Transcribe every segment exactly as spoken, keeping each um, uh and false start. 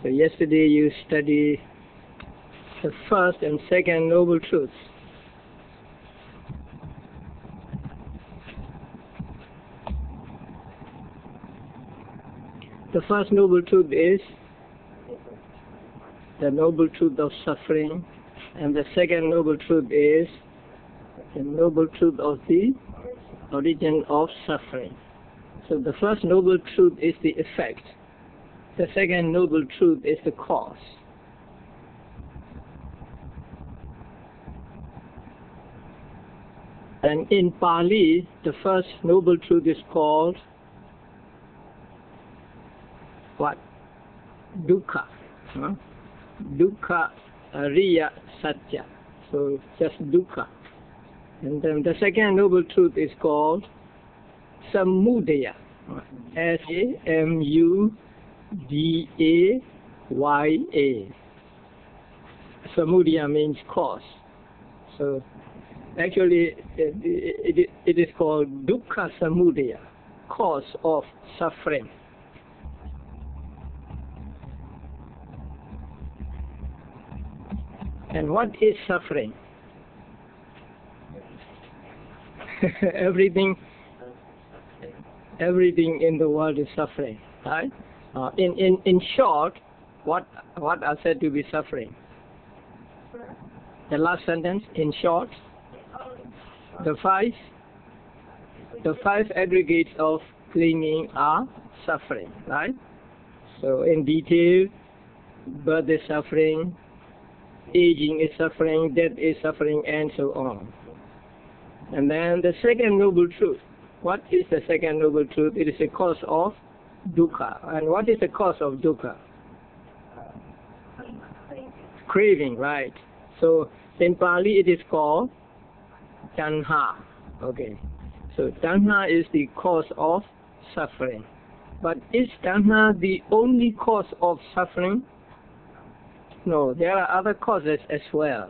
So yesterday you studied the first and second noble truths. The first noble truth is the noble truth of suffering, and the second noble truth is the noble truth of the origin of suffering. So the first noble truth is the effect. The second noble truth is the cause. And in Pali, the first noble truth is called what? Dukkha. Huh? Dukkha Ariya Satya. So just Dukkha. And then the second noble truth is called Samudaya. S A M U D A Y A. Samudaya means cause. So actually it, it, it is called Dukkha Samudaya, cause of suffering. And what is suffering? everything everything in the world is suffering, right? Uh, in, in, in short, what what are said to be suffering? The last sentence, in short, the five the five aggregates of clinging are suffering, right? So in detail, birth is suffering, aging is suffering, death is suffering, and so on. And then the second noble truth. What is the second noble truth? It is a cause of dukkha. And what is the cause of dukkha? Craving, right? So in Pali it is called tanha. Okay. So tanha is the cause of suffering. But is tanha the only cause of suffering? No, there are other causes as well.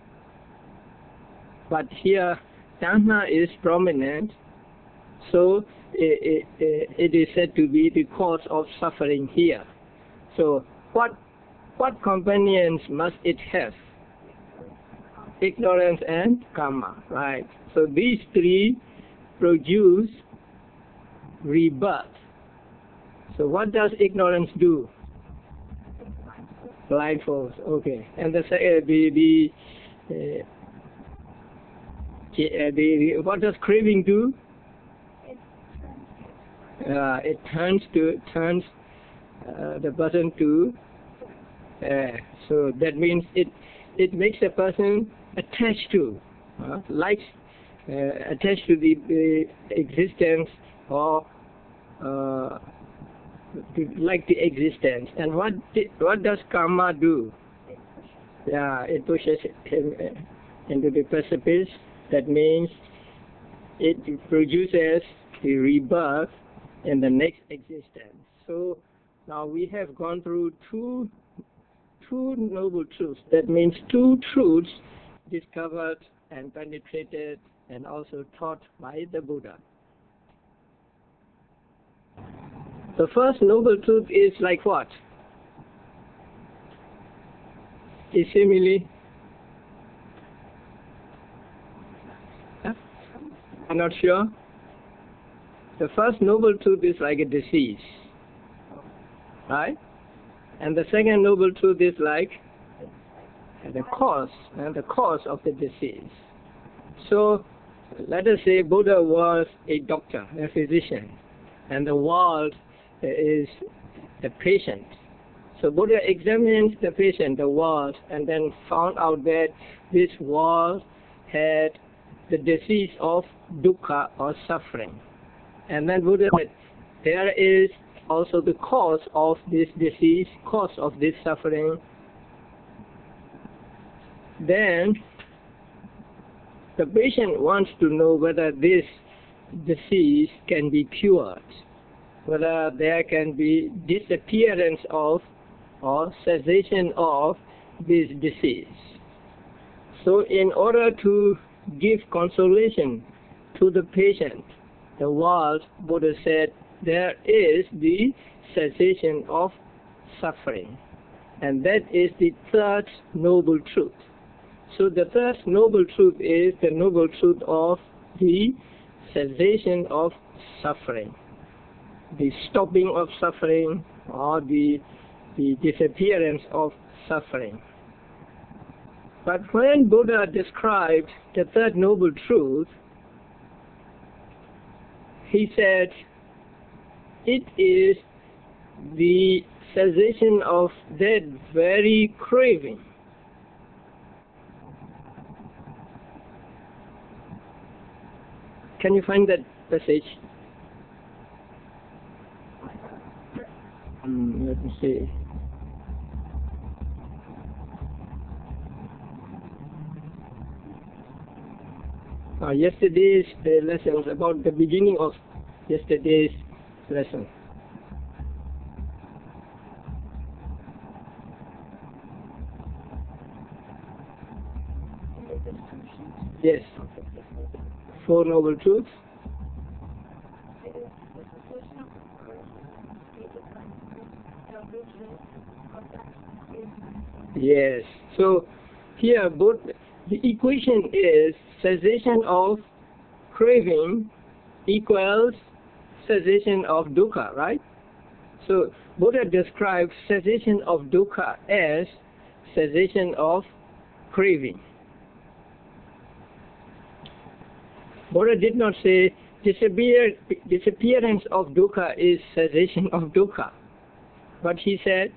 But here tanha is prominent, so it, it, it is said to be the cause of suffering here. So what what companions must it have? Ignorance and karma, right? So these three produce rebirth. So what does ignorance do? Blindfolds, okay. And the uh, the the, uh, the, the what does craving do? Uh, it turns to turns uh, the person to. Uh, so that means it it makes a person attached to, uh, likes uh, attached to the, the existence or. Uh, like the existence. And what di what does karma do? Yeah, it pushes him into the precipice. That means it produces the rebirth in the next existence. So now we have gone through two two noble truths. That means two truths discovered and penetrated and also taught by the Buddha. The first noble truth is like what? A simile. Huh? I'm not sure. The first noble truth is like a disease, right? And the second noble truth is like the cause, and the cause of the disease. So let us say Buddha was a doctor, a physician, and the world is the patient. So Buddha examined the patient, the world, and then found out that this world had the disease of dukkha or suffering. And then Buddha said, there is also the cause of this disease, cause of this suffering. Then the patient wants to know whether this disease can be cured, whether there can be disappearance of or cessation of this disease. So in order to give consolation to the patient, the world, Buddha said, there is the cessation of suffering. And that is the third noble truth. So the third noble truth is the noble truth of the cessation of suffering, the stopping of suffering, or the, the disappearance of suffering. But when Buddha described the third noble truth, he said it is the cessation of that very craving. Can you find that passage? Um, let me see. Uh, yesterday's uh, lesson was about the beginning of yesterday's lesson. Yes. Four Noble Truths. Yes. So here both the equation is cessation of craving equals cessation of dukkha, right? So Buddha describes cessation of dukkha as cessation of craving. Buddha did not say disappear, disappearance of dukkha is cessation of dukkha, but he said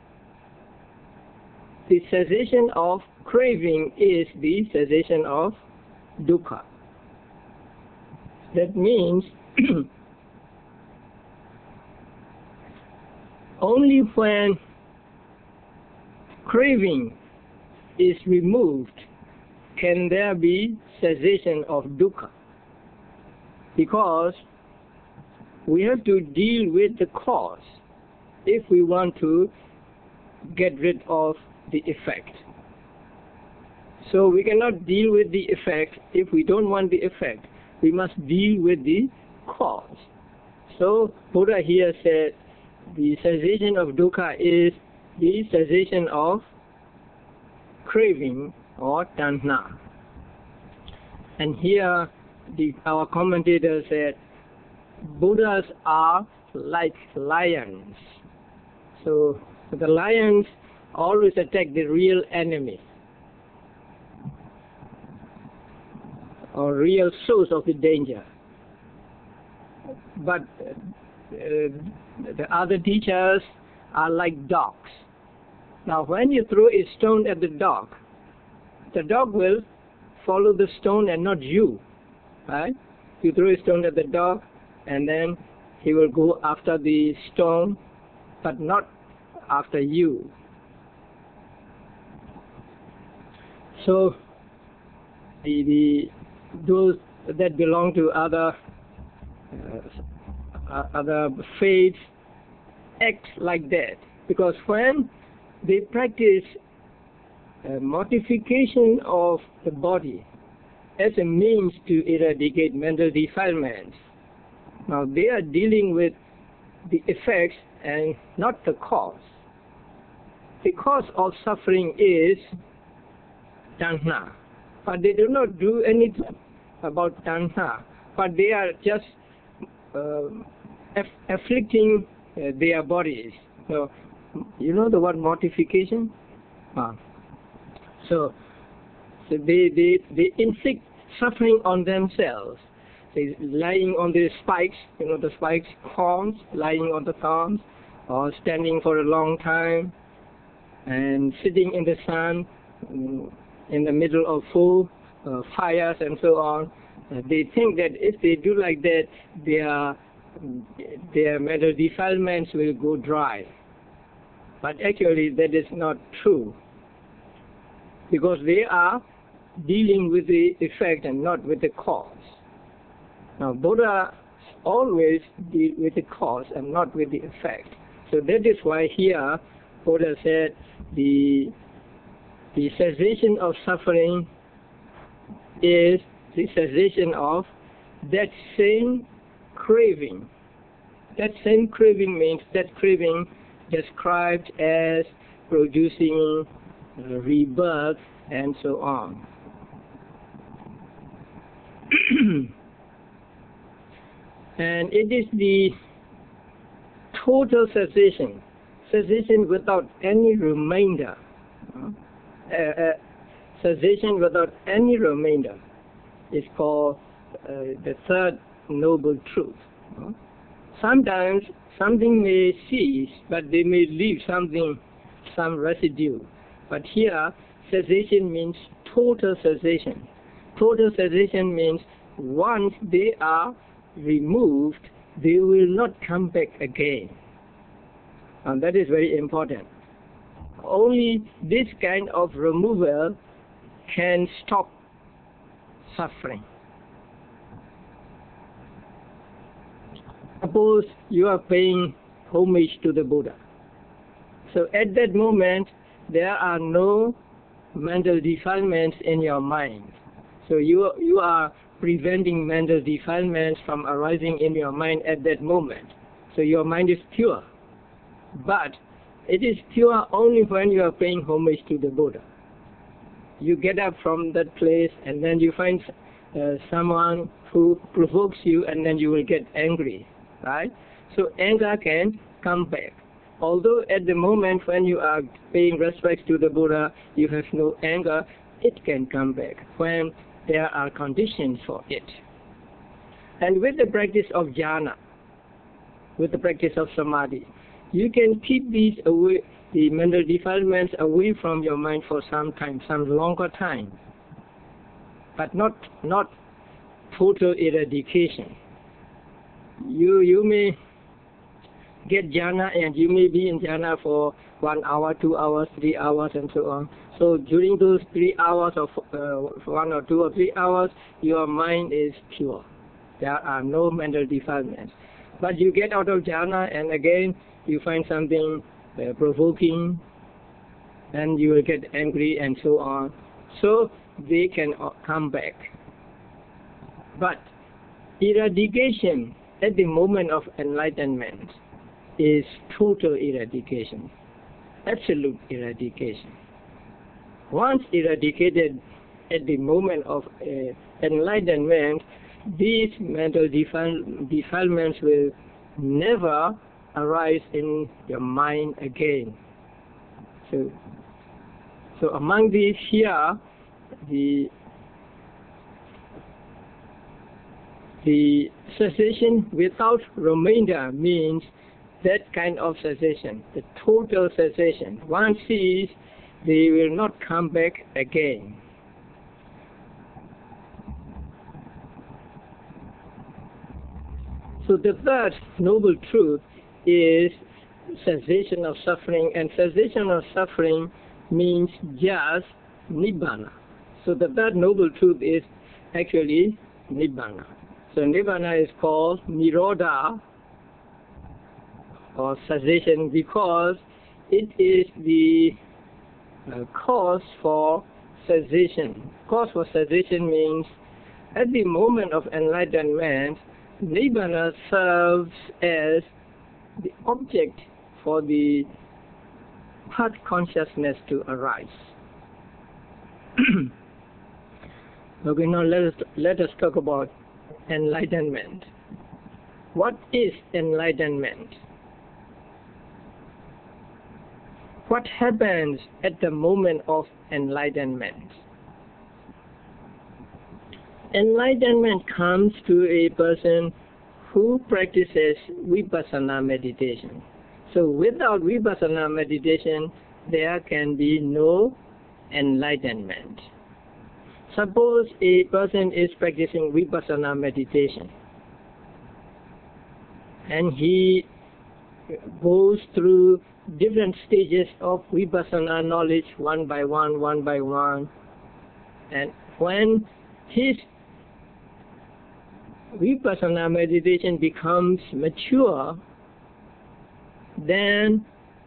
the cessation of craving is the cessation of dukkha. That means only when craving is removed can there be cessation of dukkha, because we have to deal with the cause if we want to get rid of the effect. So we cannot deal with the effect if we don't want the effect. We must deal with the cause. So Buddha here said the cessation of dukkha is the cessation of craving or tanha. And here the, our commentator said Buddhas are like lions. So the lions always attack the real enemy or real source of the danger. But uh, the other teachers are like dogs. Now when you throw a stone at the dog, the dog will follow the stone and not you, right? You throw a stone at the dog and then he will go after the stone but not after you. So the, the those that belong to other uh, other faiths act like that, because when they practice uh, mortification of the body as a means to eradicate mental defilements, now they are dealing with the effects and not the cause. The cause of suffering is tanha, but they do not do anything about tanha, but they are just uh, aff afflicting uh, their bodies. So, you know the word mortification? Ah. So, so they, they, they inflict suffering on themselves. They lying on the spikes, you know the spikes, thorns, lying on the thorns, or standing for a long time, and sitting in the sun, in the middle of full uh, fires and so on. Uh, they think that if they do like that, their, their mental defilements will go dry. But actually that is not true, because they are dealing with the effect and not with the cause. Now Buddha always deal with the cause and not with the effect. So that is why here Buddha said the the cessation of suffering is the cessation of that same craving. That same craving means that craving described as producing uh, rebirth and so on. And it is the total cessation, cessation without any remainder, uh, uh, cessation without any remainder is called uh, the third noble truth. Uh, sometimes something may cease, but they may leave something, some residue. But here, cessation means total cessation. Total cessation means once they are removed, they will not come back again. And that is very important. Only this kind of removal can stop suffering. Suppose you are paying homage to the Buddha. So at that moment, there are no mental defilements in your mind. So you, you are preventing mental defilements from arising in your mind at that moment. So your mind is pure. But it is pure only when you are paying homage to the Buddha. You get up from that place and then you find uh, someone who provokes you, and then you will get angry, right? So anger can come back. Although at the moment when you are paying respects to the Buddha, you have no anger, it can come back when there are conditions for it. And with the practice of jhana, with the practice of samadhi, you can keep these away, the mental defilements away from your mind for some time, some longer time, but not not total eradication. You you may get jhana and you may be in jhana for one hour, two hours, three hours, and so on. So during those three hours or uh, one or two or three hours, your mind is pure. There are no mental defilements. But you get out of jhana and again you find something uh, provoking, and you will get angry and so on. So they can come back. But eradication at the moment of enlightenment is total eradication, absolute eradication. Once eradicated at the moment of uh, enlightenment, these mental defile defilements will never arise in your mind again. So, so among these here, the the cessation without remainder means that kind of cessation, the total cessation. Once ceased, they will not come back again. So the third noble truth is cessation of suffering, and cessation of suffering means just nibbana. So the third noble truth is actually nibbana. So nibbana is called nirodha, or cessation, because it is the uh, cause for cessation. Cause for cessation means at the moment of enlightenment, nibbana serves as the object for the heart consciousness to arise. Okay, now let us, let us talk about enlightenment. What is enlightenment? What happens at the moment of enlightenment? Enlightenment comes to a person who practices vipassana meditation. So without vipassana meditation, there can be no enlightenment. Suppose a person is practicing vipassana meditation and he goes through different stages of vipassana knowledge one by one, one by one, and when his vipassana meditation becomes mature, then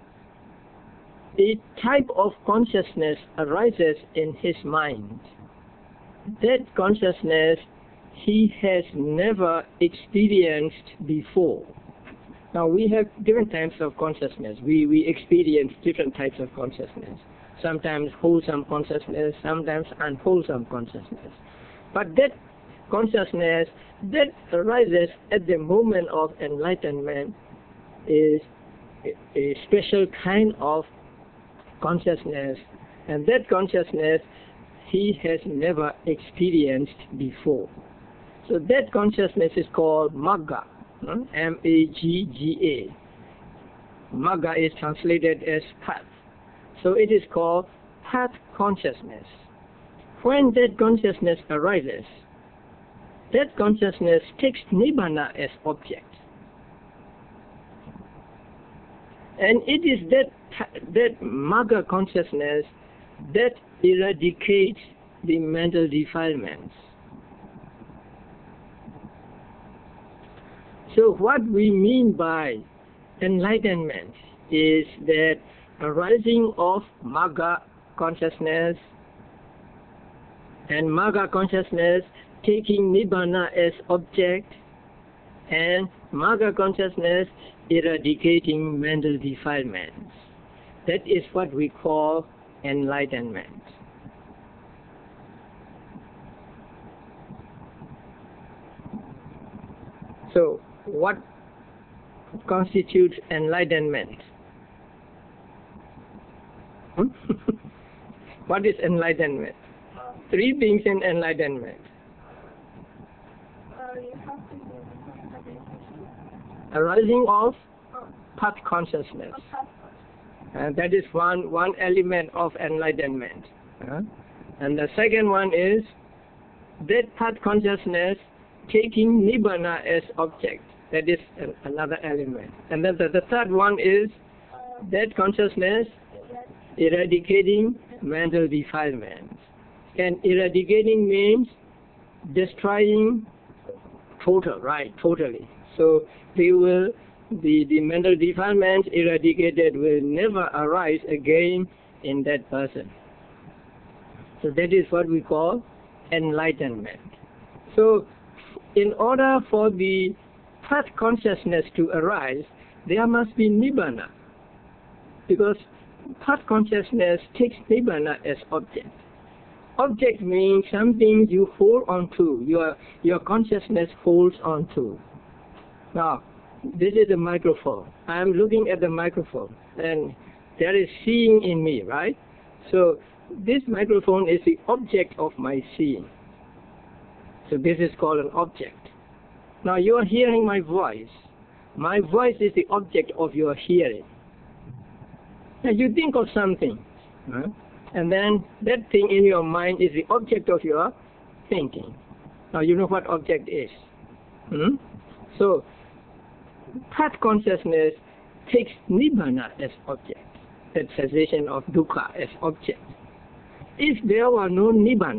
a type of consciousness arises in his mind. That consciousness he has never experienced before. Now we have different types of consciousness. We, we experience different types of consciousness. Sometimes wholesome consciousness, sometimes unwholesome consciousness. But that consciousness that arises at the moment of enlightenment is a, a special kind of consciousness, and that consciousness he has never experienced before. So that consciousness is called Magga, M A G G A. Magga is translated as path. So it is called path consciousness. When that consciousness arises, that consciousness takes Nibbana as object. And it is that, that Magga consciousness that eradicates the mental defilements. So what we mean by enlightenment is that arising of Magga consciousness, and Magga consciousness taking Nibbana as object, and Magga consciousness eradicating mental defilements. That is what we call enlightenment. So, what constitutes enlightenment? Hmm? What is enlightenment? Three things in enlightenment. Arising of path consciousness. And that is one, one element of enlightenment. Uh, and the second one is that path consciousness taking Nibbana as object. That is a, another element. And then the, the third one is that consciousness eradicating mental defilements. And eradicating means destroying total, right, totally. So they will, the, the mental defilements eradicated will never arise again in that person. So that is what we call enlightenment. So in order for the path consciousness to arise, there must be Nibbana. Because path consciousness takes Nibbana as object. Object means something you hold on to, your, your consciousness holds on to. Now, this is a microphone. I am looking at the microphone, and there is seeing in me, right? So, this microphone is the object of my seeing. So, this is called an object. Now, you are hearing my voice. My voice is the object of your hearing. Now, you think of something, huh? And then that thing in your mind is the object of your thinking. Now, you know what object is. Hmm? So, path consciousness takes Nibbana as object, that cessation of dukkha as object. If there were no Nibbana,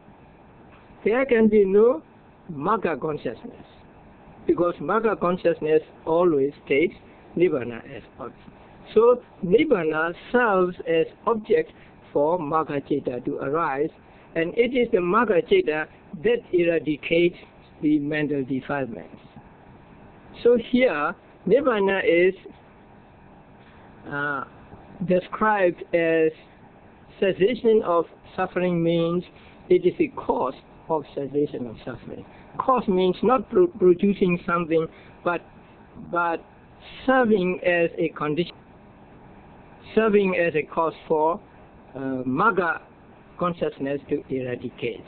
there can be no Magga consciousness, because Magga consciousness always takes Nibbana as object. So, Nibbana serves as object for Magga Citta to arise, and it is the Magga Citta that eradicates the mental defilements. So here, Nibbana is uh, described as cessation of suffering, means it is the cause of cessation of suffering. Cause means not pro producing something, but, but serving as a condition, serving as a cause for uh, Magga consciousness to eradicate.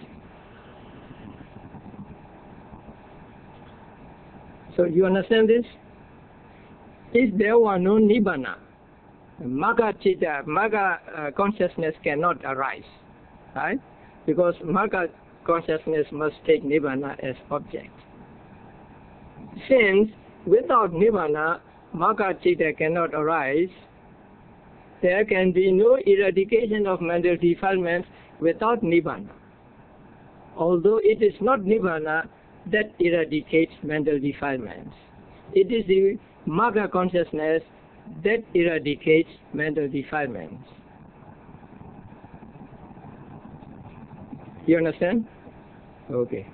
So you understand this? If there were no Nibbana, Magga Citta, Magga uh, consciousness cannot arise, right? Because Magga consciousness must take Nibbana as object. Since without Nibbana, Magga Citta cannot arise, there can be no eradication of mental defilements without Nibbana. Although it is not Nibbana that eradicates mental defilements. It is the Magga consciousness that eradicates mental defilements. You understand? Okay.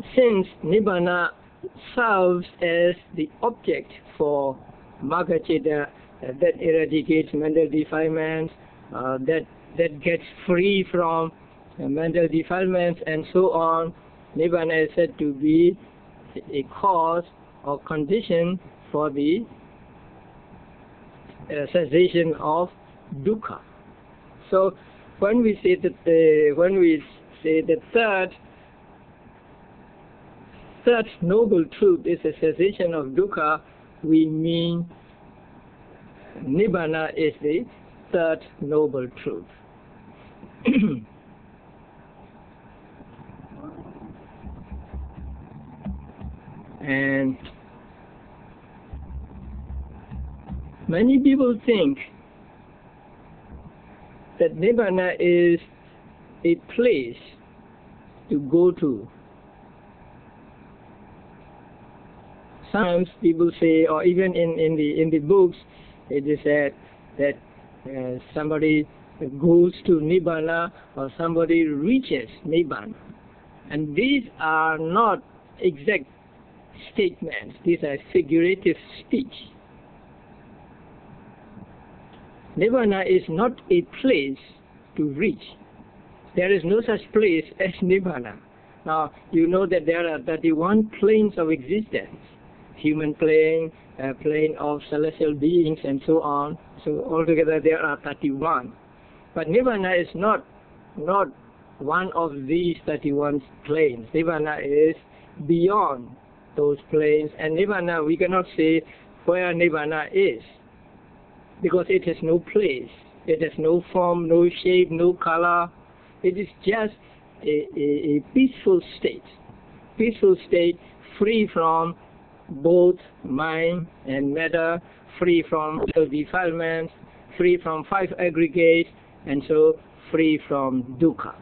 since Nibbana serves as the object for Magga-Chitta, uh, that eradicates mental defilements, uh, that, that gets free from uh, mental defilements and so on, Nibbana is said to be a cause or condition for the uh, cessation of dukkha. So when we say that the, when we say the third third noble truth is the cessation of dukkha, we mean Nibbana is the third noble truth. And many people think that Nibbana is a place to go to. Sometimes people say, or even in, in the in the books, it is said that uh, somebody goes to Nibbana or somebody reaches Nibbana. And these are not exact statements, these are figurative speech. Nibbana is not a place to reach. There is no such place as Nibbana. Now, you know that there are thirty-one planes of existence. Human plane, uh, plane of celestial beings, and so on. So altogether there are thirty-one. But Nibbana is not, not one of these thirty-one planes. Nibbana is beyond those planes. And Nibbana, we cannot say where Nibbana is, because it has no place. It has no form, no shape, no color. It is just a, a, a peaceful state. Peaceful state free from both mind and matter, free from defilements, free from five aggregates, and so free from dukkha.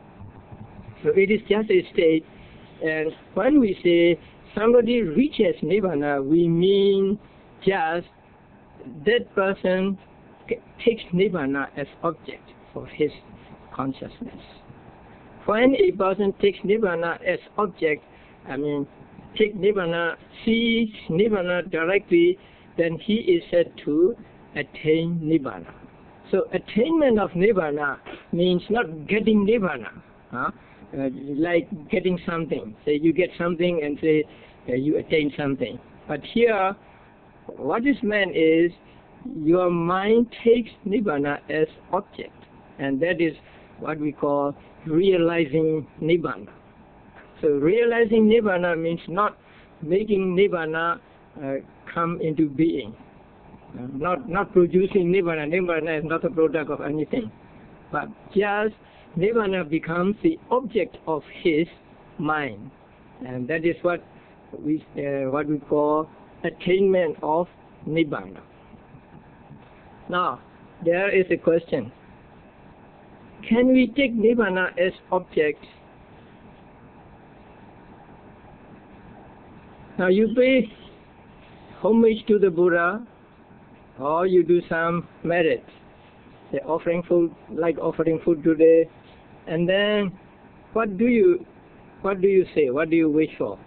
So it is just a state, and when we say somebody reaches Nibbana, we mean just that person takes Nibbana as object for his consciousness. When a person takes Nibbana as object, I mean, take Nibbana, sees Nibbana directly, then he is said to attain Nibbana. So attainment of Nibbana means not getting Nibbana, huh? uh, like getting something. Say you get something and say uh, you attain something. But here, what is meant is your mind takes Nibbana as object, and that is what we call realizing Nibbana. So realizing Nibbana means not making Nibbana uh, come into being, uh, not not producing Nibbana. Nibbana is not a product of anything, but just Nibbana becomes the object of his mind, and that is what we uh, what we call attainment of Nibbana. Now, there is a question: can we take Nibbana as object? Now you pay homage to the Buddha, or you do some merit, say offering food, like offering food today, and then what do you, what do you say? What do you wish for?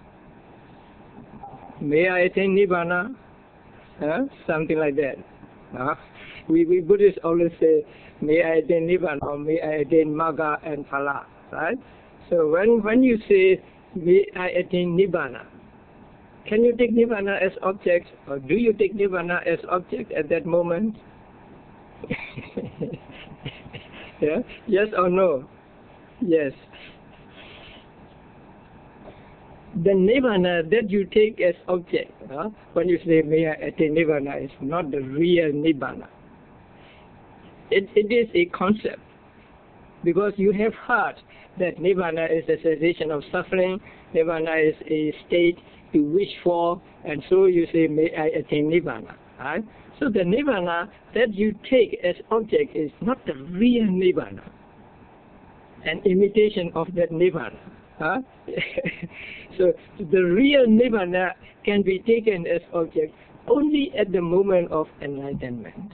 May I attain Nibbana? Huh? Something like that. Huh? We, we Buddhists always say, may I attain Nibbana, or may I attain Magga and Phala, right? So when, when you say, may I attain Nibbana, can you take Nibbana as object, or do you take Nibbana as object at that moment? Yeah? Yes or no? Yes. The Nibbana that you take as object, huh? when you say, may I attain Nibbana, is not the real Nibbana. It, it is a concept, because you have heard that Nibbana is the cessation of suffering, Nibbana is a state to wish for, and so you say, may I attain Nibbana. Right? So the Nibbana that you take as object is not the real Nibbana, an imitation of that Nibbana. Huh? So the real Nibbana can be taken as object only at the moment of enlightenment.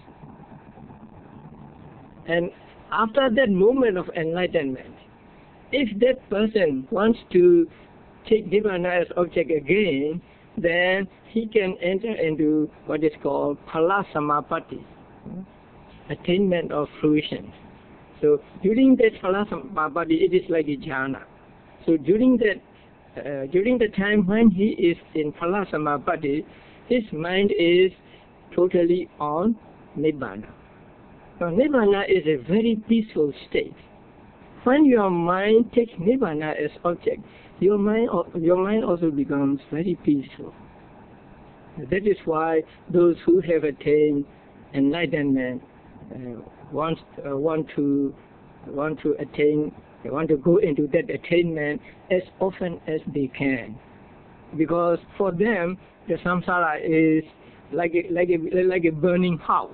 And after that moment of enlightenment, if that person wants to take Nibbana as object again, then he can enter into what is called Phala Samapatti, attainment of fruition. So during that Phala Samapatti, it is like a jhana. So during that, uh, during the time when he is in Phala Samapatti, his mind is totally on Nibbana. Now Nibbana is a very peaceful state. When your mind takes Nibbana as object, your mind, your mind also becomes very peaceful. That is why those who have attained enlightenment uh, want, uh, want to want to attain, they want to go into that attainment as often as they can, because for them the samsara is like a, like a, like a burning house.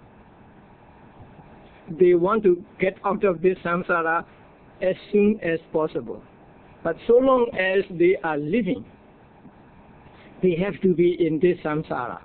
They want to get out of this samsara as soon as possible. But so long as they are living, they have to be in this samsara.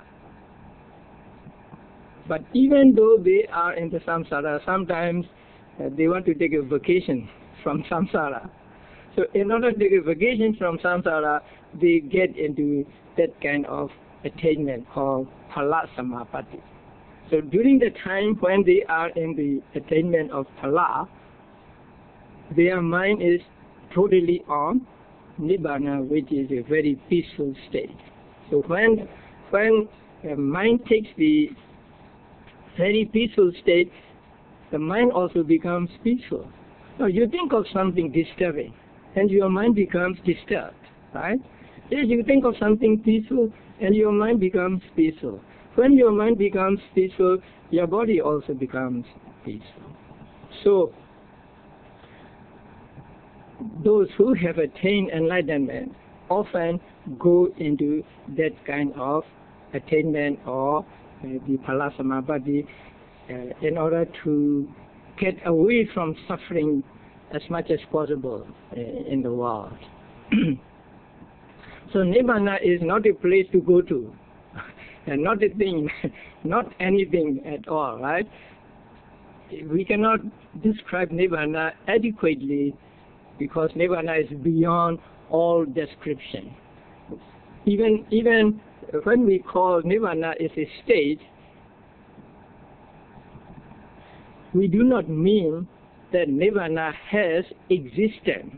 But even though they are in the samsara, sometimes uh, they want to take a vacation from samsara. So in order to take a vacation from samsara, they get into that kind of attainment called Phala Samapatti. So during the time when they are in the attainment of Phala, their mind is totally on Nibbana, which is a very peaceful state. So when when the mind takes the very peaceful state, the mind also becomes peaceful. Now you think of something disturbing, and your mind becomes disturbed, right? Yes, you think of something peaceful, and your mind becomes peaceful. When your mind becomes peaceful, your body also becomes peaceful. So those who have attained enlightenment often go into that kind of attainment or uh, the Phala Samapatti uh, in order to get away from suffering as much as possible uh, in the world. So Nibbana is not a place to go to, and not a thing, not anything at all, right? We cannot describe Nibbana adequately because Nibbana is beyond all description. Even, even when we call Nibbana is a state, we do not mean that Nibbana has existence.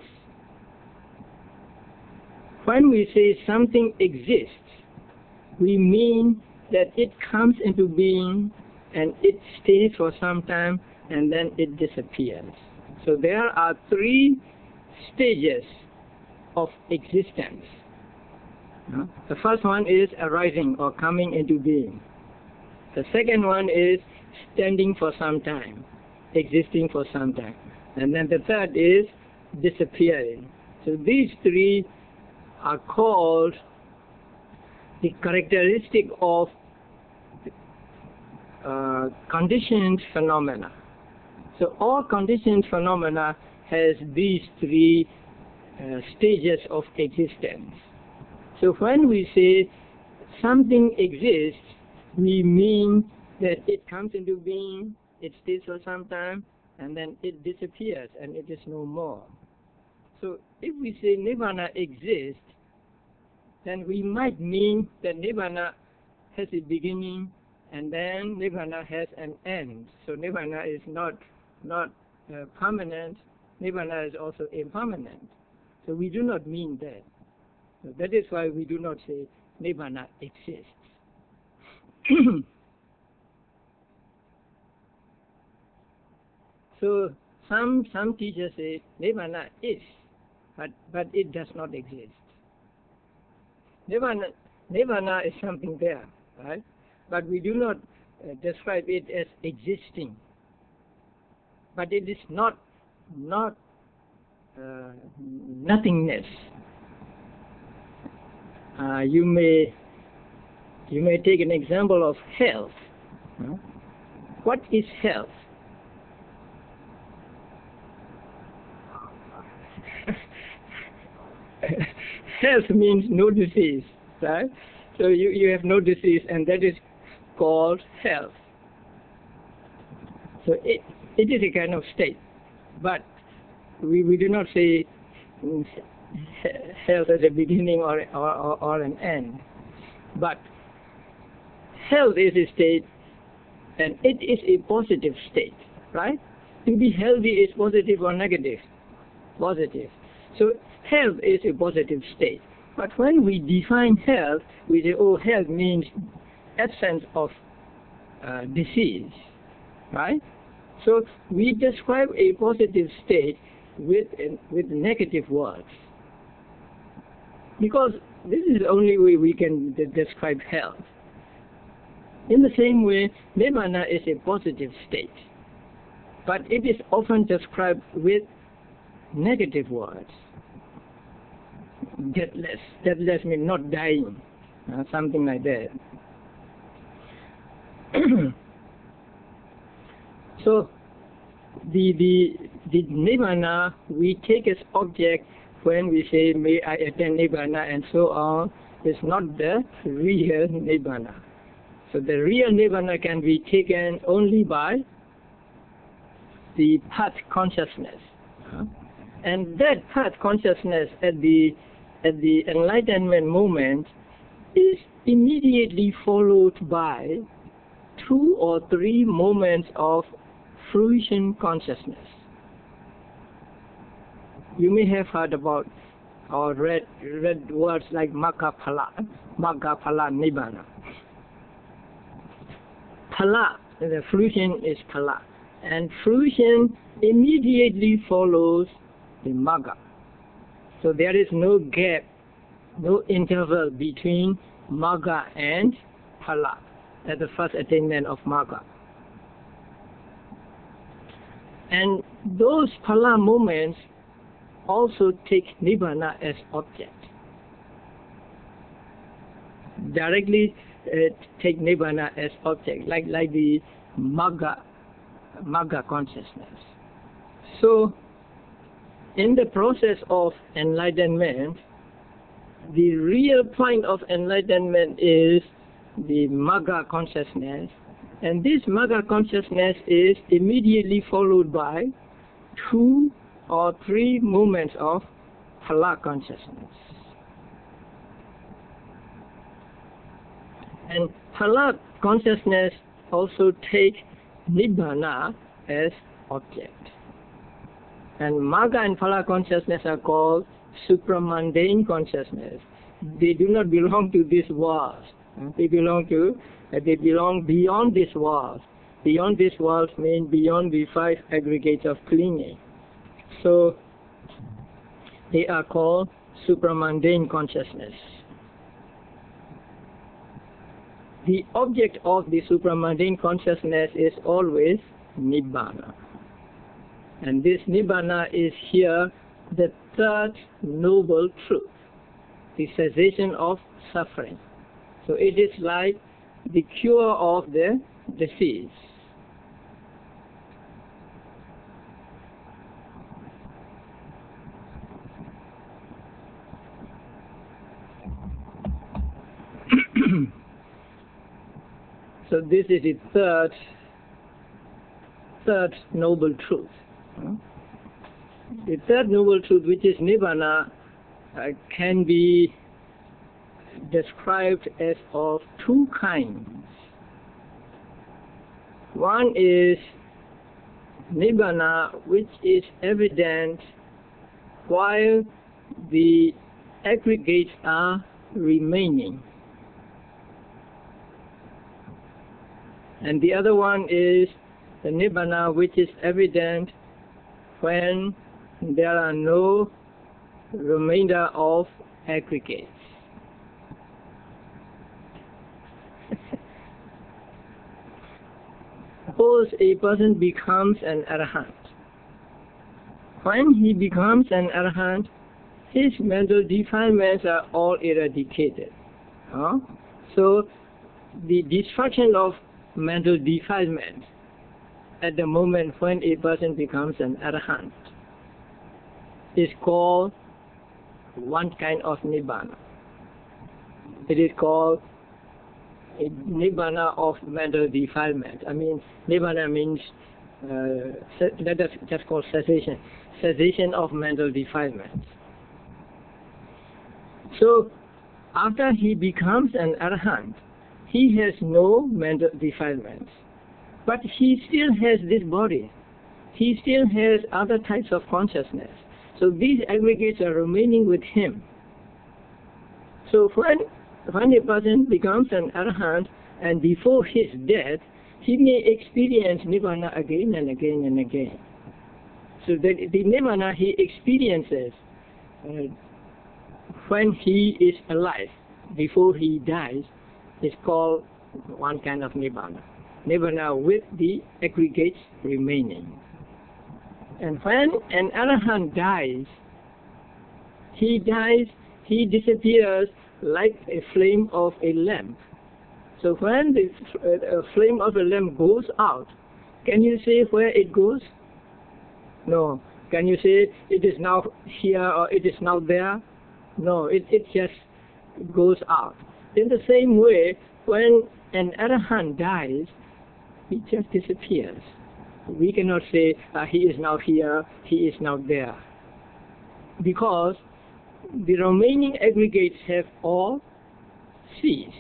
When we say something exists, we mean that it comes into being and it stays for some time and then it disappears. So there are three stages of existence. Uh, the first one is arising or coming into being. The second one is standing for some time, existing for some time. And then the third is disappearing. So these three are called the characteristic of uh, conditioned phenomena. So all conditioned phenomena has these three uh, stages of existence. So when we say something exists, we mean that it comes into being, it stays for some time, and then it disappears and it is no more. So if we say Nibbana exists, then we might mean that Nibbana has a beginning and then Nibbana has an end. So Nibbana is not, not uh, permanent, Nibbana is also impermanent. So we do not mean that. So that is why we do not say Nibbana exists. So some, some teachers say Nibbana is, but, but it does not exist. Nibbana, Nibbana is something there, right? But we do not uh, describe it as existing. But it is not, not uh, nothingness. Uh, you may, you may take an example of health. Huh? What is health? Health means no disease, right? So you, you have no disease, and that is called health. So it, it is a kind of state, but we, we do not say health as a beginning or, or, or, or an end. But health is a state, and it is a positive state, right? To be healthy is positive or negative? Positive. So health is a positive state. But when we define health, we say, oh, health means absence of uh, disease, right? So we describe a positive state with, uh, with negative words. Because this is the only way we can de describe health. In the same way, Nibbana is a positive state. But it is often described with negative words. Deathless. Deathless means not dying. Uh, something like that. So, the, the, the Nibbana we take as object when we say, may I attain Nibbana and so on, is not the real Nibbana. So the real Nibbana can be taken only by the path consciousness. Huh? And that path consciousness at the, at the enlightenment moment is immediately followed by two or three moments of fruition consciousness. You may have heard about or read, read words like Magga Phala, Magga Phala Nibbana. Phala, the fruition is Phala. And fruition immediately follows the Magga. So there is no gap, no interval between Magga and Phala at the first attainment of Magga. And those Phala moments also take Nibbana as object. Directly uh, take Nibbana as object, like, like the Magga, Magga consciousness. So, in the process of enlightenment, the real point of enlightenment is the Magga consciousness, and this Magga consciousness is immediately followed by two or three moments of Phala consciousness. And Phala consciousness also takes Nibbana as object. And Magga and Phala consciousness are called supramundane consciousness. They do not belong to this world. They belong to, uh, they belong beyond this world. Beyond this world means beyond the five aggregates of clinging. So they are called supramundane consciousness. The object of the supramundane consciousness is always Nibbana. And this Nibbana is here the third noble truth, the cessation of suffering. So it is like the cure of the disease. So this is the third, third noble truth. The third noble truth, which is Nibbana, uh, can be described as of two kinds. One is Nibbana, which is evident while the aggregates are remaining. And the other one is the Nibbana, which is evident when there are no remainder of aggregates. Suppose a person becomes an Arahant. When he becomes an Arahant, his mental defilements are all eradicated. Huh? So the destruction of mental defilement at the moment when a person becomes an Arahant is called one kind of Nibbana. It is called a Nibbana of mental defilement. I mean, Nibbana means, uh, let us just call cessation, cessation of mental defilement. So after he becomes an arahant, he has no mental defilements, but he still has this body. He still has other types of consciousness. So these aggregates are remaining with him. So when, when a person becomes an arahant and before his death, he may experience Nibbana again and again and again. So the, the Nibbana he experiences uh, when he is alive, before he dies, is called one kind of Nibbana. Nibbana with the aggregates remaining. And when an arahant dies, he dies, he disappears like a flame of a lamp. So when the uh, flame of a lamp goes out, can you say where it goes? No. Can you say it is now here or it is now there? No, it, it just goes out. In the same way, when an arahant dies, he just disappears. We cannot say uh, he is now here, he is now there. Because the remaining aggregates have all ceased.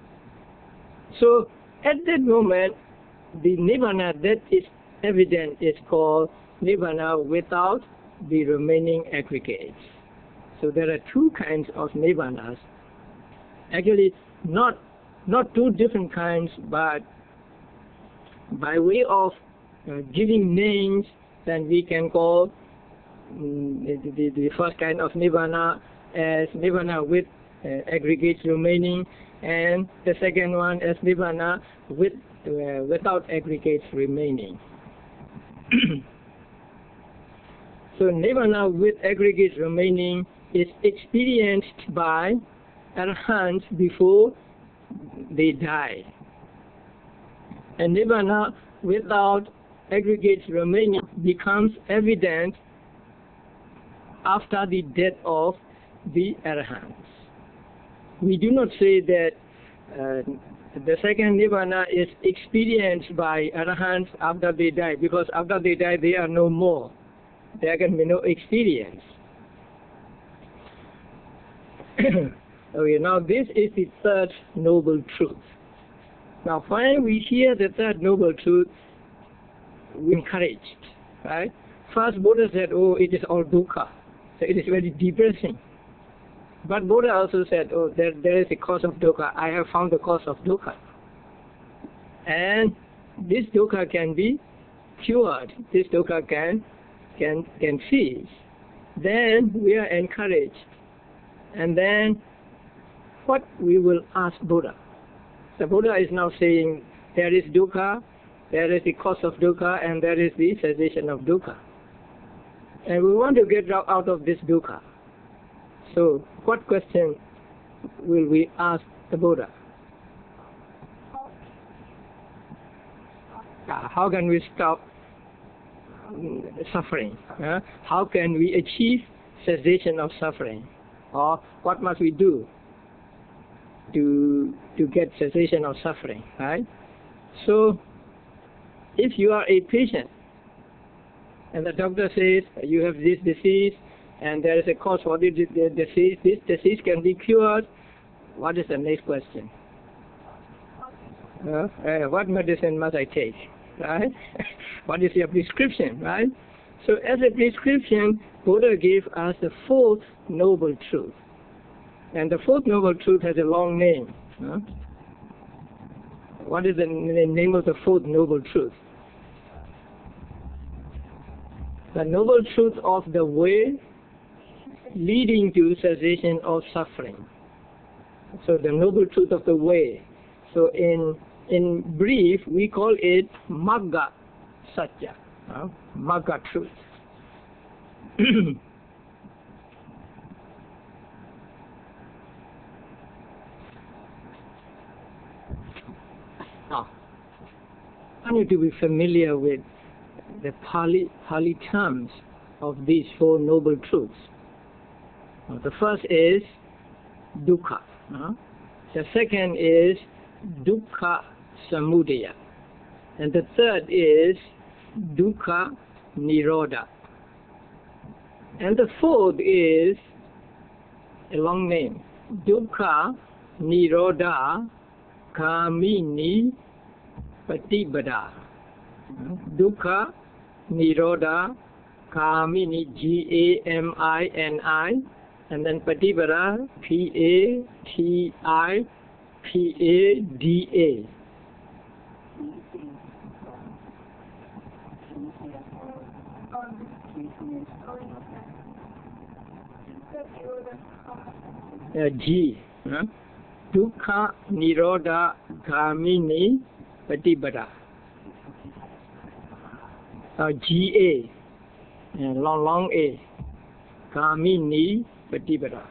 So at that moment, the Nibbana that is evident is called Nibbana without the remaining aggregates. So there are two kinds of Nibbanas. Actually, not, not two different kinds, but by way of uh, giving names, then we can call um, the, the, the first kind of Nibbana as Nibbana with uh, aggregates remaining, and the second one as Nibbana with, uh, without aggregates remaining. So Nibbana with aggregates remaining is experienced by arahants before they die. And Nibbana without aggregates remaining becomes evident after the death of the arahants. We do not say that uh, the second Nibbana is experienced by arahants after they die, because after they die they are no more. There can be no experience. Okay, now this is the third noble truth. Now when we hear the third noble truth, we're encouraged, right? First Buddha said, oh, it is all dukkha. So it is very depressing. But Buddha also said, oh, there, there is a cause of dukkha. I have found the cause of dukkha. And this dukkha can be cured. This dukkha can, can, can cease. Then we are encouraged. And then what we will ask Buddha. The Buddha is now saying there is dukkha, there is the cause of dukkha, and there is the cessation of dukkha. And we want to get out of this dukkha. So what question will we ask the Buddha? Uh, how can we stop suffering? Uh, how can we achieve cessation of suffering? Or what must we do to, to get cessation of suffering, right? So if you are a patient and the doctor says you have this disease and there is a cause for this disease, this disease can be cured, what is the next question? Uh, uh, what medicine must I take, right? What is your prescription, right? So as a prescription, Buddha gave us the fourth noble truth. And the fourth noble truth has a long name. Huh? What is the name of the fourth noble truth? The noble truth of the way leading to cessation of suffering. So the noble truth of the way. So in in brief, we call it Magga Satya, uh, Magga truth. Now, I need to be familiar with the Pali, Pali terms of these four noble truths. Now, the first is dukkha. Uh, the second is dukkha samudaya. And the third is dukkha nirodha. And the fourth is a long name. Dukkha Nirodha Gamini Patipada. Dukkha Nirodha Gamini, G A M I N I, and then Patipada, P A T I P A D A. Uh, G. Huh? Dukkha Nirodha Gamini Patipada. Uh, G A. Uh, long, long A. Gamini Patipada.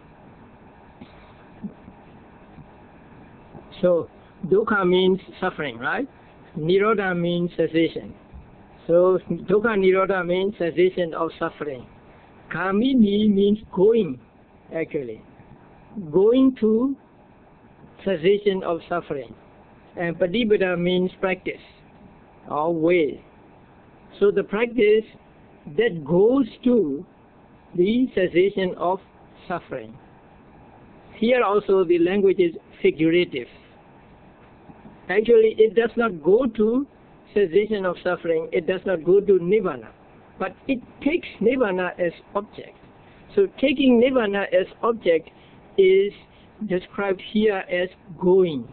So, dukkha means suffering, right? Nirodha means cessation. So, dukkha Nirodha means cessation of suffering. Gamini means going, actually. Going to cessation of suffering. And Patipada means practice or way. So, the practice that goes to the cessation of suffering. Here also the language is figurative. Actually, it does not go to cessation of suffering, it does not go to Nibbana, but it takes Nibbana as object. So taking Nibbana as object is described here as going.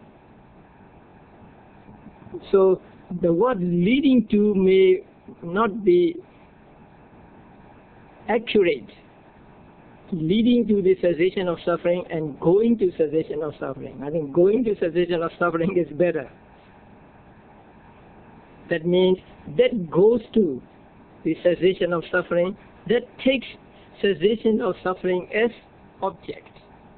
So the word leading to may not be accurate. Leading to the cessation of suffering and going to cessation of suffering. I think going to cessation of suffering is better. That means that goes to the cessation of suffering, that takes cessation of suffering as object.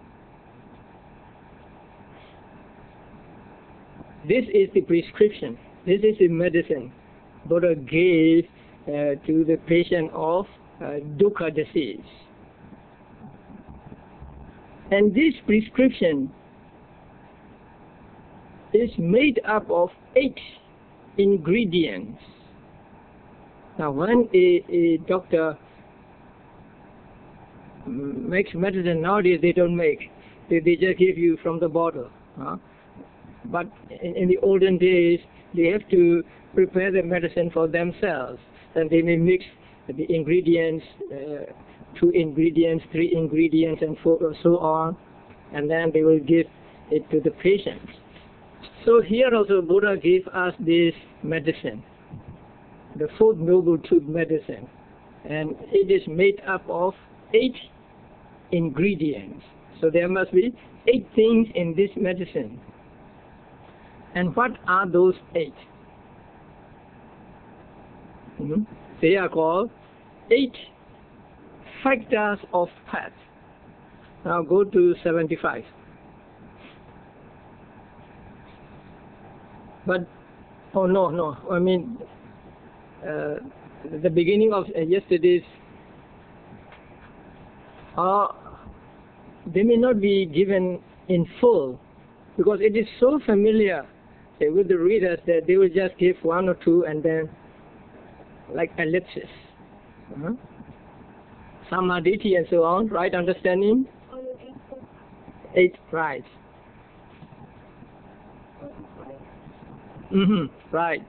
This is the prescription. This is the medicine Buddha gave uh, to the patient of uh, dukkha disease. And this prescription is made up of eight ingredients. Now, when a, a doctor makes medicine nowadays, they don't make. They, they just give you from the bottle. Huh? But in, in the olden days, they have to prepare the medicine for themselves. And they may mix the ingredients, uh, two ingredients, three ingredients, and four, so on, and then they will give it to the patient. So here also Buddha gave us this medicine, the Fourth Noble Truth medicine, and it is made up of eight ingredients. So there must be eight things in this medicine. And what are those eight? Mm-hmm. They are called eight factors of path. Now go to seventy-five. But, oh no, no, I mean, uh, the beginning of uh, yesterday's, uh, they may not be given in full, because it is so familiar uh, with the readers that they will just give one or two and then, like ellipsis. Uh-huh. Samadhi and so on, right understanding? Eight, right. Mm-hmm, right.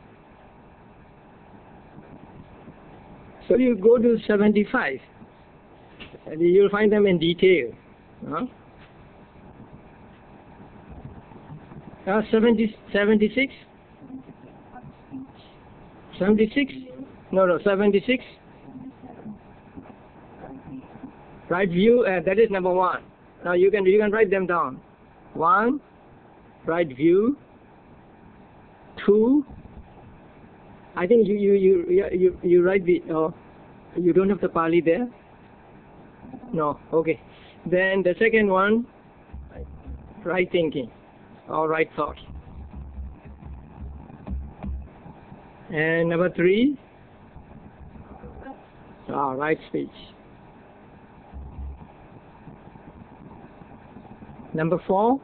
So you go to seventy-five, and you'll find them in detail. Huh? Uh, seventy, seventy-six? seventy-six? No, no, seventy-six? Right view, uh, that is number one. Now you can you can write them down. One, right view. Two, I think you you you you you write the. Oh, you don't have the Pali there. No, okay. Then the second one, right thinking, or right thought. And number three, ah, right speech. Number four,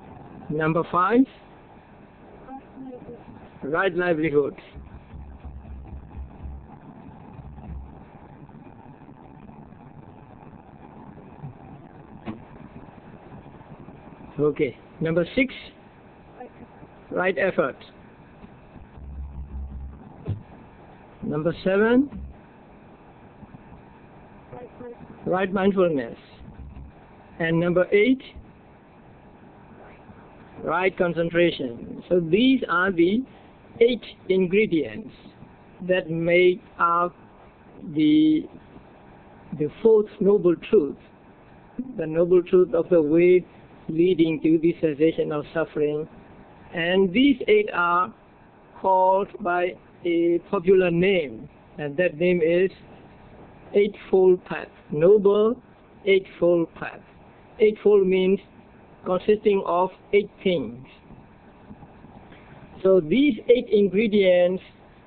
number five, right livelihood. Okay. Number six, right effort. Number seven, right mindfulness. And number eight, right concentration. So these are the eight ingredients that make up the the fourth noble truth, the noble truth of the way leading to the cessation of suffering. And these eight are called by a popular name, and that name is Eightfold Path, Noble Eightfold Path. Eightfold means consisting of eight things. So these eight ingredients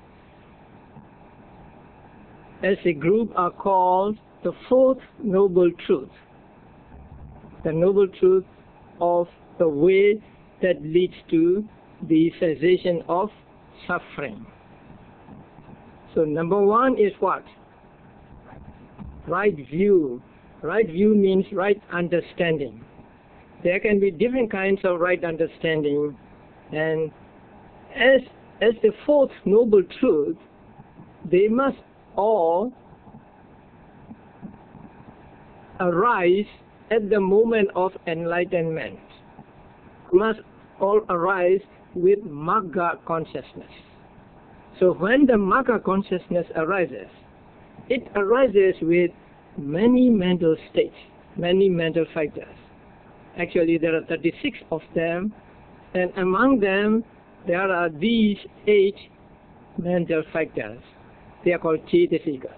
as a group are called the fourth noble truth, the noble truth of the way that leads to the cessation of suffering. So number one is what? Right view. Right view means right understanding. There can be different kinds of right understanding, and as as the fourth noble truth, they must all arise at the moment of enlightenment, must all arise with Magga consciousness. So when the Magga consciousness arises, it arises with many mental states, many mental factors. Actually, there are thirty-six of them, and among them, there are these eight mental factors. They are called Cetasikas.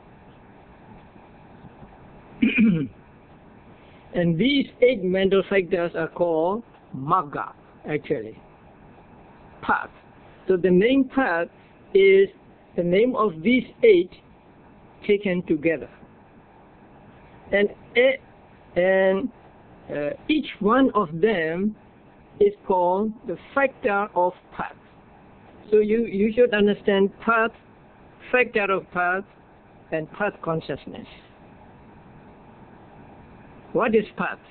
And these eight mental factors are called Magga, actually, path. So the name path is the name of these eight taken together. And, and uh, each one of them is called the factor of path. So you, you should understand path, factor of path, and path consciousness. What is path?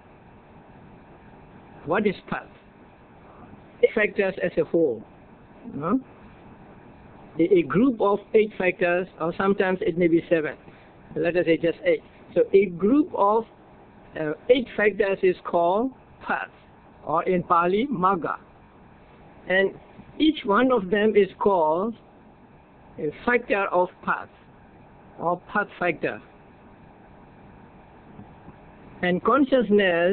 What is path? Eight factors as a whole. No? A, a group of eight factors, or sometimes it may be seven. Let us say just eight. So a group of uh, eight factors is called path, or in Pali, Magga. And each one of them is called a factor of path, or path factor. And consciousness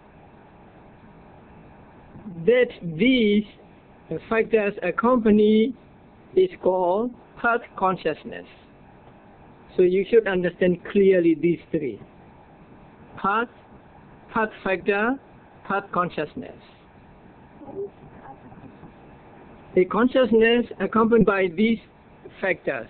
that these factors accompany is called path consciousness. So you should understand clearly these three: path, path factor, path consciousness. A consciousness accompanied by these factors.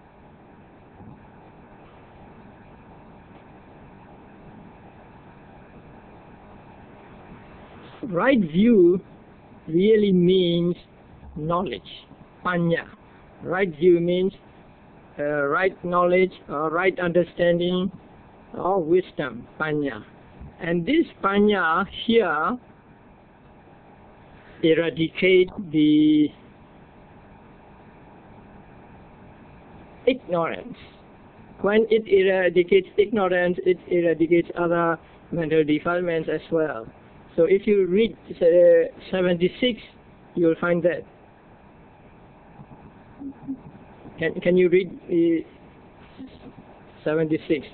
Right view really means knowledge, panya. Right view means uh, right knowledge, or right understanding, or wisdom, panya. And this panya here eradicate the ignorance. When it eradicates ignorance, it eradicates other mental defilements as well. So if you read uh, seventy-six, you will find that. Can can you read uh, seventy-six?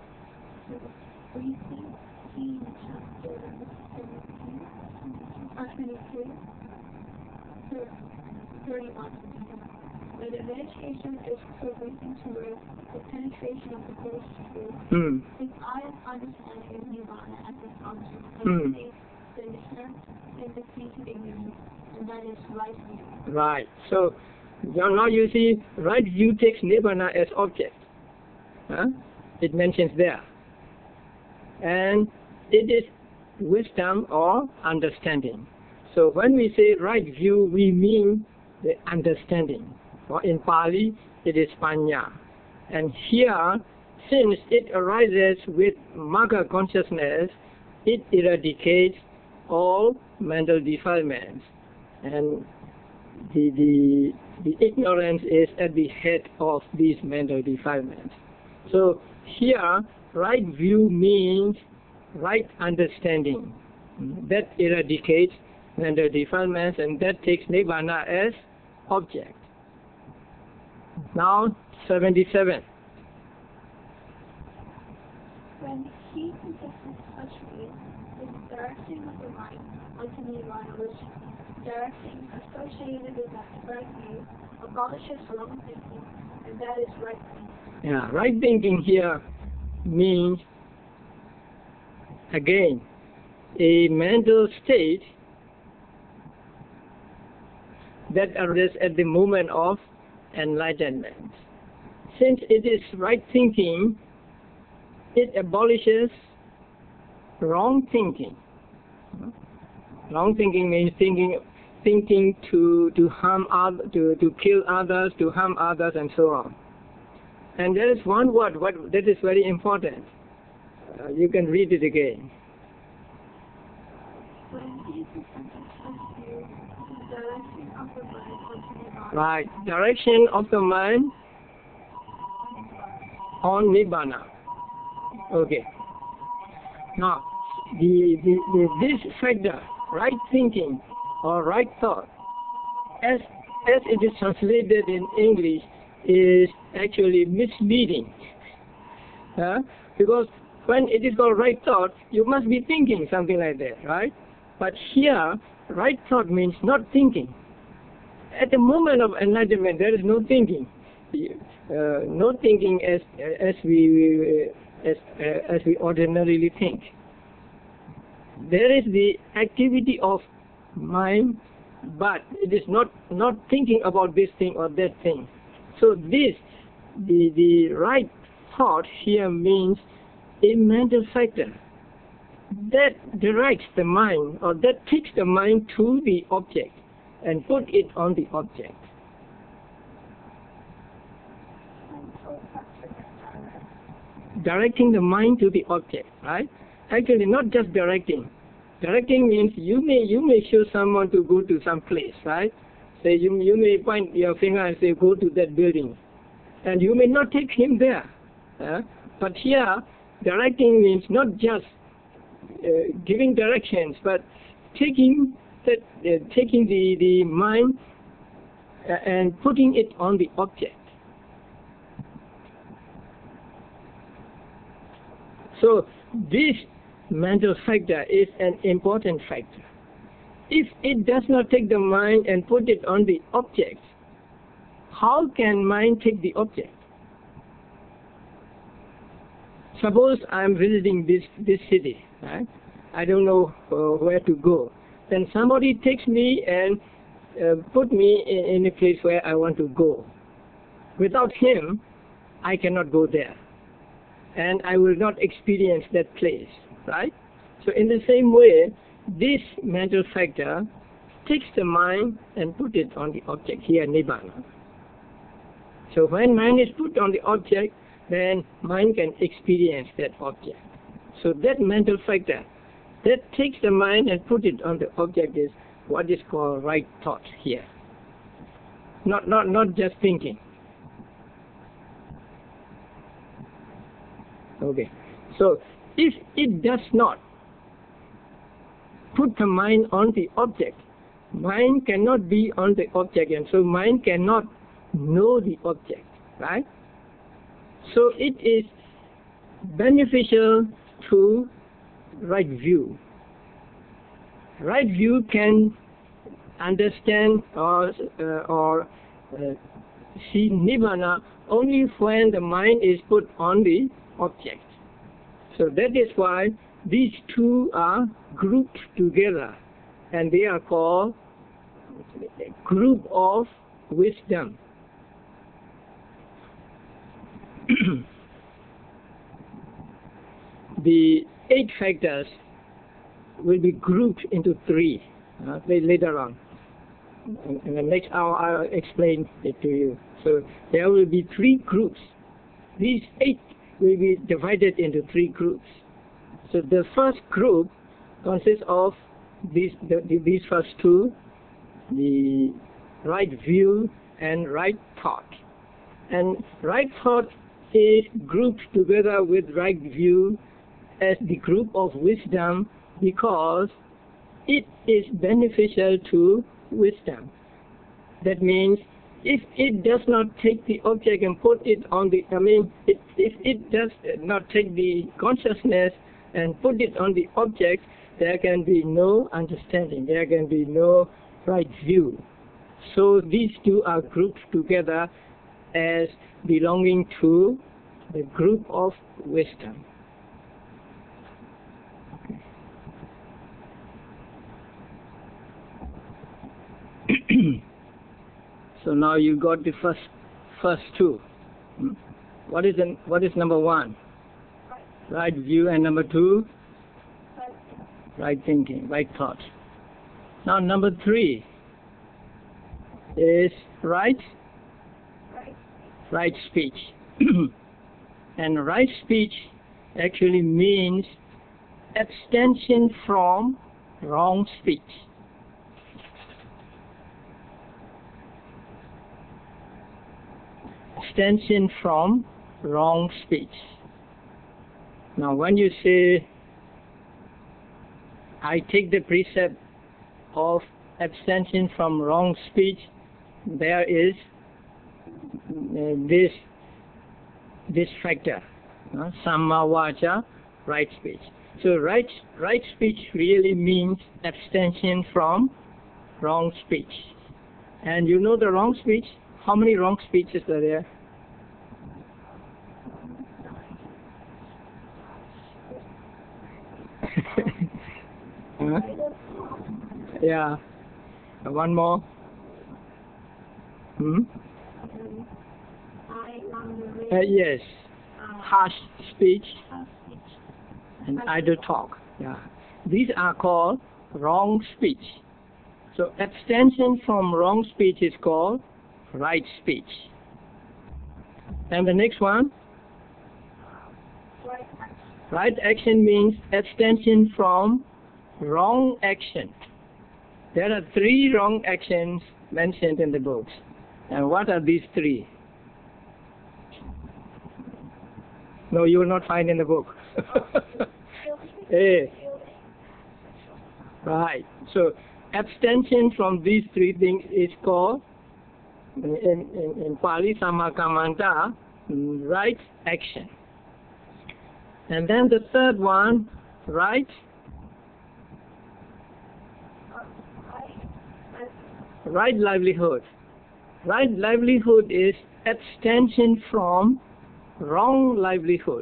Where the meditation is progressing towards the penetration of the first truth, Mm. his eyes understanding of Nirvana as its object, Mm. and sees the descent in the seat of ignorance, and that is right view. Right. So now you see, right view takes Nibbana as object. Huh? It mentions there. And it is wisdom or understanding. So when we say right view, we mean the understanding. Or in Pali, it is panya. And here, since it arises with Magga consciousness, it eradicates all mental defilements, and the, the, the ignorance is at the head of these mental defilements. So here, right view means right understanding. That eradicates mental defilements, and that takes Nibbana as object. Now, seventy-seven. When he possesses such faith, the directing of the mind onto Nibbana, which directing associated with that right view, abolishes wrong thinking, and that is right thinking. Yeah, right thinking here means, again, a mental state that arises at the moment of enlightenment. Since it is right thinking, it abolishes wrong thinking. Wrong thinking means thinking, thinking to to harm other, to to kill others, to harm others, and so on. And there is one word what that is very important. Uh, you can read it again. When he possesses such view, the directing of the mind onto Nibbana. Right, direction of the mind on Nibbana. Okay. Now, the, the, the this factor, right thinking or right thought, as as it is translated in English, is actually misleading. Huh? Because when it is called right thought, you must be thinking something like that, right? But here, right thought means not thinking. At the moment of enlightenment, there is no thinking. Uh, no thinking as as we as uh, as we ordinarily think. There is the activity of mind, but it is not not thinking about this thing or that thing. So this the the right thought here means a mental factor that directs the mind, or that takes the mind to the object and put it on the object. Directing the mind to the object, right? Actually, not just directing. Directing means you may you may show someone to go to some place, right? Say you you may point your finger and say go to that building, and you may not take him there. Uh, but here, directing means not just uh, giving directions, but taking that uh, taking the the mind uh, and putting it on the object. So this mental factor is an important factor. If it does not take the mind and put it on the object, how can mind take the object? Suppose I am visiting this, this city, right? I don't know uh, where to go. Then somebody takes me and uh, put me in, in a place where I want to go. Without him, I cannot go there. And I will not experience that place, right? So in the same way, this mental factor takes the mind and put it on the object, here Nibbana. So when mind is put on the object, then mind can experience that object. So that mental factor that takes the mind and put it on the object is what is called right thought here. Not, not, not just thinking. Okay, so if it does not put the mind on the object, mind cannot be on the object, and so mind cannot know the object, right? So it is beneficial to right view. Right view can understand or, uh, or uh, see Nibbana only when the mind is put on the object. So that is why these two are grouped together, and they are called a group of wisdom. The eight factors will be grouped into three uh, later on. In, in the next hour, I'll explain it to you. So there will be three groups. These eight will be divided into three groups. So the first group consists of these the, the, these first two, the right view and right thought. And right thought is grouped together with right view as the group of wisdom because it is beneficial to wisdom. That means if it does not take the object and put it on the, I mean, it, if it does not take the consciousness and put it on the object, there can be no understanding, there can be no right view. So these two are grouped together as belonging to the group of wisdom. So now you got the first first two. Hmm? What is the, what is number one? Right view, and number two? Right thinking, right thought. Now number three is right right speech. And right speech actually means abstention from wrong speech. Abstention from wrong speech. Now when you say, I take the precept of abstention from wrong speech, there is uh, this this factor, uh, samma vaca, right speech. So right right speech really means abstention from wrong speech. And you know the wrong speech? How many wrong speeches are there? Huh? Yeah. One more. Hmm? Uh, yes. Harsh speech and idle talk. Yeah. These are called wrong speech. So abstention from wrong speech is called right speech. And the next one? Right action means abstention from wrong action. There are three wrong actions mentioned in the books. And what are these three? No, you will not find in the book. Hey. Right. So abstention from these three things is called, in, in, in Pali, samma kammanta, right action. And then the third one, right? Right livelihood. Right livelihood is abstention from wrong livelihood.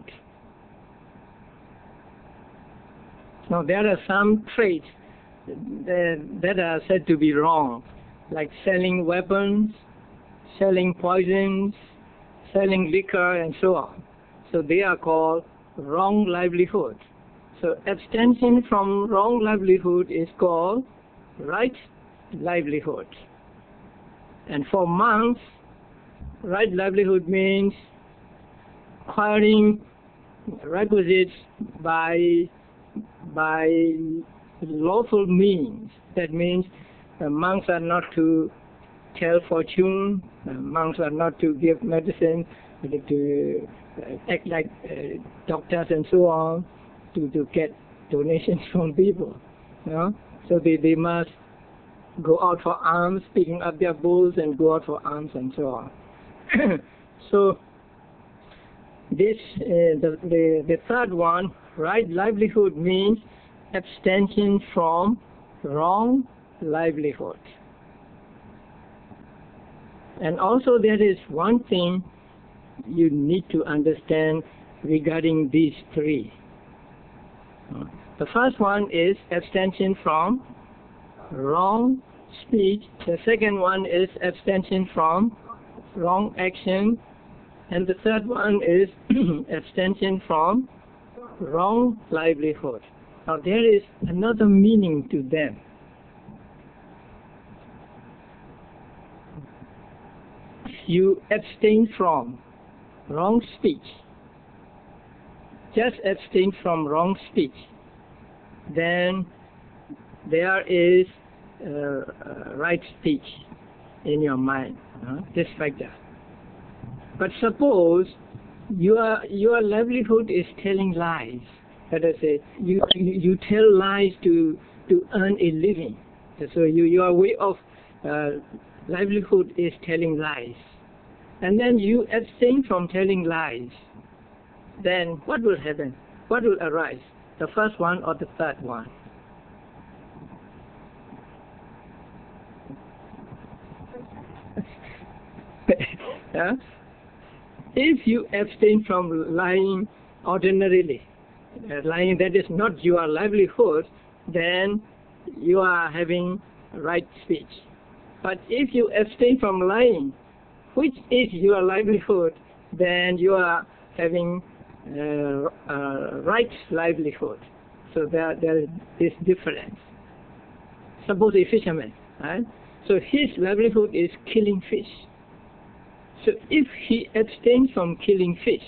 Now there are some traits that, that are said to be wrong, like selling weapons, selling poisons, selling liquor, and so on. So they are called wrong livelihood. So abstention from wrong livelihood is called right livelihood. And for monks, right livelihood means acquiring requisites by by lawful means. That means uh, monks are not to tell fortune, uh, monks are not to give medicine, to uh, act like uh, doctors and so on, to, to get donations from people. You know? So they, they must go out for alms, picking up their bowls and go out for alms and so on. So this uh, the, the the third one, right livelihood, means abstention from wrong livelihood. And also there is one thing you need to understand regarding these three. The first one is abstention from wrong speech. The second one is abstention from wrong action. And the third one is abstention from wrong livelihood. Now there is another meaning to them. You abstain from wrong speech. Just abstain from wrong speech. Then there is uh, uh, right speech in your mind, uh, this factor. But suppose your your livelihood is telling lies. Let us say you you, you tell lies to to earn a living. So you, your way of uh, livelihood is telling lies, and then you abstain from telling lies. Then what will happen? What will arise? The first one or the third one? Yeah? If you abstain from lying ordinarily, uh, lying that is not your livelihood, then you are having right speech. But if you abstain from lying, which is your livelihood, then you are having uh, uh, right livelihood. So there, there is this difference. Suppose a fisherman, right? So his livelihood is killing fish. So if he abstains from killing fish,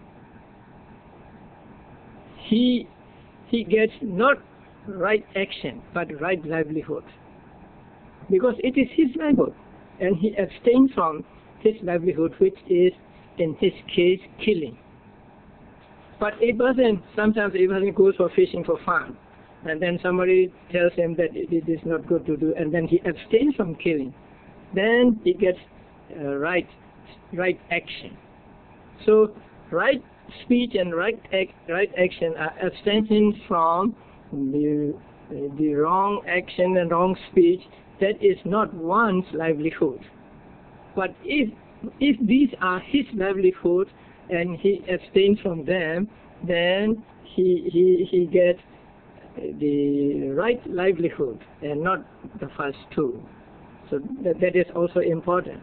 he he gets not right action but right livelihood, because it is his livelihood, and he abstains from his livelihood, which is in his case killing. But a person, sometimes a person goes for fishing for fun, and then somebody tells him that it, it is not good to do, and then he abstains from killing. Then he gets uh, right right action. So right speech and right act, right action are abstention from the the wrong action and wrong speech that is not one's livelihood. But if if these are his livelihood and he abstains from them, then he he he gets the right livelihood and not the first two. So that, that is also important.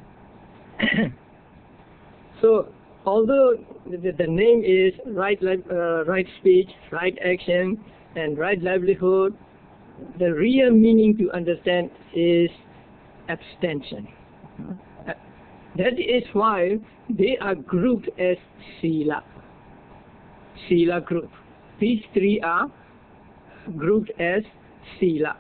So although the, the name is right uh, right speech, right action, and right livelihood, the real meaning to understand is abstention. Uh, that is why they are grouped as Sila. Sila group. These three are grouped as Sila.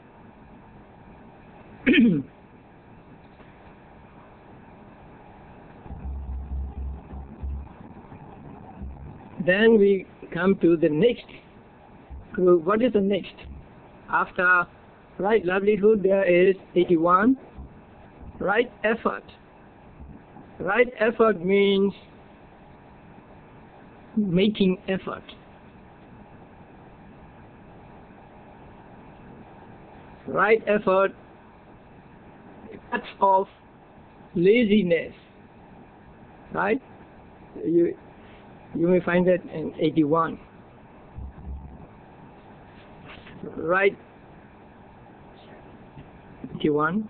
Then we come to the next group. What is the next? After right livelihood, there is eighty-one. Right effort. Right effort means making effort. Right effort cuts off laziness. Right? You you may find that in eighty-one. Right. eighty-one.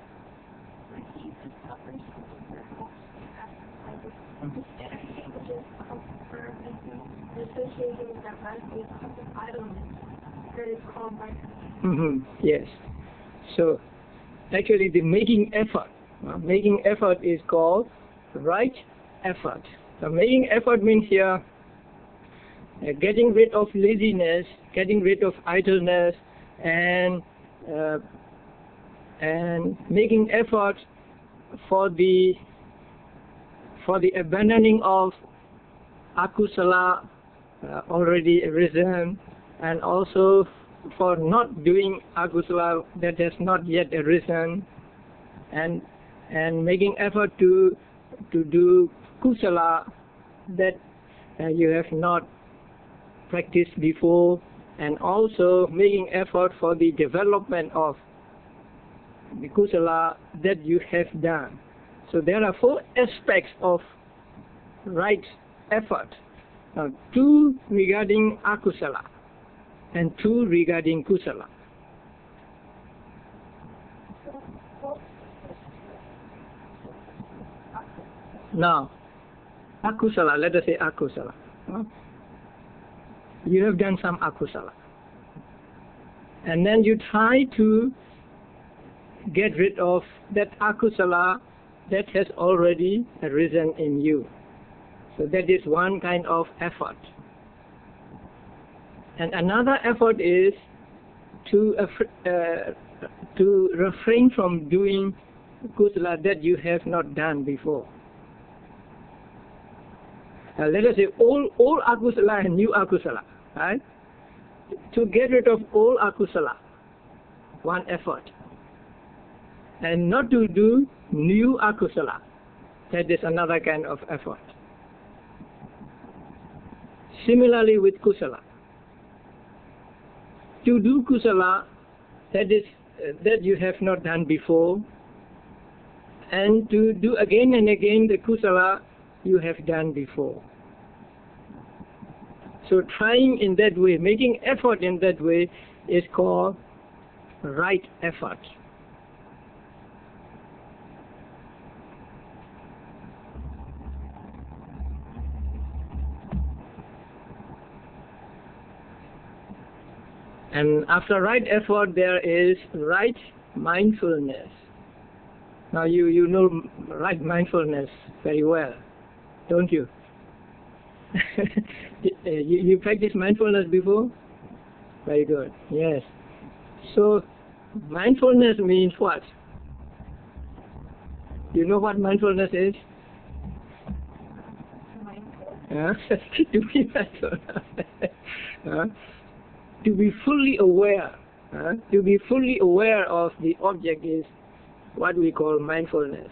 Mm-hmm. Yes. So actually the making effort, uh, making effort is called right effort. So making effort means here uh, getting rid of laziness, getting rid of idleness, and uh, and making effort for the for the abandoning of akusala uh, already arisen, and also for not doing akusala that has not yet arisen, and and making effort to to do kusala that uh, you have not practiced before, and also making effort for the development of the kusala that you have done. So there are four aspects of right effort. Now, two regarding akusala and two regarding kusala. Now, akusala, let us say akusala. Huh? You have done some akusala. And then you try to get rid of that akusala that has already arisen in you. So that is one kind of effort. And another effort is to uh, uh, to refrain from doing kusala that you have not done before. Uh, let us say all all akusala and new akusala, right? To get rid of all akusala, one effort, and not to do new akusala, that is another kind of effort. Similarly with kusala, to do kusala that is uh, that you have not done before, and to do again and again the kusala you have done before. So trying in that way, making effort in that way is called right effort. And after right effort, there is right mindfulness. Now you, you know right mindfulness very well, don't you? you? You practiced mindfulness before? Very good, yes. So mindfulness means what? You know what mindfulness is? Huh? to be mindful. huh? To be fully aware. Huh? To be fully aware of the object is what we call mindfulness.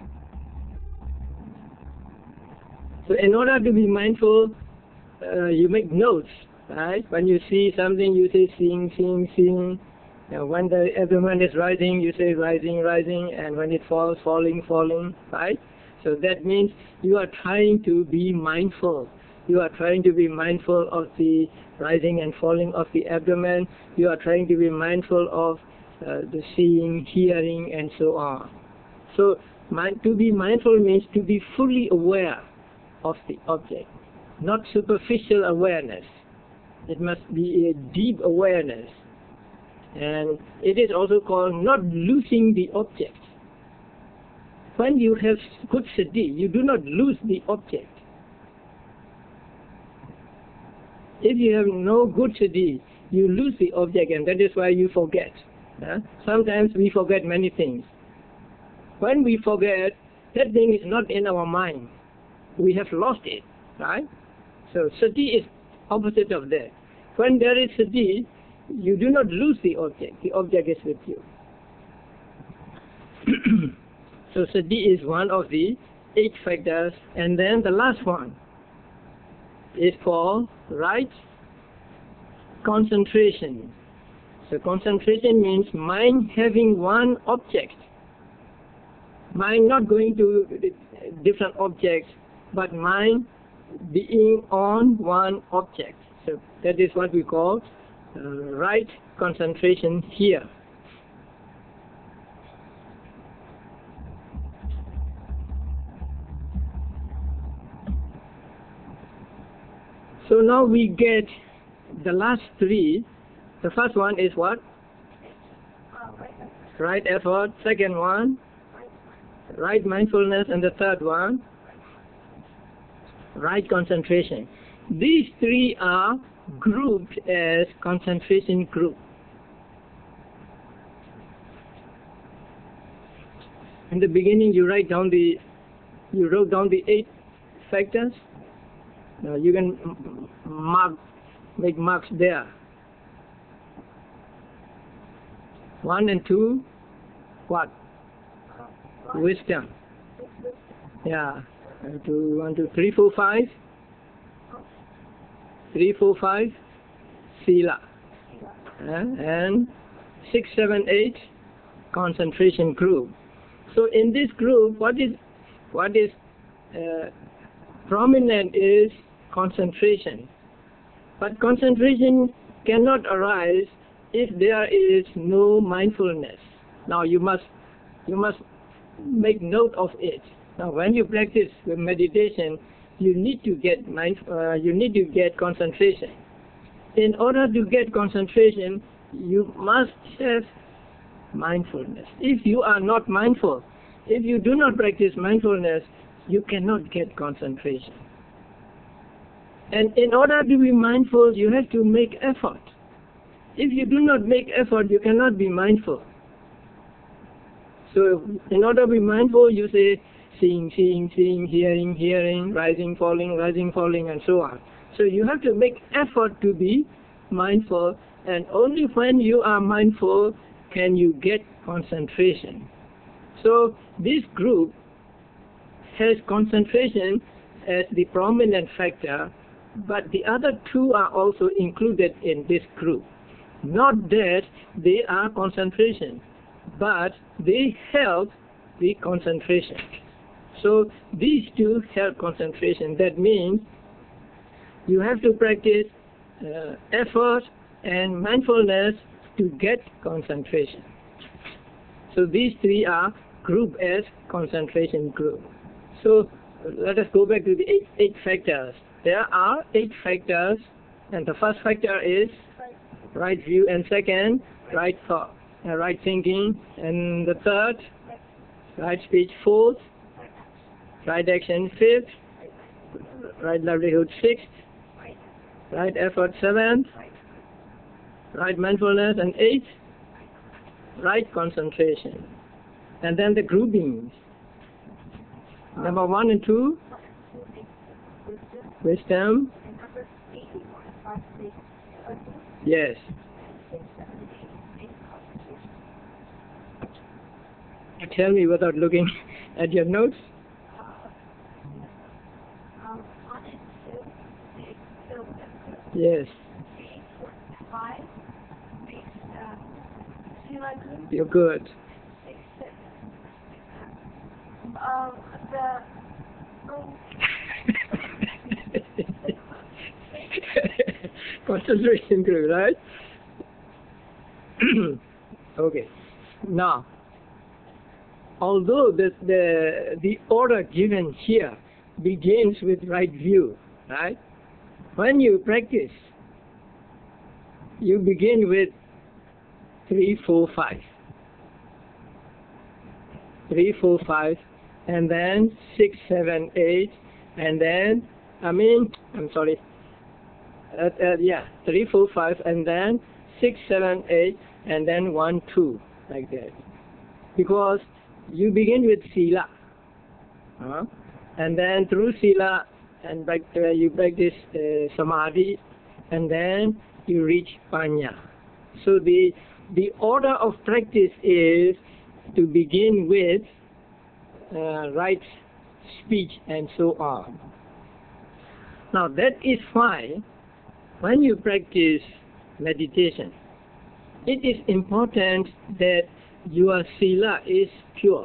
So in order to be mindful, uh, you make notes, right? When you see something, you say seeing, seeing, seeing. Now, when the abdomen is rising, you say rising, rising, and when it falls, falling, falling, right? So that means you are trying to be mindful. You are trying to be mindful of the rising and falling of the abdomen. You are trying to be mindful of uh, the seeing, hearing, and so on. So mind, to be mindful means to be fully aware of the object, not superficial awareness. It must be a deep awareness. And it is also called not losing the object. When you have good sati, you do not lose the object. If you have no good sati, you lose the object, and that is why you forget. Huh? Sometimes we forget many things. When we forget, that thing is not in our mind. We have lost it, right? So sati is opposite of that. When there is sati, you do not lose the object. The object is with you. So sati is one of the eight factors. And then the last one is called right concentration. So concentration means mind having one object. Mind not going to different objects, but mind being on one object. So that is what we call uh, right concentration here. So now we get the last three. The first one is what? Right effort. Second one, right mindfulness. And the third one, right concentration. These three are grouped as concentration group. In the beginning, you write down the, you wrote down the eight factors. Now you can mark, make marks there. One and two, what? Wisdom. Yeah. And two, one, two, three, four, five. Three, four, five. Sila. Uh, and six, seven, eight. Concentration group. So in this group, what is what is uh, prominent is concentration. But concentration cannot arise if there is no mindfulness. Now you must you must make note of it. Now when you practice the meditation, you need to get mind, uh, you need to get concentration. In order to get concentration, you must have mindfulness. If you are not mindful, if you do not practice mindfulness, you cannot get concentration. And in order to be mindful, you have to make effort. if you do not make effort, you cannot be mindful. So in order to be mindful, you say seeing, seeing, seeing, hearing, hearing, rising, falling, rising, falling, and so on. So you have to make effort to be mindful, and only when you are mindful can you get concentration. So this group has concentration as the prominent factor, but the other two are also included in this group. Not that they are concentration, but they help the concentration. So these two help concentration. That means you have to practice uh, effort and mindfulness to get concentration. So these three are grouped as concentration group. So let us go back to the eight, eight factors. There are eight factors, and the first factor is right view, and second, right thought, uh, right thinking, and the third, right speech, fourth, right action, fifth, right livelihood, sixth, right effort, seventh, right mindfulness, and eighth, right concentration. And then the groupings. Number one and two, wisdom. Yes. Tell me without looking at your notes. Yes. You're good. Um, the um, concentration group, right? Okay. Now, although the, the the order given here begins with right view, right? When you practice, you begin with three, four, five. Three, four, five, and then six, seven, eight, and then, I mean, I'm sorry, uh, uh, yeah, three, four, five, and then six, seven, eight, and then one, two, like that. Because you begin with sila, uh, and then through sila, and back, uh, you practice uh, samadhi, and then you reach panya. So the the order of practice is to begin with uh, right speech and so on. Now that is why when you practice meditation, it is important that your sila is pure.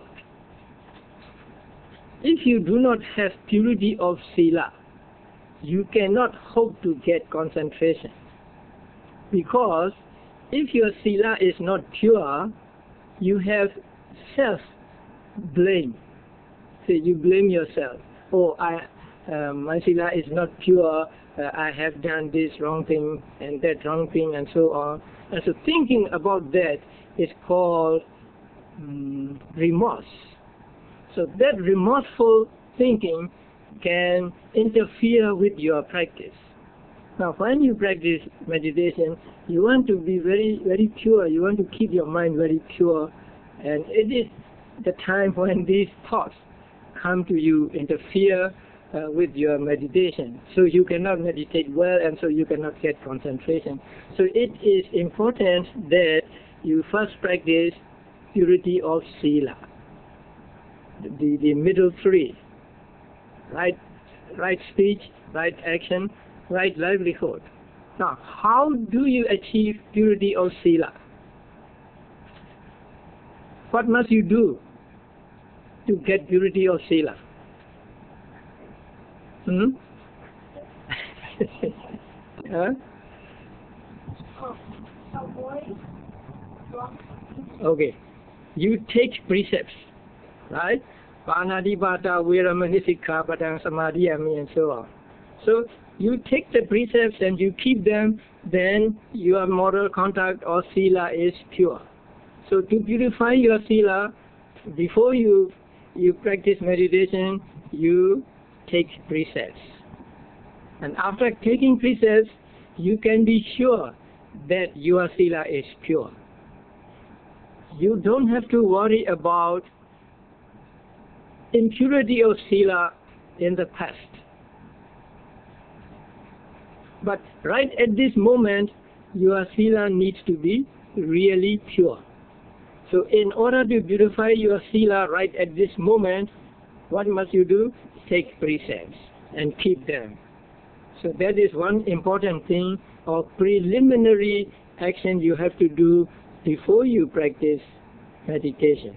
If you do not have purity of sila, you cannot hope to get concentration. Because if your sila is not pure, you have self-blame. So you blame yourself. Oh, I, uh, my sila is not pure. Uh, I have done this wrong thing and that wrong thing and so on. And so thinking about that is called um, remorse. So that remorseful thinking can interfere with your practice. Now, when you practice meditation, you want to be very, very pure. You want to keep your mind very pure. And it is the time when these thoughts come to you, interfere uh, with your meditation. So you cannot meditate well, and so you cannot get concentration. So it is important that you first practice purity of sila. The, the middle three. Right, right speech, right action, right livelihood. Now, how do you achieve purity of sila? What must you do to get purity of sila? Hmm? Huh? Okay. You take precepts, right? Panadipata, Viramani, Sikkhapadang, Samadhiyami, and so on. So you take the precepts and you keep them, then your moral conduct or sila is pure. So to purify your sila, before you you practice meditation, you take precepts. And after taking precepts, you can be sure that your sila is pure. You don't have to worry about impurity of sila in the past. But right at this moment, your sila needs to be really pure. So in order to beautify your sila right at this moment, what must you do? Take precepts and keep them. So that is one important thing or preliminary action you have to do before you practice meditation.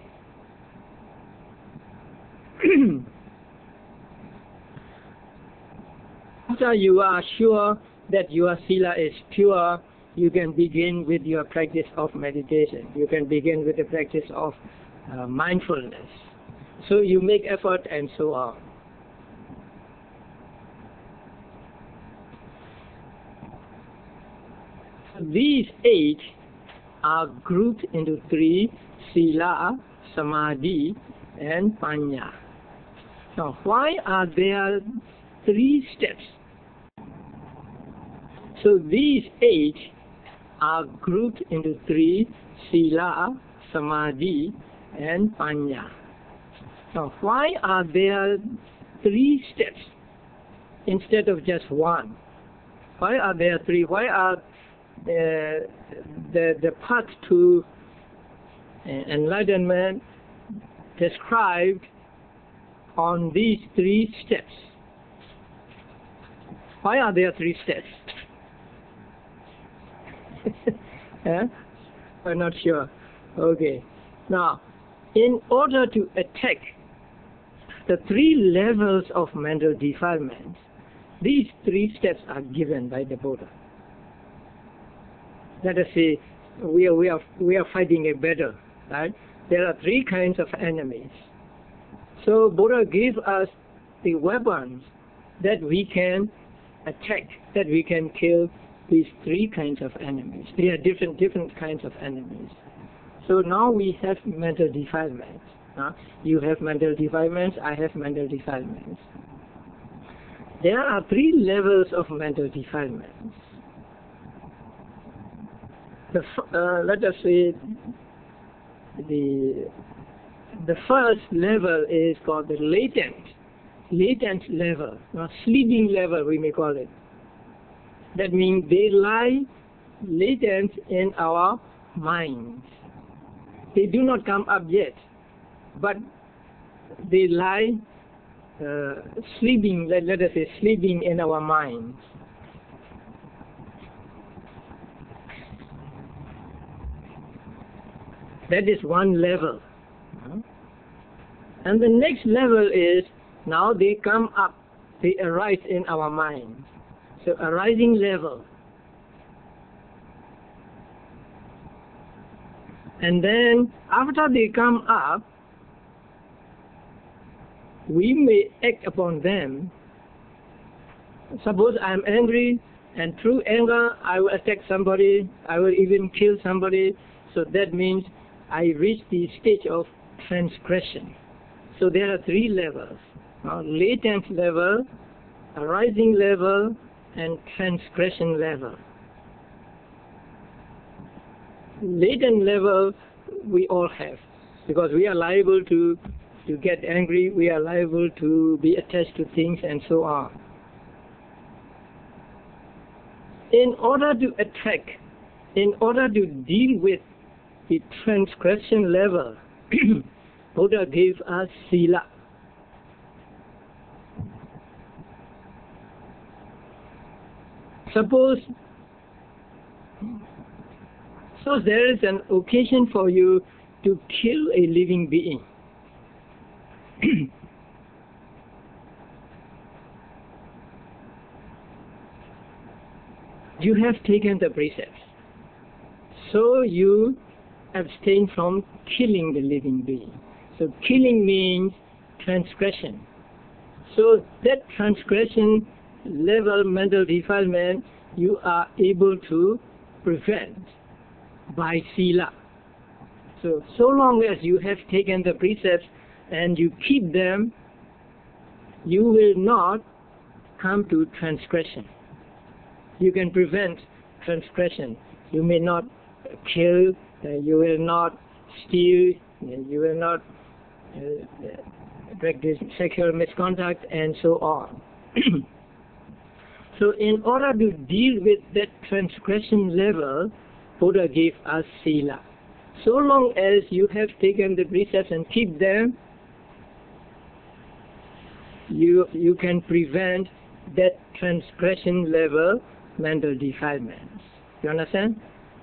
After you are sure that your sila is pure, you can begin with your practice of meditation. You can begin with the practice of uh, mindfulness. So you make effort and so on. These eight are grouped into three: sila, samadhi, and panya. Now, why are there three steps? So these eight are grouped into three: sila, samadhi, and panya. Now, why are there three steps instead of just one? Why are there three? Why are uh, the the path to enlightenment described on these three steps? Why are there three steps? Yeah? I'm not sure. Okay. Now, in order to attack the three levels of mental defilements, these three steps are given by the Buddha. Let us say we are, we are, we are fighting a battle, right? There are three kinds of enemies. So Buddha gave us the weapons that we can attack, that we can kill these three kinds of enemies. They are different, different kinds of enemies. So now we have mental defilements. Huh? You have mental defilements, I have mental defilements. There are three levels of mental defilements. The, uh, let us say the, the first level is called the latent, latent level, or sleeping level we may call it. That means they lie latent in our minds. They do not come up yet, but they lie uh, sleeping, let, let us say sleeping in our minds. That is one level. And the next level is, now they come up, they arise in our minds. So arising level. And then after they come up, we may act upon them. Suppose I am angry, and through anger I will attack somebody, I will even kill somebody. So that means I reach the stage of transgression. So there are three levels: now, latent level, arising level, and transgression level. Latent level we all have, because we are liable to to get angry, we are liable to be attached to things and so on. In order to attack, in order to deal with the transgression level, Buddha gave us sila. Suppose, so there is an occasion for you to kill a living being. You have taken the precepts, so you abstain from killing the living being. So killing means transgression. So that transgression level mental defilement you are able to prevent by sila. So, so long as you have taken the precepts and you keep them, you will not come to transgression. You can prevent transgression. You may not kill, uh, you will not steal, you will not uh, practice sexual misconduct, and so on. So in order to deal with that transgression level, Buddha gave us sila. So long as you have taken the precepts and keep them, you, you can prevent that transgression level mental defilements. You understand?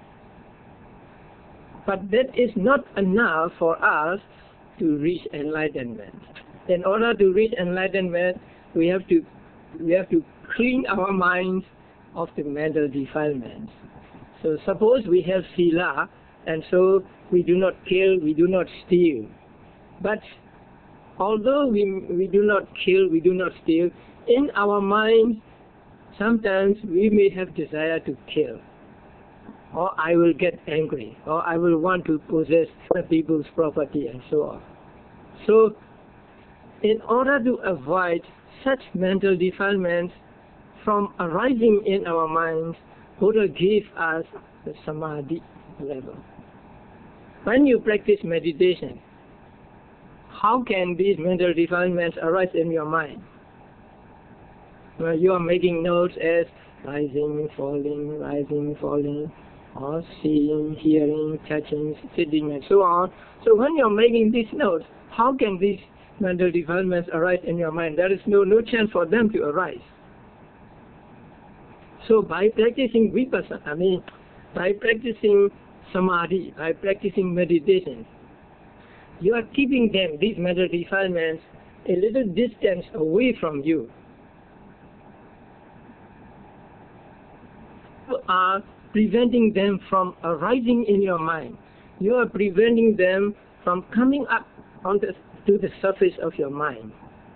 But that is not enough for us to reach enlightenment. In order to reach enlightenment, we have to we have to clean our minds of the mental defilements. So suppose we have sila, and so we do not kill, we do not steal. But although we we do not kill, we do not steal, in our minds, sometimes we may have desire to kill, or I will get angry, or I will want to possess other people's property, and so on. So, in order to avoid such mental defilements from arising in our minds, Buddha gave us the samadhi level. When you practice meditation, how can these mental defilements arise in your mind? Well, you are making notes as rising, falling, rising, falling, or seeing, hearing, touching, sitting, and so on. So when you are making these notes, how can these mental defilements arise in your mind? There is no, no chance for them to arise. So by practicing vipassana, I mean, by practicing samadhi, by practicing meditation, you are keeping them, these mental defilements, a little distance away from you. You are preventing them from arising in your mind. You are preventing them from coming up on the, to the surface of your mind.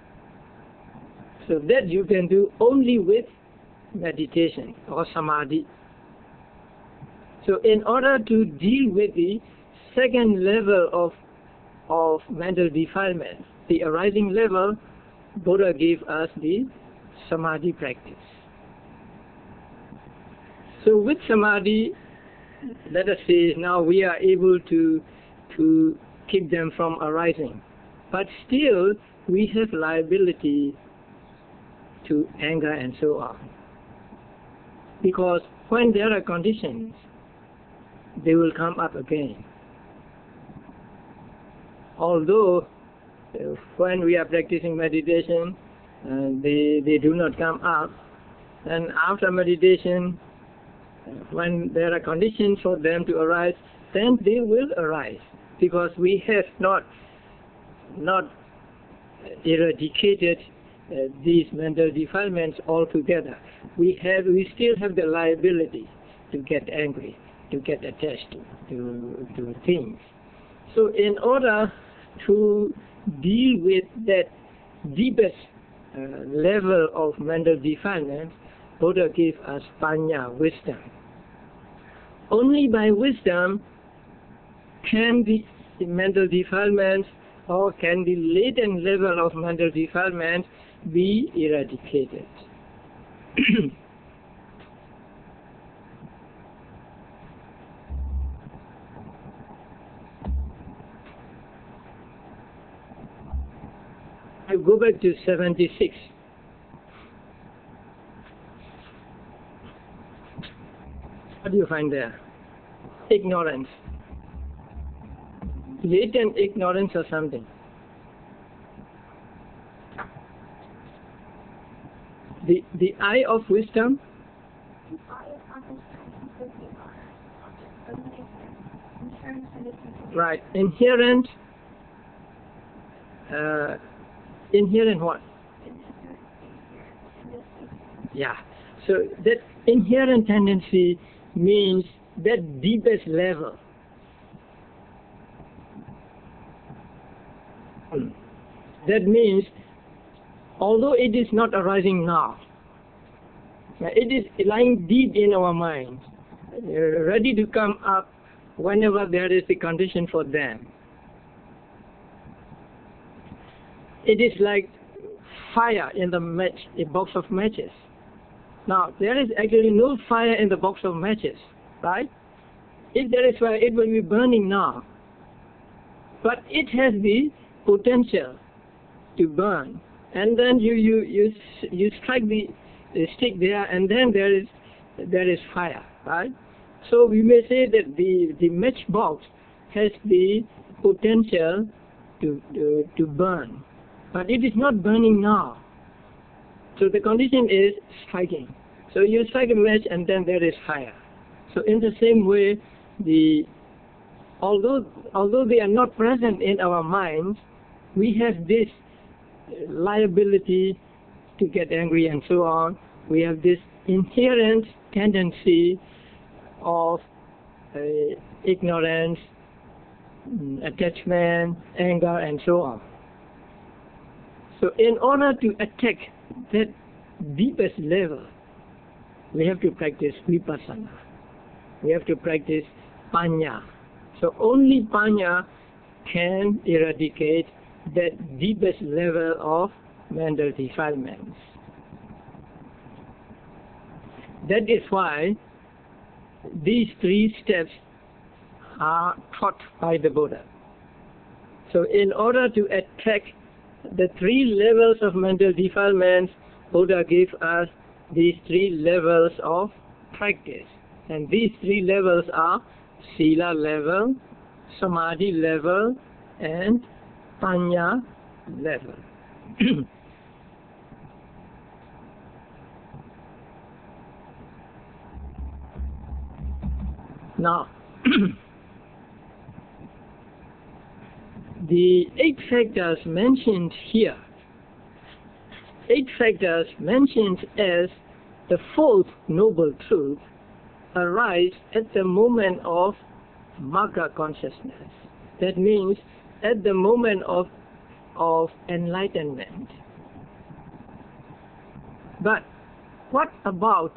So that you can do only with meditation or samadhi. So in order to deal with the second level of, of mental defilement, the arising level, Buddha gave us the samadhi practice. So with samadhi, let us say now we are able to, to keep them from arising. But still, we have liability to anger and so on. Because when there are conditions, they will come up again. Although, uh, when we are practicing meditation, uh, they, they do not come up. And after meditation, when there are conditions for them to arise, then they will arise, because we have not not eradicated uh, these mental defilements altogether. We have, we still have the liability to get angry, to get attached to, to, to things. So in order to deal with that deepest uh, level of mental defilement, Buddha gave us panya, wisdom. Only by wisdom can the mental defilements or can the latent level of mental defilement be eradicated. I go back to seventy-six. What do you find there? Ignorance. Latent ignorance or something. The, the eye of wisdom. Right. Inherent. Uh, inherent what? Yeah. So that inherent tendency means that deepest level. That means, although it is not arising now, it is lying deep in our minds, ready to come up whenever there is a condition for them. It is like fire in the match, a box of matches. Now, there is actually no fire in the box of matches, right? if there is fire, it will be burning now. But it has the potential to burn. And then you, you, you, you strike the, the stick there, and then there is, there is fire, right? So we may say that the, the matchbox has the potential to, to, to burn. But it is not burning now. So the condition is striking. So you strike a match and then there is fire. So in the same way, the although although they are not present in our minds, we have this liability to get angry and so on. We have this inherent tendency of uh, ignorance, attachment, anger, and so on. So in order to attack that deepest level, we have to practice vipassana. We have to practice panya. So only panya can eradicate that deepest level of mental defilements. That is why these three steps are taught by the Buddha. So in order to attack the three levels of mental defilements, Buddha gave us these three levels of practice. And these three levels are Sila level, Samadhi level, and Panya level. Now, the eight factors mentioned here, eight factors mentioned as the fourth noble truth, arise at the moment of Magga consciousness. That means at the moment of, of enlightenment. But what about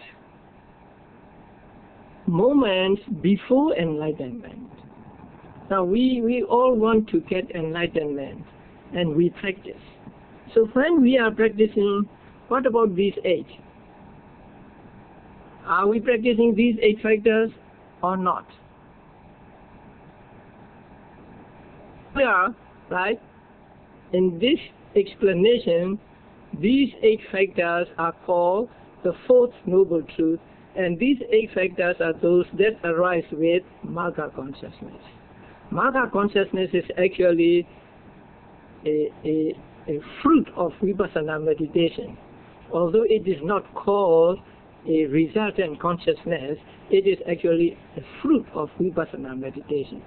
moments before enlightenment? Now we, we all want to get enlightenment and we practice. So when we are practicing, what about these eight? Are we practicing these eight factors or not? We are, right? In this explanation, these eight factors are called the fourth noble truth, and these eight factors are those that arise with Magga consciousness. Magga consciousness is actually a, a, a fruit of Vipassana meditation. Although it is not called a resultant consciousness, it is actually a fruit of Vipassana meditation.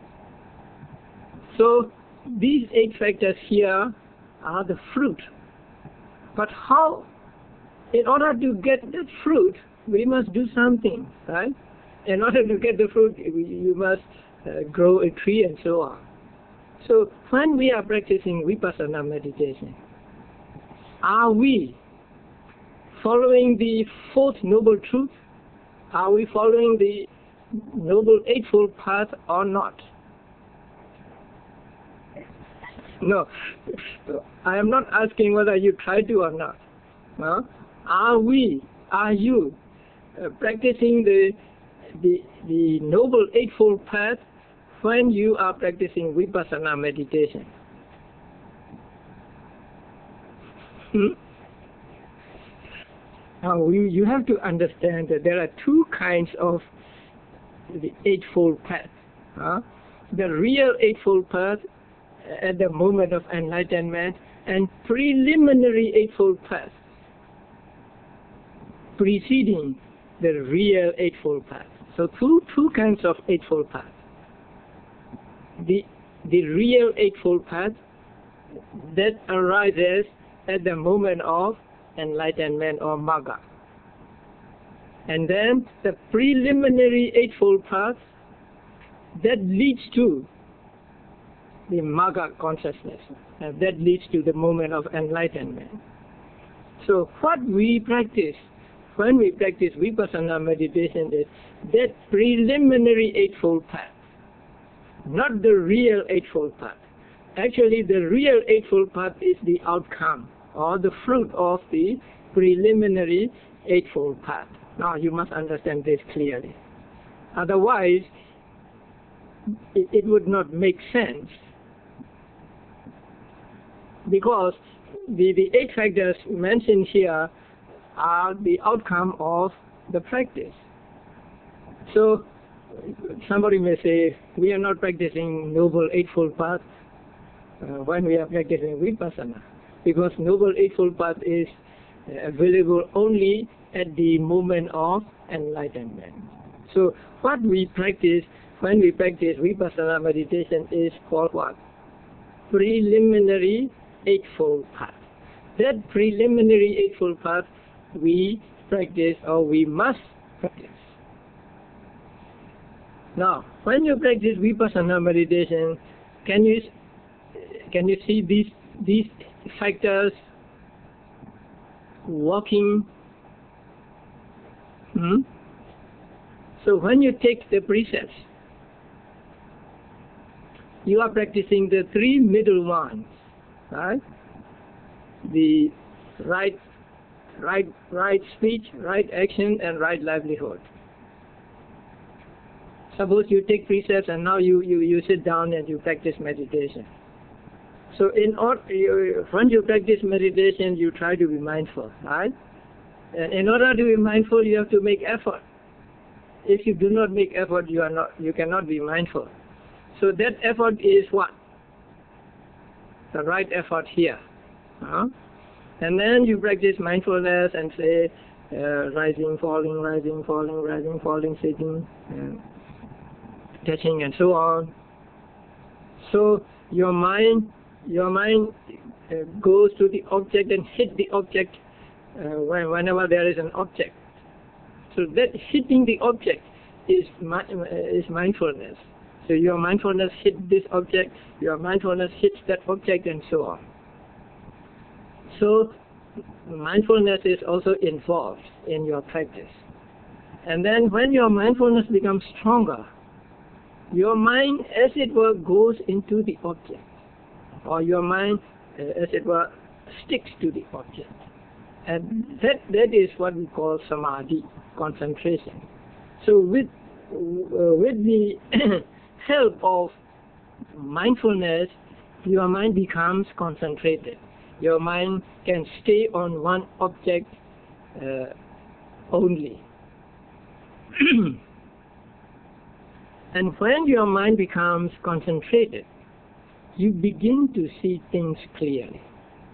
So these eight factors here are the fruit. But how, in order to get that fruit, we must do something, right? In order to get the fruit, you must uh, grow a tree and so on. So when we are practicing Vipassana meditation, are we following the fourth noble truth? Are we following the noble eightfold path or not? No, I am not asking whether you try to or not. No? Are we, are you uh, practicing the, the, the noble eightfold path when you are practicing Vipassana meditation? Hmm? Now, you, you have to understand that there are two kinds of the Eightfold Path. Huh? The real Eightfold Path at the moment of enlightenment and preliminary Eightfold Path preceding the real Eightfold Path. So two, two kinds of Eightfold Path. The, the real Eightfold Path that arises at the moment of enlightenment or Magga. And then the preliminary Eightfold Path that leads to the Magga consciousness, and that leads to the moment of enlightenment. So what we practice when we practice Vipassana meditation is that preliminary Eightfold Path, not the real Eightfold Path. Actually, the real Eightfold Path is the outcome or the fruit of the preliminary Eightfold Path. Now you must understand this clearly. Otherwise, it, it would not make sense, because the, the eight factors mentioned here are the outcome of the practice. So somebody may say, we are not practicing Noble Eightfold Path uh, when we are practicing Vipassana, because Noble Eightfold Path is uh, available only at the moment of enlightenment. So what we practice when we practice Vipassana meditation is called what? Preliminary Eightfold Path. That preliminary Eightfold Path we practice, or we must practice. Now, when you practice Vipassana meditation, can you can you see these these factors working? Hmm? So when you take the precepts, you are practicing the three middle ones, right? The right, right, right speech, right action, and right livelihood. Suppose you take precepts and now you, you, you sit down and you practice meditation. So in order, you, when you practice meditation, you try to be mindful, right? And in order to be mindful, you have to make effort. If you do not make effort, you are not, you cannot be mindful. So that effort is what? The right effort here. Huh? And then you practice mindfulness and say, uh, rising, falling, rising, falling, rising, falling, sitting, uh, touching, and so on. So your mind, your mind uh, goes to the object and hit the object uh, whenever there is an object. So that hitting the object is is mindfulness. So your mindfulness hits this object, your mindfulness hits that object, and so on. So mindfulness is also involved in your practice. And then when your mindfulness becomes stronger, your mind, as it were, goes into the object, or your mind, uh, as it were, sticks to the object. And that, that is what we call samadhi, concentration. So with, uh, with the help of mindfulness, your mind becomes concentrated. Your mind can stay on one object uh, only. And when your mind becomes concentrated, you begin to see things clearly.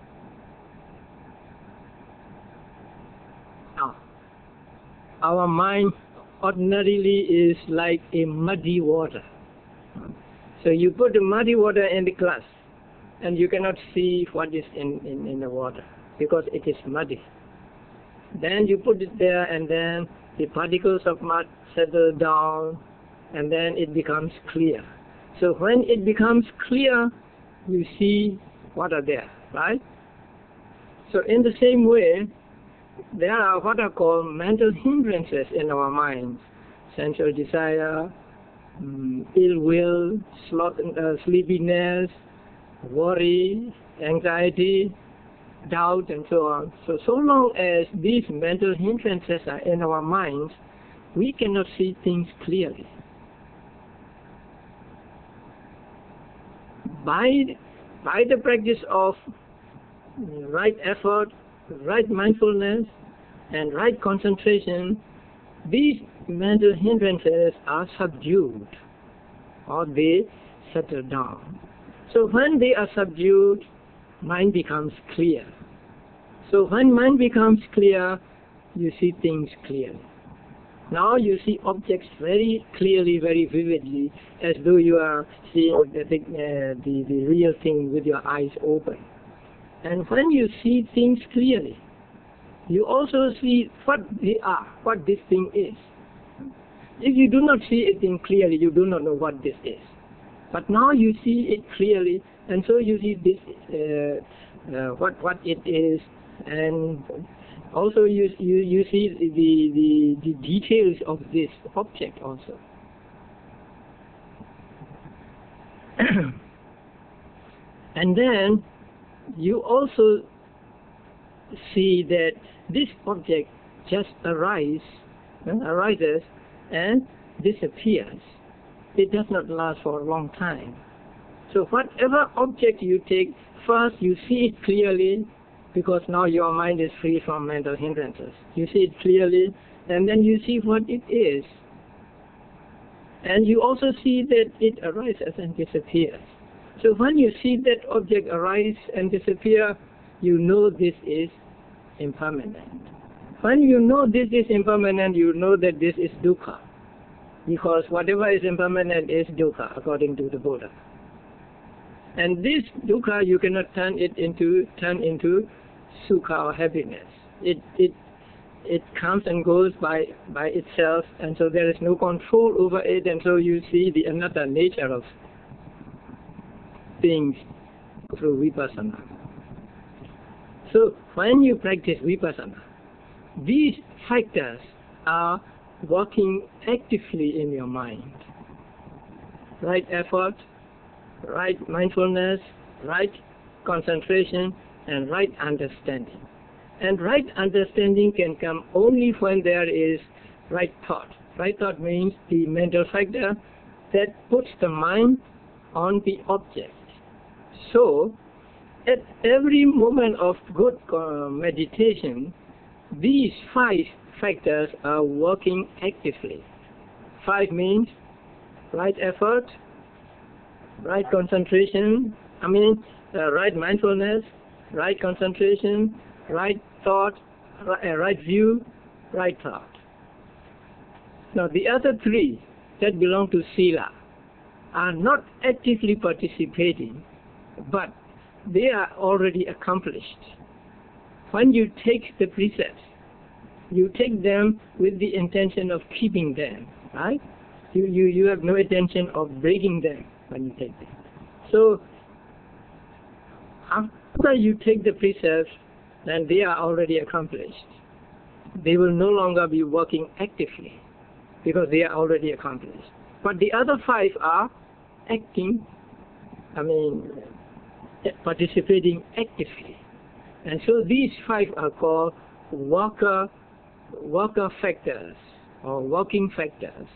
Now, our mind ordinarily is like a muddy water. So you put the muddy water in the glass, and you cannot see what is in, in, in the water, because it is muddy. Then you put it there, and then the particles of mud settle down, and then it becomes clear. So when it becomes clear, you see what are there, right? So in the same way, there are what are called mental hindrances in our minds: sensual desire, um, ill will, sloth, uh, sleepiness, worry, anxiety, doubt, and so on. So, so long as these mental hindrances are in our minds, we cannot see things clearly. By, by the practice of right effort, right mindfulness, and right concentration, these mental hindrances are subdued, or they settle down. So when they are subdued, mind becomes clear. So when mind becomes clear, you see things clearly. Now you see objects very clearly, very vividly, as though you are seeing the, uh, the, the real thing with your eyes open. And when you see things clearly, you also see what they are, what this thing is. If you do not see a thing clearly, you do not know what this is. But now you see it clearly, and so you see this, uh, uh, what what it is, and also you you you see the the the details of this object also. And then you also see that this object just arises, uh, arises and disappears. it does not last for a long time. So whatever object you take, first you see it clearly, because now your mind is free from mental hindrances. You see it clearly, and then you see what it is. And you also see that it arises and disappears. So when you see that object arise and disappear, you know this is impermanent. When you know this is impermanent, you know that this is dukkha. Because whatever is impermanent is dukkha, according to the Buddha. And this dukkha, you cannot turn it into turn into sukha or happiness. It it it comes and goes by by itself, and so there is no control over it, and so you see the anatta nature of things through vipassana. So when you practice vipassana, these factors are working actively in your mind. Right effort, right mindfulness, right concentration, and right understanding. And right understanding can come only when there is right thought. Right thought means the mental factor that puts the mind on the object. So, at every moment of good uh, meditation, these five factors are working actively. Five means right effort, right concentration, I mean uh, right mindfulness, right concentration, right thought, right, uh, right view, right thought. Now the other three that belong to sila are not actively participating, but they are already accomplished. When you take the precepts, you take them with the intention of keeping them, right? You, you, you have no intention of breaking them when you take them. So, after you take the precepts, then they are already accomplished. They will no longer be working actively, because they are already accomplished. But the other five are acting, I mean, participating actively. And so these five are called worker, worker factors, or working factors.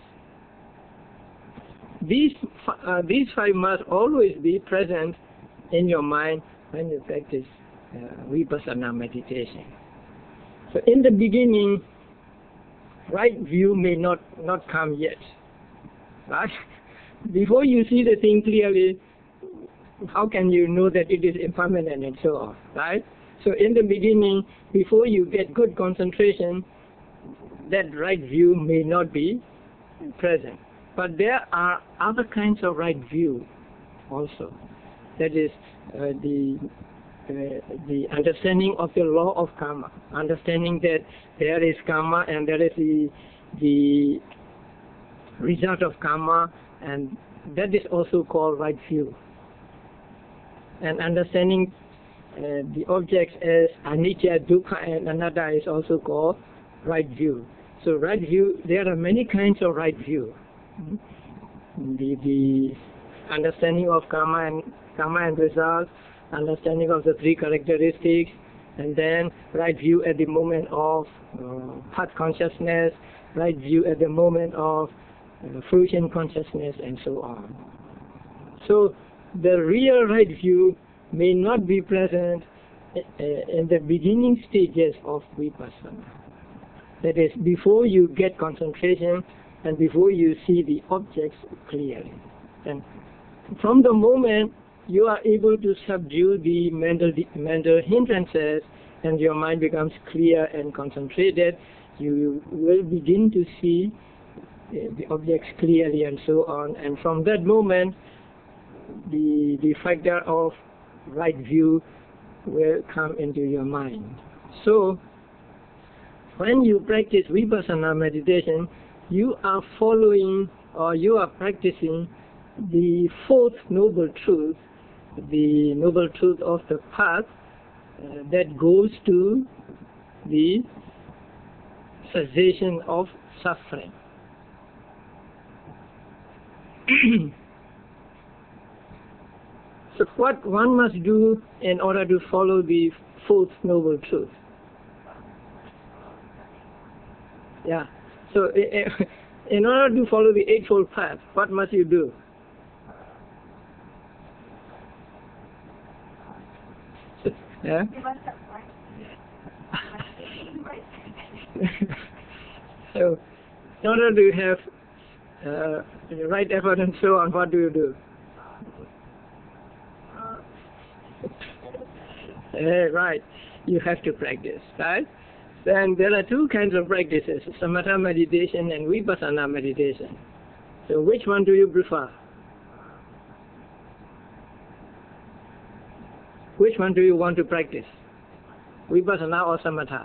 These, uh, these five must always be present in your mind when you practice uh, vipassana meditation. So in the beginning, right view may not, not come yet. Right? Before you see the thing clearly, how can you know that it is impermanent and so on, right? So in the beginning, before you get good concentration, that right view may not be present. But there are other kinds of right view also. That is uh, the uh, the understanding of the law of karma, understanding that there is karma and there is the the result of karma, and that is also called right view. And understanding uh, the objects as anicca, dukkha, and anatta is also called right view. So right view, there are many kinds of right view. The, the understanding of karma and karma and results, understanding of the three characteristics, and then right view at the moment of uh, heart consciousness, right view at the moment of uh, fruition consciousness, and so on. So the real right view may not be present uh, in the beginning stages of vipassana. That is, before you get concentration and before you see the objects clearly. And from the moment you are able to subdue the mental, mental hindrances and your mind becomes clear and concentrated, you will begin to see uh, the objects clearly and so on. And from that moment, the, the factor of right view will come into your mind. So, when you practice vipassana meditation, you are following or you are practicing the fourth noble truth, the noble truth of the path uh, that goes to the cessation of suffering. So what one must do in order to follow the fourth noble truth? Yeah. So in order to follow the Eightfold Path, what must you do? Yeah? You must have right. So, in order to have uh, the right effort and so on, what do you do? Uh, right, you have to practice, right? Then there are two kinds of practices, samatha meditation and vipassana meditation. So which one do you prefer? Which one do you want to practice? Vipassana or samatha?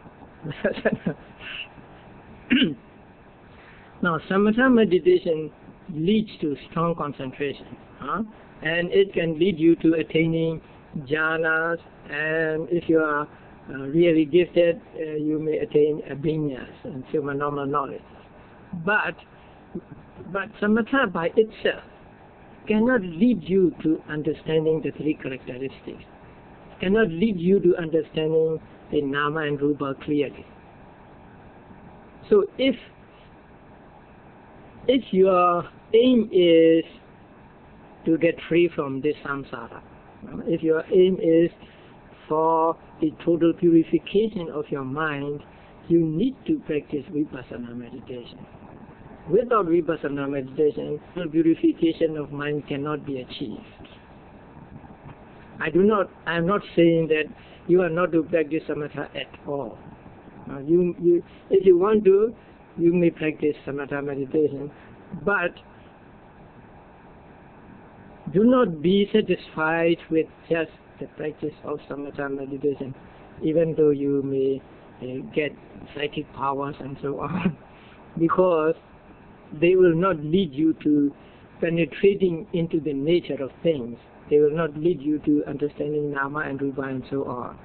Now, samatha meditation leads to strong concentration, huh? And it can lead you to attaining jhanas, and if you are uh, really gifted, uh, you may attain abhinyas and supernormal knowledge. But, but samatha by itself cannot lead you to understanding the three characteristics, cannot lead you to understanding the nama and rupa clearly. So if if your aim is to get free from this samsara, if your aim is for the total purification of your mind, you need to practice vipassana meditation. Without vipassana meditation, the purification of mind cannot be achieved. I do not, I am not saying that you are not to practice samatha at all. Uh, you, you, if you want to, you may practice samatha meditation, but do not be satisfied with just the practice of samatha meditation, even though you may uh, get psychic powers and so on, because they will not lead you to penetrating into the nature of things. They will not lead you to understanding nama and rupa and so on.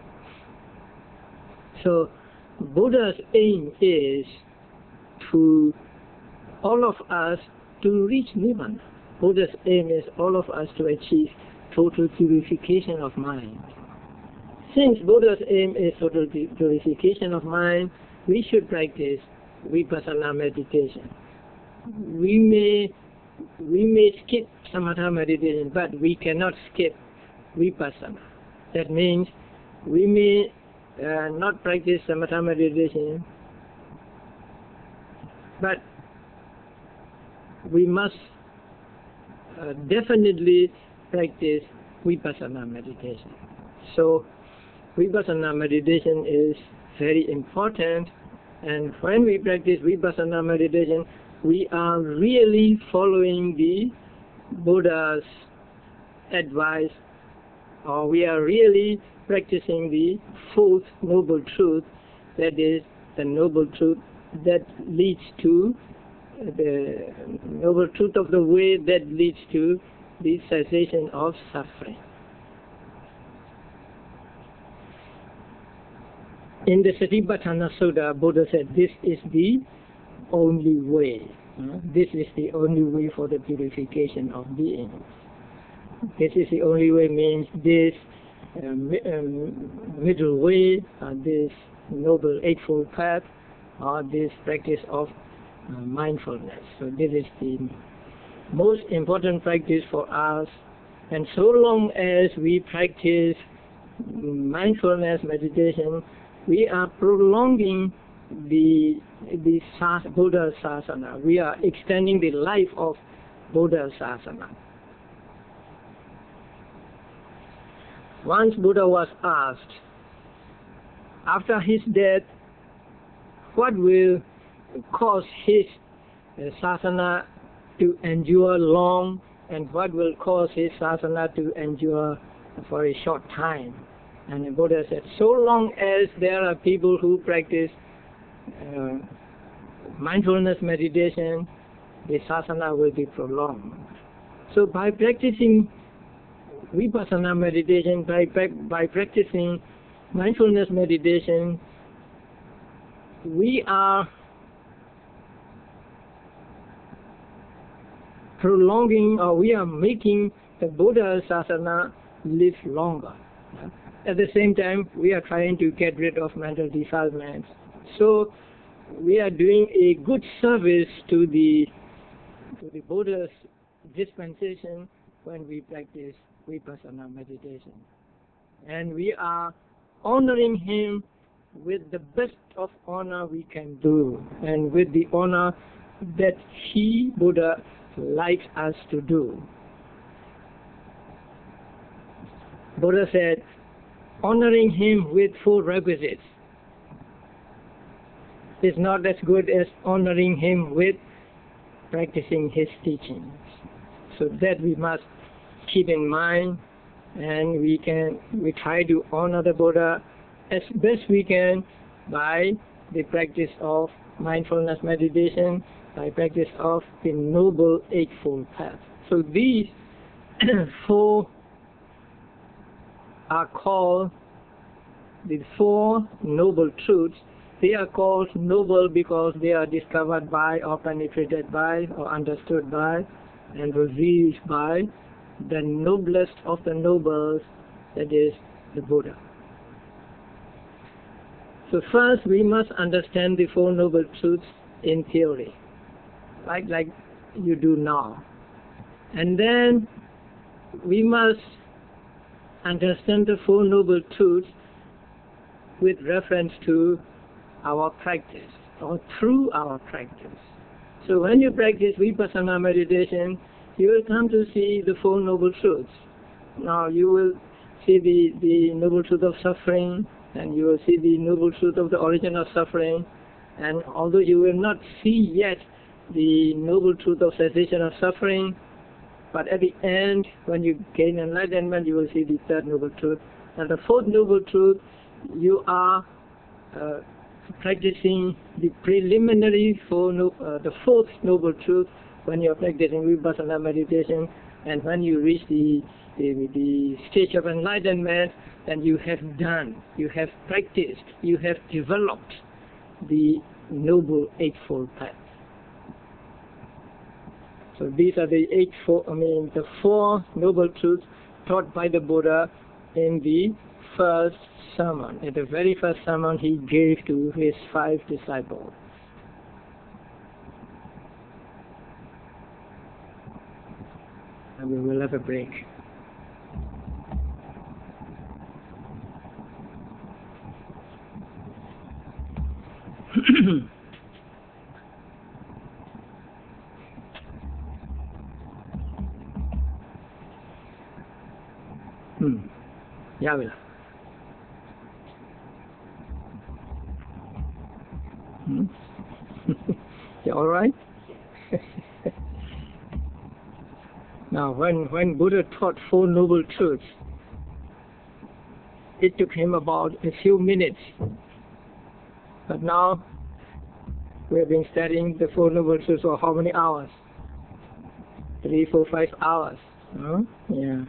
So, Buddha's aim is to all of us to reach Nibbana. Buddha's aim is all of us to achieve total purification of mind. Since Buddha's aim is total purification of mind, we should practice vipassana meditation. We may we may skip samatha meditation, but we cannot skip vipassana. That means we may uh, not practice samatha meditation, but we must uh, definitely practice vipassana meditation. So vipassana meditation is very important, and when we practice vipassana meditation, we are really following the Buddha's advice, or we are really practicing the fourth noble truth, that is the noble truth that leads to the noble truth of the way that leads to the cessation of suffering. In the Satipatthana Sutta, Buddha said, this is the only way. Uh, this is the only way for the purification of beings. This is the only way means this um, um, middle way, uh, this noble eightfold path, or this practice of uh, mindfulness. So this is the most important practice for us. And so long as we practice mindfulness meditation, we are prolonging the the sas, Buddha Sasana. We are extending the life of Buddha Sasana. Once Buddha was asked, after his death, what will cause his uh, Sasana to endure long, and what will cause his Sasana to endure for a short time? And the Buddha said, so long as there are people who practice uh, mindfulness meditation, the Sasana will be prolonged. So by practicing vipassana meditation, by, by practicing mindfulness meditation, we are prolonging, or we are making the Buddha Sasana live longer. At the same time, we are trying to get rid of mental defilements. So we are doing a good service to the to the Buddha's dispensation when we practice Vipassana meditation. And we are honoring him with the best of honor we can do, and with the honor that he, Buddha, likes us to do. Buddha said, honoring him with four requisites is not as good as honoring him with practicing his teachings. So that we must keep in mind, and we can we try to honor the Buddha as best we can by the practice of mindfulness meditation, by practice of the Noble Eightfold Path. So these four are called the Four Noble Truths. They are called noble because they are discovered by, or penetrated by, or understood by, and revealed by the noblest of the nobles, that is the Buddha. So first we must understand the Four Noble Truths in theory, like, like you do now. And then we must understand the Four Noble Truths with reference to our practice, or through our practice. So when you practice Vipassana meditation, you will come to see the Four Noble Truths. Now you will see the, the Noble Truth of suffering, and you will see the Noble Truth of the origin of suffering. And although you will not see yet the Noble Truth of cessation of suffering, but at the end, when you gain enlightenment, you will see the Third Noble Truth. And the Fourth Noble Truth, you are uh, practicing the preliminary four no, uh, the Fourth Noble Truth when you are practicing Vipassana meditation. And when you reach the, the, the stage of enlightenment, then you have done, you have practiced, you have developed the Noble Eightfold Path. So these are the eight, four, I mean, the four noble truths taught by the Buddha in the first sermon. In the very first sermon he gave to his five disciples. And we will have a break. Hmm. Yeah, will. Hmm. You all right? Now, when when Buddha taught Four Noble Truths, it took him about a few minutes. But now we have been studying the Four Noble Truths for how many hours? Three, four, five hours. Huh? Yeah.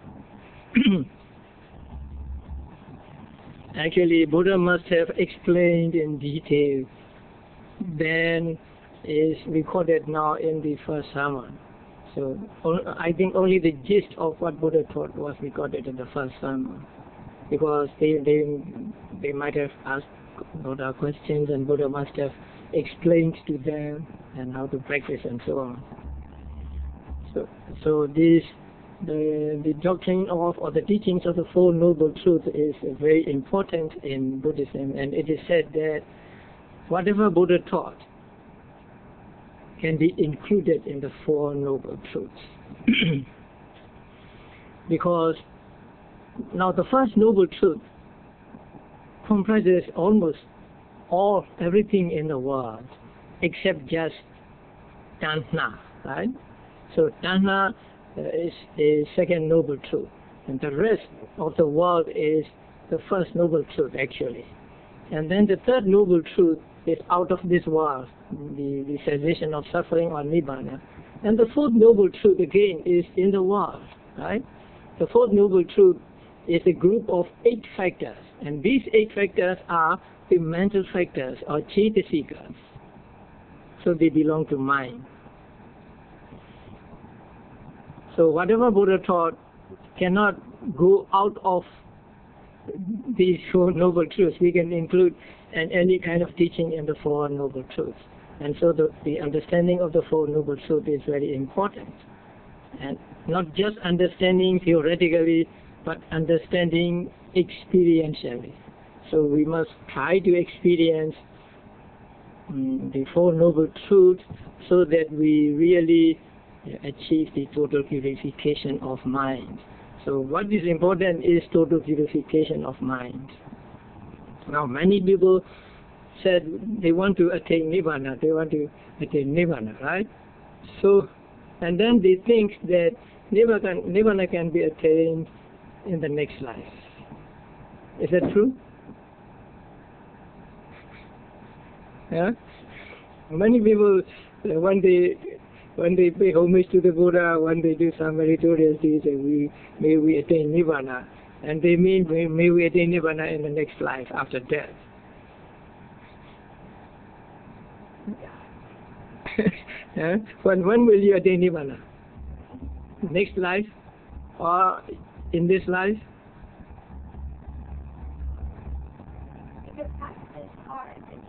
Actually, Buddha must have explained in detail than is recorded now in the first sermon. So I think only the gist of what Buddha taught was recorded in the first sermon, because they they they might have asked Buddha questions, and Buddha must have explained to them and how to practice and so on. So so this. The, the doctrine of, or the teachings of the Four Noble Truths is very important in Buddhism, and it is said that whatever Buddha taught can be included in the Four Noble Truths. Because now the first Noble Truth comprises almost all, everything in the world, except just Tanha, right? So Tanha Uh, is a second noble truth, and the rest of the world is the first noble truth actually. And then the third noble truth is out of this world, the, the cessation of suffering, or Nibbana. And the fourth noble truth again is in the world, right? The fourth noble truth is a group of eight factors, and these eight factors are the mental factors, or Cetasikas. So they belong to mind. So whatever Buddha taught cannot go out of these Four Noble Truths. We can include and any kind of teaching in the Four Noble Truths. And so the, the understanding of the Four Noble Truths is very important. And not just understanding theoretically, but understanding experientially. So we must try to experience um, the Four Noble Truths so that we really achieve the total purification of mind. So what is important is total purification of mind. Now many people said they want to attain Nibbana, they want to attain Nibbana, right? So, and then they think that Nibbana, Nibbana can be attained in the next life. Is that true? Yeah? Many people, uh, when they when they pay homage to the Buddha, when they do some meritorious deeds, and we may we attain Nibbana, and they mean may, may we attain Nibbana in the next life after death. Yeah? When when will you attain Nibbana? Next life, or in this life? If the practice is hard, it's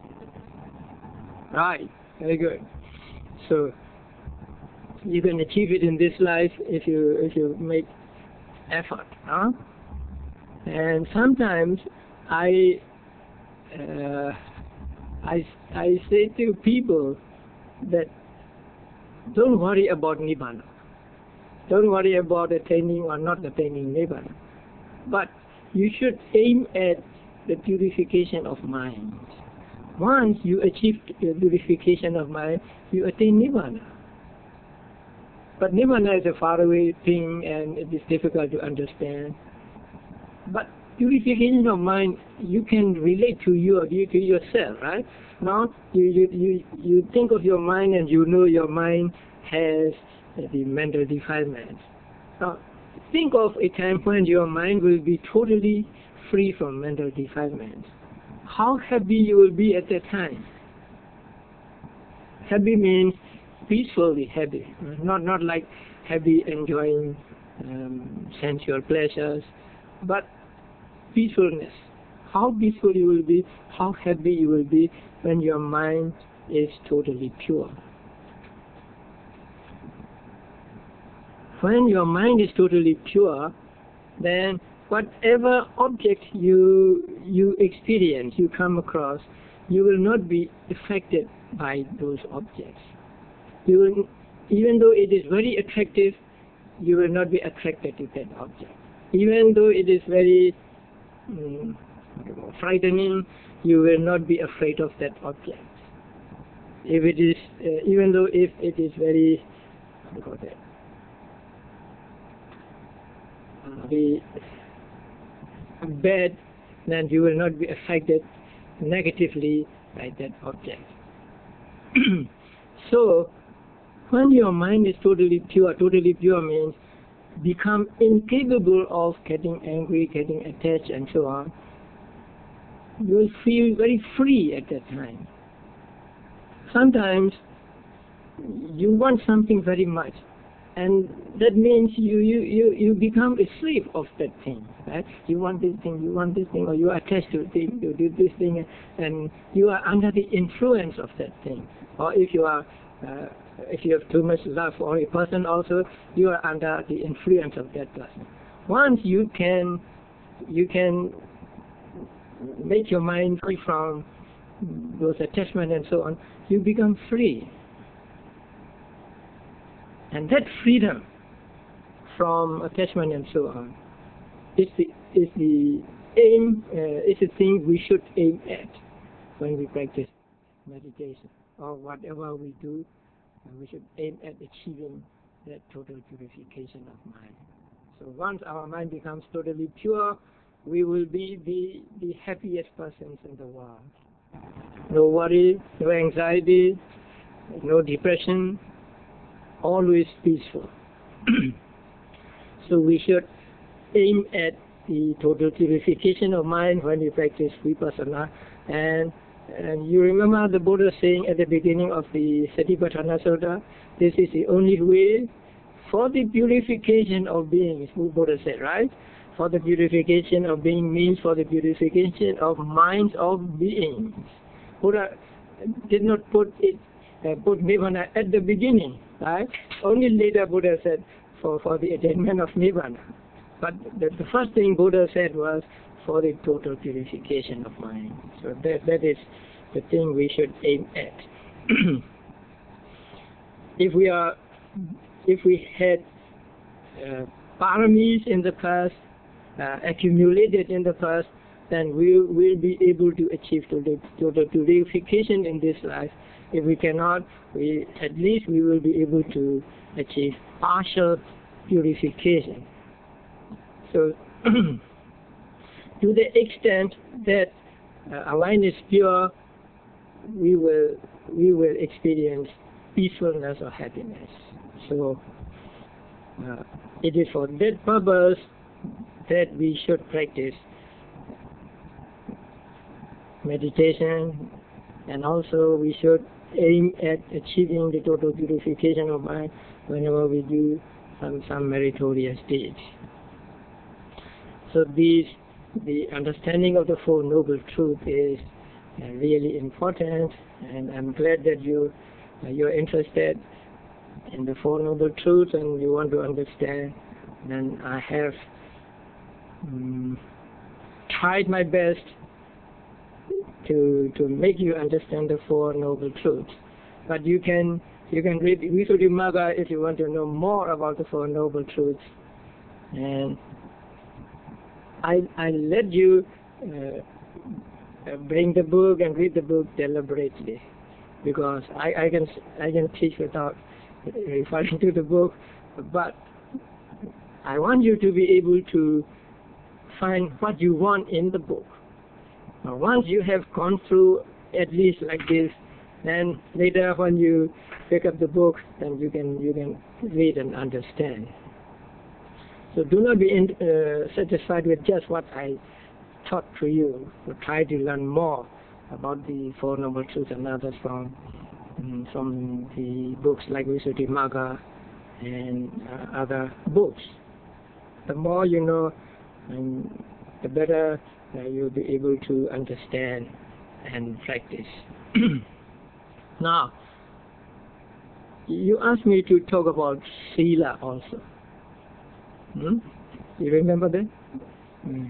Right, very good. So you can achieve it in this life if you if you make effort, huh? And sometimes I uh, I I say to people that don't worry about Nibbana. Don't worry about attaining or not attaining Nibbana. But you should aim at the purification of mind. Once you achieve the purification of mind, you attain Nibbana. But Nibbana is a faraway thing and it is difficult to understand. But purification of mind, you can relate to you or to yourself, right? Now, you, you, you, you think of your mind and you know your mind has the mental defilements. Now, think of a time when your mind will be totally free from mental defilements. How happy you will be at that time. Happy means peacefully happy, not not like happy enjoying um, sensual pleasures, but peacefulness. How peaceful you will be, how happy you will be when your mind is totally pure. When your mind is totally pure, then whatever object you you experience, you come across, you will not be affected by those objects. You will, even though it is very attractive, you will not be attracted to that object. Even though it is very um, frightening, you will not be afraid of that object. If it is, uh, even though if it is very, what do you call that? Very bad, then you will not be affected negatively by that object. So, when your mind is totally pure, totally pure means become incapable of getting angry, getting attached, and so on, you will feel very free at that time. Sometimes you want something very much, and that means you, you, you, you become a slave of that thing, right? You want this thing, you want this thing, or you are attached to this, you do this thing, and you are under the influence of that thing. Or if you are, uh, if you have too much love for a person also, you are under the influence of that person. Once you can, you can make your mind free from those attachments and so on, you become free. And that freedom from attachment and so on is the, is the aim, uh, is the thing we should aim at when we practice meditation. Or whatever we do, we should aim at achieving that total purification of mind. So once our mind becomes totally pure, we will be the, the happiest persons in the world. No worry, no anxiety, no depression, always peaceful. So we should aim at the total purification of mind when we practice Vipassana. And, and you remember the Buddha saying at the beginning of the Satipatthana Sutta, this is the only way for the purification of beings, Buddha said, right? for the purification of being means for the purification of minds of beings. Buddha did not put it uh, put Nibbana at the beginning, right? Only later Buddha said for, for the attainment of Nibbana. But the, the first thing Buddha said was for the total purification of mind. So that that is the thing we should aim at. If we are, if we had uh, paramis in the past, uh, accumulated in the past, then we will be able to achieve total, total purification in this life. If we cannot, we at least we will be able to achieve partial purification. So, to the extent that uh, our mind is pure, we will we will experience peacefulness or happiness. So, uh, it is for that purpose that we should practice meditation, and also we should aim at achieving the total purification of mind whenever we do some, some meritorious deeds. So these, the understanding of the Four Noble Truths is uh, really important, and I'm glad that you uh, you're interested in the Four Noble Truths and you want to understand. Then I have um, tried my best to to make you understand the Four Noble Truths. But you can you can read Visuddhimagga if you want to know more about the Four Noble Truths. And I I let you uh, bring the book and read the book deliberately, because I, I can I can teach without referring to the book, but I want you to be able to find what you want in the book. Now, once you have gone through at least like this, then later when you pick up the book, then you can you can read and understand. So do not be in, uh, satisfied with just what I taught to you. So try to learn more about the Four Noble Truths and others from um, from the books like Visuddhimagga and uh, other books. The more you know, um, the better uh, you'll be able to understand and practice. Now, you asked me to talk about Sila also. Hmm? You remember that? Hmm.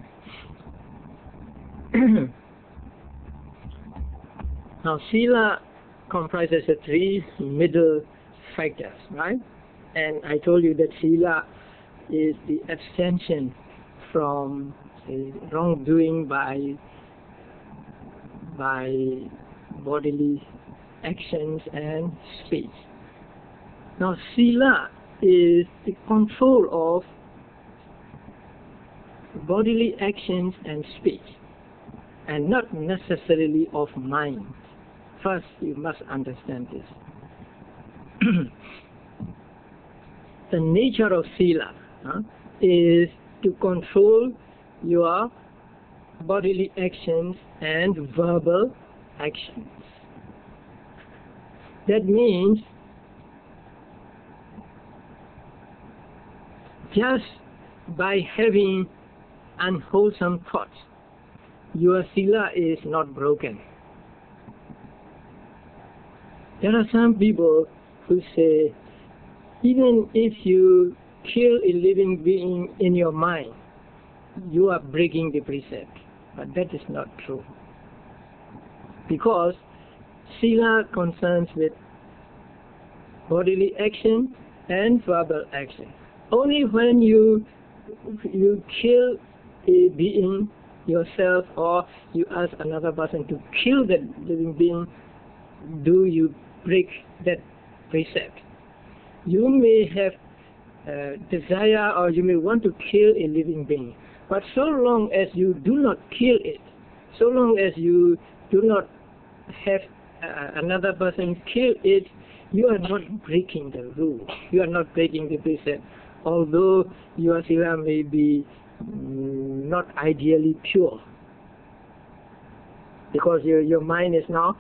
Now, Sila comprises the three middle factors, right? And I told you that Sila is the abstention from say, wrongdoing by by bodily actions and speech. Now, Sila is the control of bodily actions and speech, and not necessarily of mind. First, you must understand this. The nature of Sila huh, is to control your bodily actions and verbal actions. That means just by having unwholesome thoughts, your Sila is not broken. There are some people who say, even if you kill a living being in your mind, you are breaking the precept. But that is not true. Because Sila concerns with bodily action and verbal action. Only when you you kill a being yourself, or you ask another person to kill that living being, do you break that precept. You may have uh, desire, or you may want to kill a living being, but so long as you do not kill it, so long as you do not have uh, another person kill it, you are not breaking the rule. You are not breaking the precept, although your Sila may be mm, not ideally pure, because your, your mind is now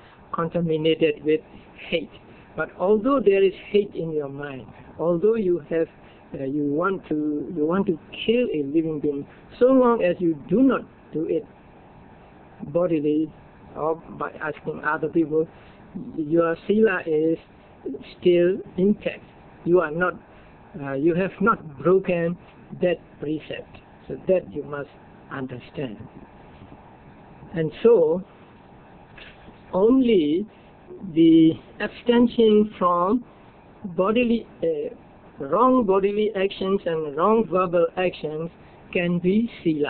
contaminated with hate. But although there is hate in your mind, although you have uh, you want to you want to kill a living being, so long as you do not do it bodily or by asking other people, your sila is still intact. You are not, uh, you have not broken that precept. So that you must understand. And so, only the abstention from bodily, uh, wrong bodily actions and wrong verbal actions can be sila.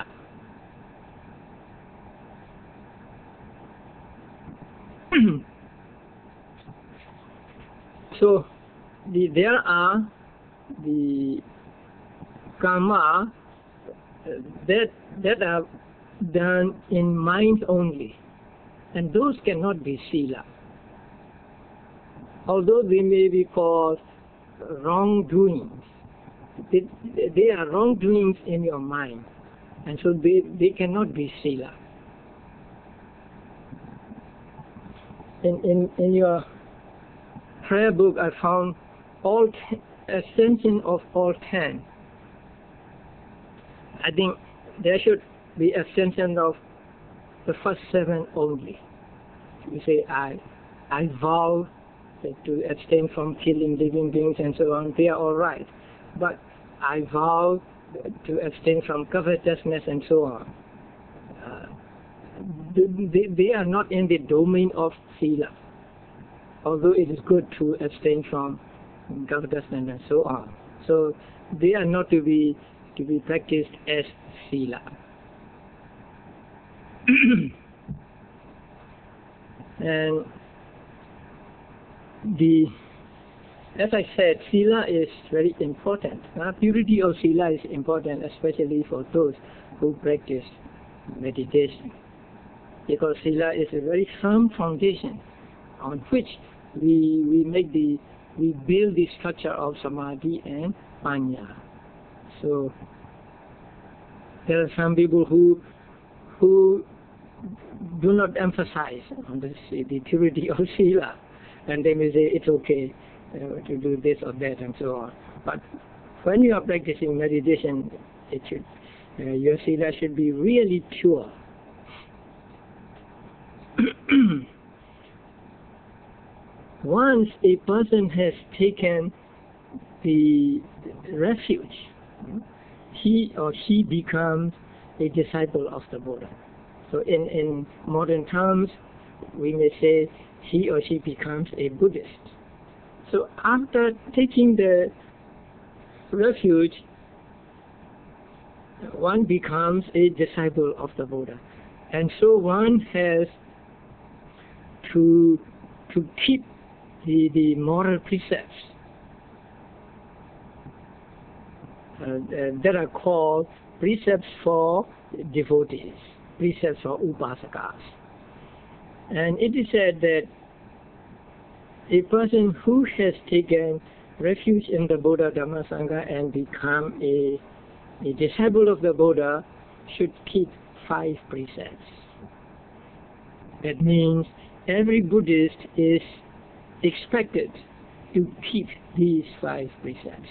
So, the, there are the karma uh, that that are done in mind only, and those cannot be sila. Although they may be called wrongdoings, they, they are wrongdoings in your mind, and so they, they cannot be sila. In, in, in your prayer book, I found all ten, abstention of all ten. I think there should be abstention of the first seven only. You say, I, I vow to abstain from killing living beings and so on. They are all right, but I vow to abstain from covetousness and so on. Uh, they, they are not in the domain of sila, although it is good to abstain from covetousness and so on. So they are not to be to be practiced as sila. And the, as I said, sila is very important. Uh, purity of sila is important, especially for those who practice meditation, because sila is a very firm foundation on which we we make the we build the structure of samadhi and panya. So there are some people who who do not emphasize on this, the purity of sila, and they may say it's okay uh, to do this or that and so on. But when you are practicing meditation, it should uh, your sila should be really pure. Once a person has taken the refuge, he or she becomes a disciple of the Buddha. So in, in modern terms, we may say he or she becomes a Buddhist. So after taking the refuge, one becomes a disciple of the Buddha. And so one has to, to keep the, the moral precepts uh, that are called precepts for devotees, precepts for upasakas. And it is said that a person who has taken refuge in the Buddha Dhamma Sangha and become a, a disciple of the Buddha should keep five precepts. That means every Buddhist is expected to keep these five precepts.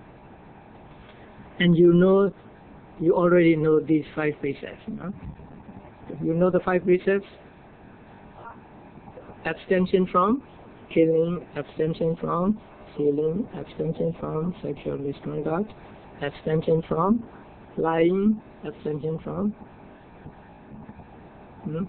And you know, you already know these five precepts, no? You know the five precepts? Abstention from killing, abstention from stealing, abstention from sexual misconduct, abstention from lying, abstention from hmm?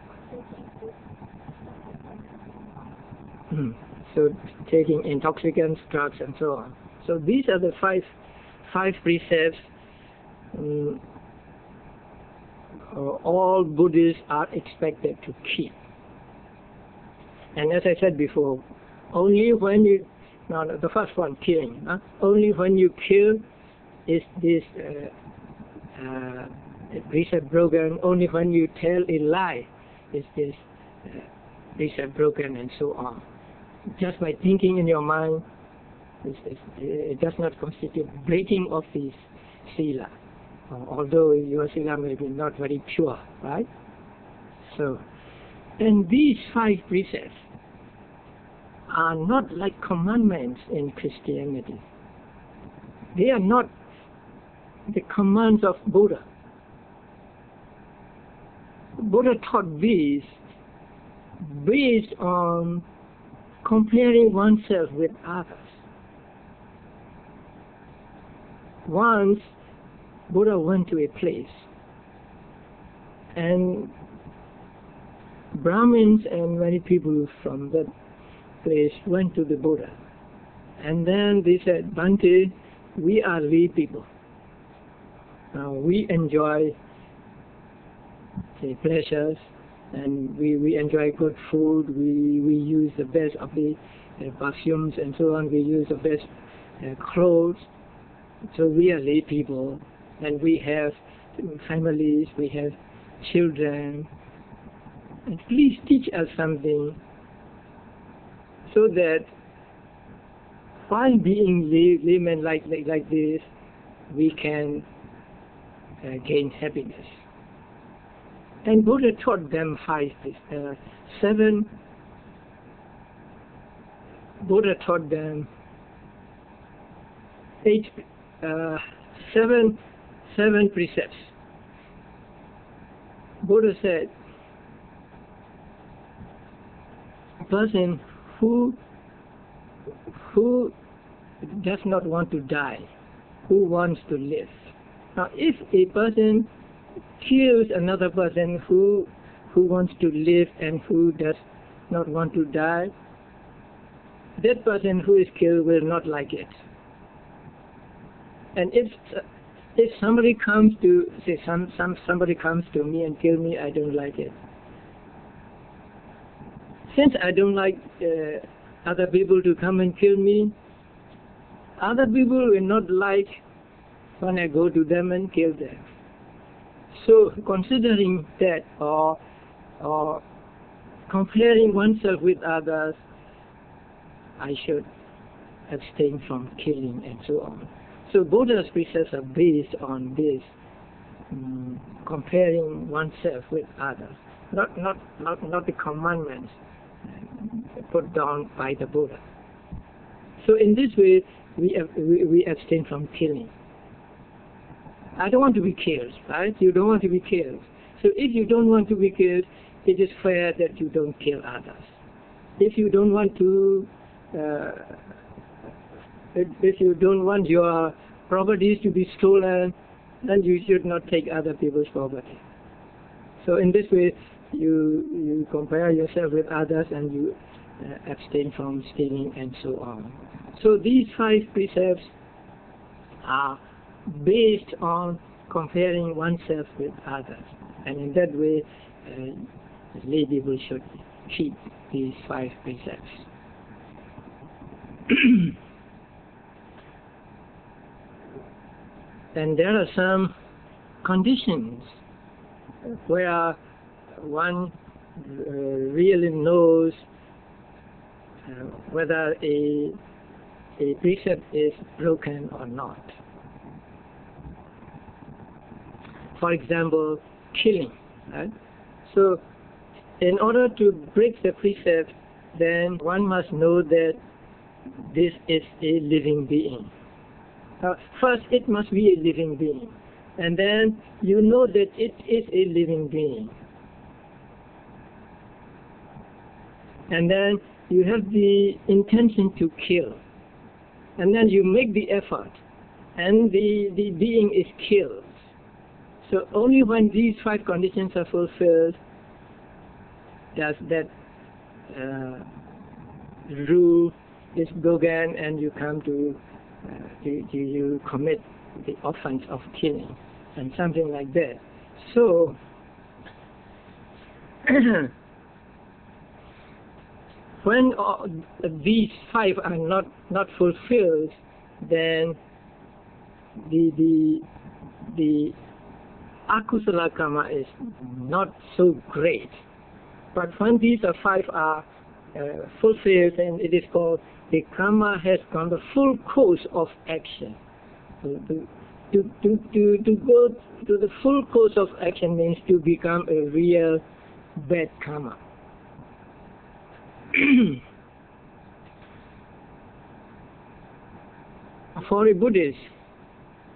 Hmm. So taking intoxicants, drugs, and so on. So these are the five five precepts um, uh, all Buddhists are expected to keep. And as I said before, only when you, now the first one, killing, huh? Only when you kill is this uh, uh, precept broken. Only when you tell a lie is this uh, precept broken, and so on. Just by thinking in your mind, it's, it's, it does not constitute breaking of the sila, uh, although your sila may be not very pure, right? So, and these five precepts are not like commandments in Christianity. they are not the commands of Buddha. Buddha taught these based on comparing oneself with others. Once, Buddha went to a place, and Brahmins and many people from that place went to the Buddha. And then they said, Bhante, we are lay people. Now we enjoy the pleasures, and we, we enjoy good food, we, we use the best of the uh, perfumes and so on, we use the best uh, clothes. So we are lay people, and we have families, we have children. And please teach us something so that while being lay, laymen like, like, like this, we can uh, gain happiness. And Buddha taught them five, uh, seven, Buddha taught them eight, uh, seven, seven precepts. Buddha said, a person who, who does not want to die, who wants to live. Now, if a person kills another person who who wants to live and who does not want to die, that person who is killed will not like it. And if if somebody comes to say some some somebody comes to me and kill me, I don't like it. Since I don't like uh, other people to come and kill me, other people will not like when I go to them and kill them. So considering that, or, or comparing oneself with others, I should abstain from killing and so on. So Buddha's precepts are based on this, um, comparing oneself with others, not, not, not, not the commandments put down by the Buddha. So in this way, we, we, we abstain from killing. I don't want to be killed, right? You don't want to be killed. So if you don't want to be killed, it is fair that you don't kill others. If you don't want to, uh, if, if you don't want your properties to be stolen, then you should not take other people's property. So in this way, you you compare yourself with others and you uh, abstain from stealing and so on. So these five precepts are based on comparing oneself with others, and in that way uh, lay people should keep these five precepts. And there are some conditions where one uh, really knows uh, whether a, a precept is broken or not. For example, killing. Right? So, in order to break the precept, then one must know that this is a living being. Uh, first, it must be a living being. And then you know that it is a living being. And then you have the intention to kill. And then you make the effort. And the, the being is killed. So only when these five conditions are fulfilled does that uh, rule is broken and you come to, uh, to, to you commit the offense of killing and something like that. So when uh, these five are not not fulfilled, then the the the akusala karma is not so great. But when these are five are uh, fulfilled, then it is called the karma has gone the full course of action. To, to, to, to, to go to the full course of action means to become a real bad karma. For a Buddhist,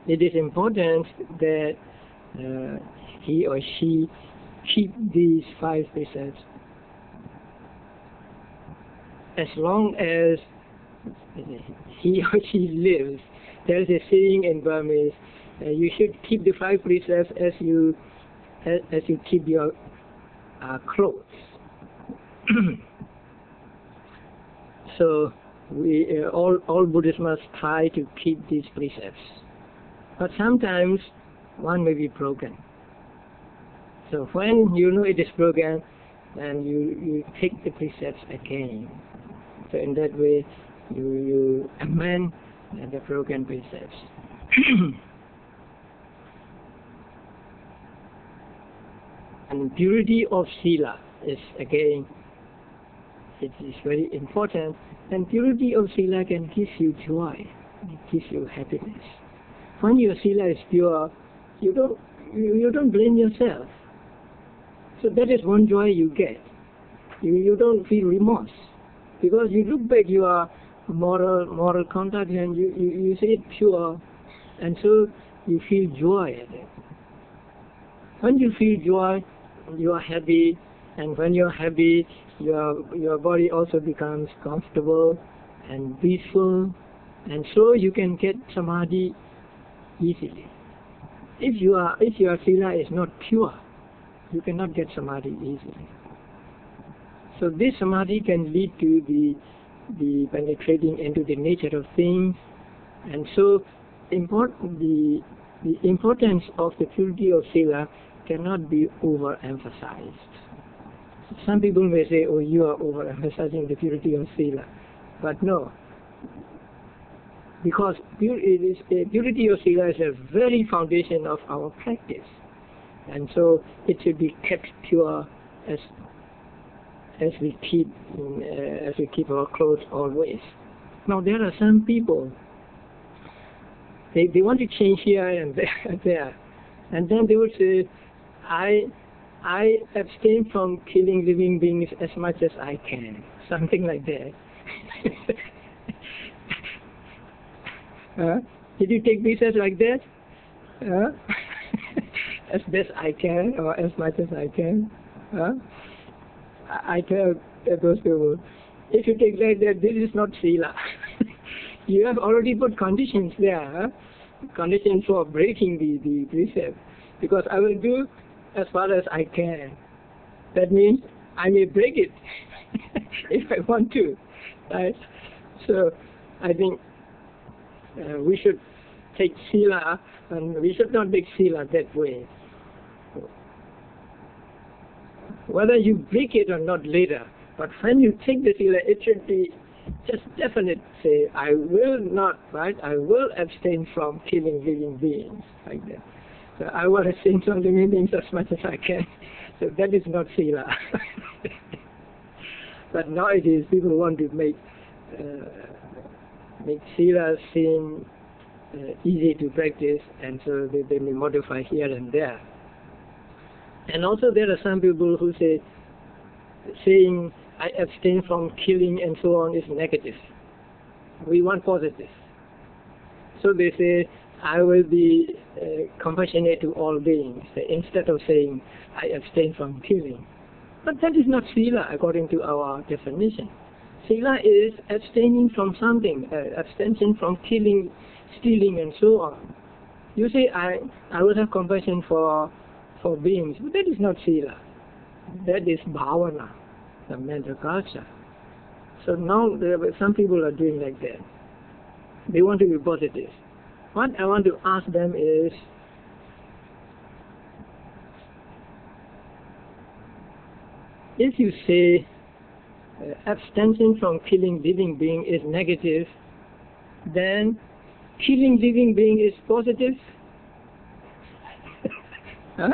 it is important that uh, he or she keep these five precepts as long as he or she lives. There is a saying in Burmese, uh, you should keep the five precepts as you as, as you keep your uh, clothes. So we uh, all all Buddhists must try to keep these precepts, but sometimes one may be broken. So when you know it is broken, then you you take the precepts again. So in that way, you you amend the broken precepts. And purity of sila is again, it is very important. And purity of sila can give you joy, it gives you happiness. When your sila is pure, you don't you, you don't blame yourself. So that is one joy you get. You you don't feel remorse because you look back your moral moral conduct and you, you, you see it pure, and so you feel joy at it. When you feel joy, you are happy, and when you are happy, your your body also becomes comfortable and peaceful, and so you can get samadhi easily. If you are if your sila is not pure, you cannot get samadhi easily. So this samadhi can lead to the the penetrating into the nature of things, and so important the the importance of the purity of sila cannot be overemphasized. Some people may say, "Oh, you are overemphasizing the purity of sila," but no, because pure, it is, uh, purity of sila is a very foundation of our practice, and so it should be kept pure as as we keep uh, as we keep our clothes always. Now there are some people, they they want to change here and there, and there, and then they would say, I I abstain from killing living beings as much as I can, something like that. uh, did you take pieces like that? Uh, as best I can, or as much as I can. Uh, I tell those people, if you take like that, this is not sila. You have already put conditions there, huh? Conditions for breaking the, the precept. Because I will do as far as I can. That means I may break it if I want to, right? So I think uh, we should take sila, and we should not make sila that way. Whether you break it or not later, but when you take the sila, it should be just definite. Say, I will not, right? I will abstain from killing living beings, like that. So I will abstain from living beings as much as I can. So that is not sila. But nowadays, people want to make uh, make sila seem uh, easy to practice, and so they, they may modify here and there. And also there are some people who say, saying I abstain from killing and so on is negative. We want positive. So they say, I will be uh, compassionate to all beings, instead of saying I abstain from killing. But that is not sila according to our definition. Sila is abstaining from something, uh, abstention from killing, stealing and so on. You say I, I will have compassion for for beings, but that is not sila. That is bhavana, the mental culture. So now there, some people are doing like that. They want to be positive. What I want to ask them is, if you say uh, abstention from killing living being is negative, then killing living being is positive? Huh?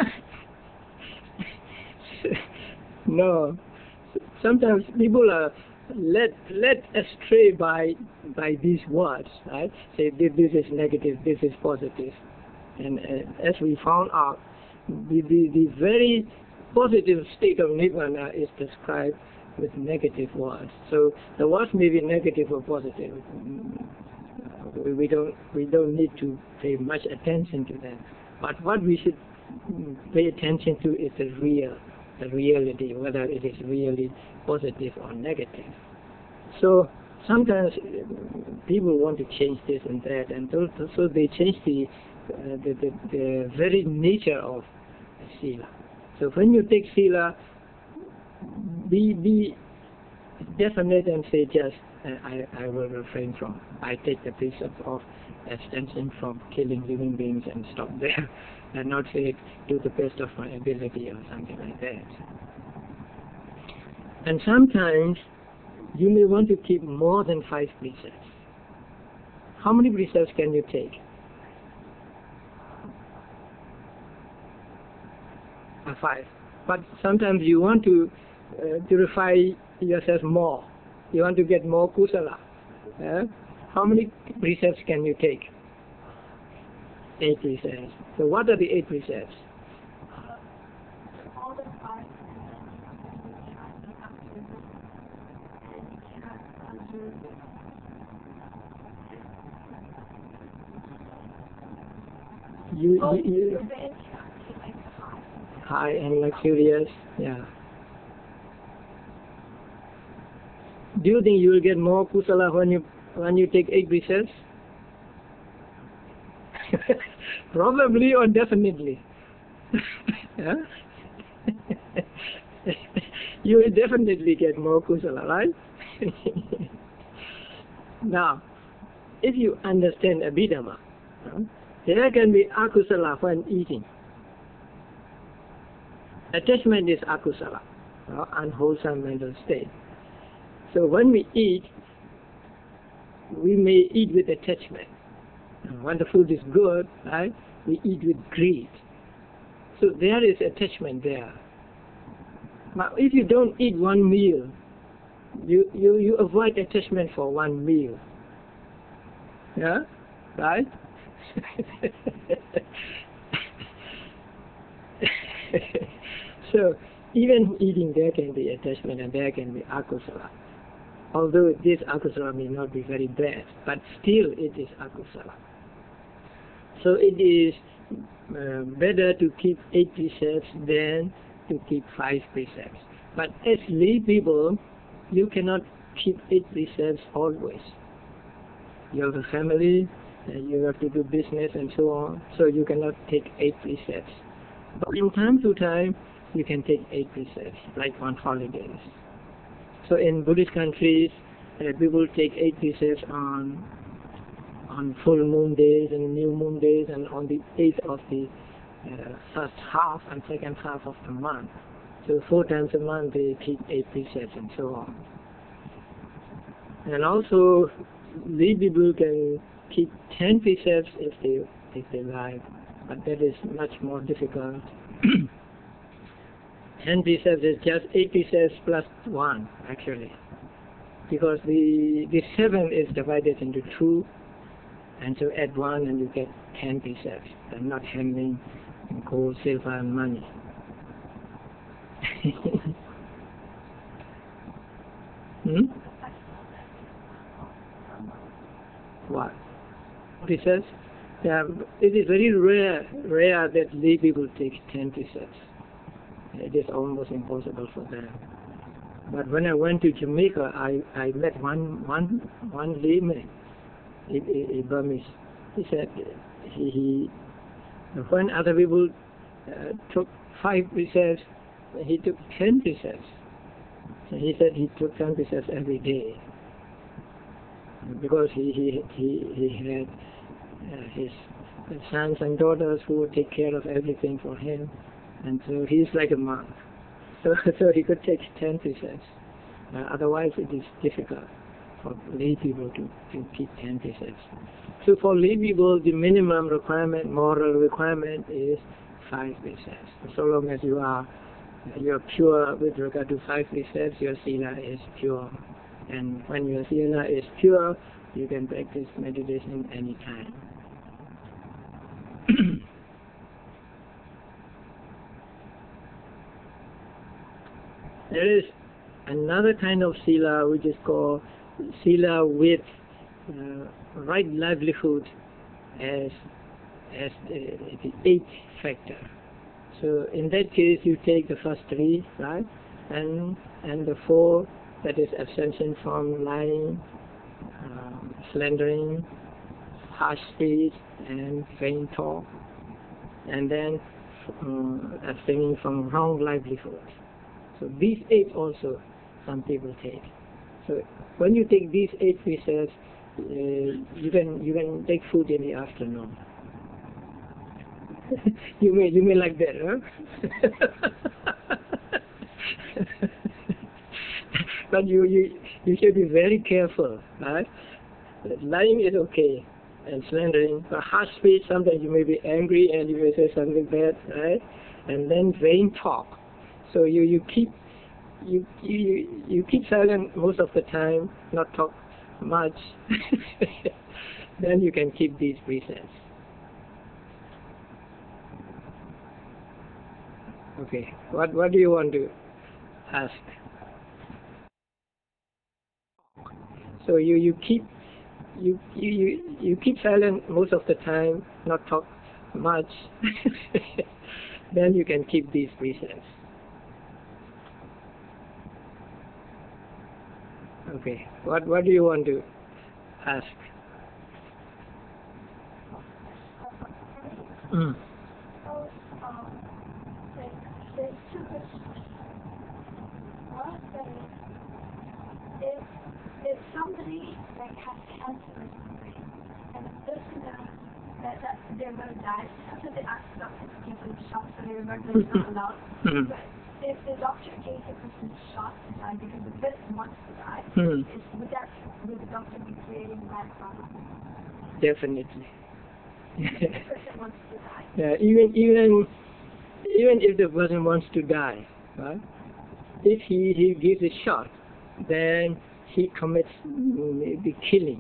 No. Sometimes people are led led astray by by these words, right? Say this is negative, this is positive, and uh, as we found out, the, the the very positive state of nirvana is described with negative words. So the words may be negative or positive. we we don't we don't need to pay much attention to them. But what we should pay attention to is the real, the reality, whether it is really positive or negative. So sometimes people want to change this and that, and so, so they change the, uh, the, the the very nature of sila. So when you take sila, be be definite and say just uh, I I will refrain from. I take the precept of abstention from killing living beings and stop there, and not say to the best of my ability or something like that. And sometimes you may want to keep more than five precepts. How many precepts can you take? Uh, five. But sometimes you want to uh, purify yourself more. You want to get more kusala. Uh, how many precepts can you take? Eight precepts. So what are the eight precepts? All the five You, Oh, you, you you're very like high. high and luxurious, yeah. Do you think you will get more kusala when you when you take eight precepts? Probably or definitely. Yeah? You will definitely get more kusala, right? Now, if you understand Abhidhamma, huh, there can be akusala when eating. Attachment is akusala, uh, unwholesome mental state. So when we eat, we may eat with attachment. When the food is good, right, we eat with greed. So there is attachment there. But if you don't eat one meal, you, you, you avoid attachment for one meal. Yeah? Right? So even eating, there can be attachment and there can be akusala. Although this akusala may not be very bad, but still it is akusala. So it is uh, better to keep eight precepts than to keep five precepts. But as lay people, you cannot keep eight precepts always. You have a family, and you have to do business and so on, so you cannot take eight precepts. But from time to time, you can take eight precepts, like on holidays. So in Buddhist countries, uh, people take eight precepts on on full moon days and new moon days and on the eighth of the uh, first half and second half of the month. So four times a month they keep eight precepts and so on. And also, lay people can keep ten precepts if they if they like, but that is much more difficult. Ten precepts is just eight precepts plus one, actually, because the the seven is divided into two, and so add one and you get ten precepts. And not handling gold, silver, and money. Hmm? What? Precepts? Yeah, it is very rare, rare that lay people take ten precepts. It is almost impossible for them. But when I went to Jamaica, I, I met one one one layman, a, a, a Burmese. He said he, he when other people uh, took five precepts, he took ten precepts. So he said he took ten precepts every day because he he he, he had uh, his sons and daughters who would take care of everything for him. And so he's like a monk. So, so he could take ten precepts. Uh, otherwise it is difficult for lay people to, to keep ten precepts. So for lay people, the minimum requirement, moral requirement is five precepts. So long as you are you are pure with regard to five precepts, your sila is pure. And when your sila is pure, you can practice meditation anytime. There is another kind of sila which is called sila with uh, right livelihood as as the, the eighth factor. So in that case, you take the first three, right, and and the four, that is abstention from lying, um, slandering, harsh speech, and vain talk, and then um, abstaining from wrong livelihood. So these eight also some people take. So when you take these eight precepts, uh, you can you can take food in the afternoon. you may you may like that, huh? But you, you you should be very careful, right? Lying is okay, and slandering, but harsh speech, sometimes you may be angry and you may say something bad, right? And then vain talk. So you, you keep you, you you keep silent most of the time, not talk much. Then you can keep these precepts. Okay. What what do you want to ask? So you, you keep you, you you you keep silent most of the time, not talk much. Then you can keep these precepts. Okay. What what do you want to ask? Mm. So, um, like, there's two questions. One thing, if, if somebody, like, has cancer or something, and this is gonna, that, that they're gonna die, after they ask the doctor to give them shots, so they remember they're not allowed. Mm. But if the doctor gave the person shots to die because the person wants to die, Mm. is, would that, would the doctor be creating bad karma? Definitely. The person wants to die. Yeah, even even even if the person wants to die, right? If he, he gives a shot, then he commits maybe killing.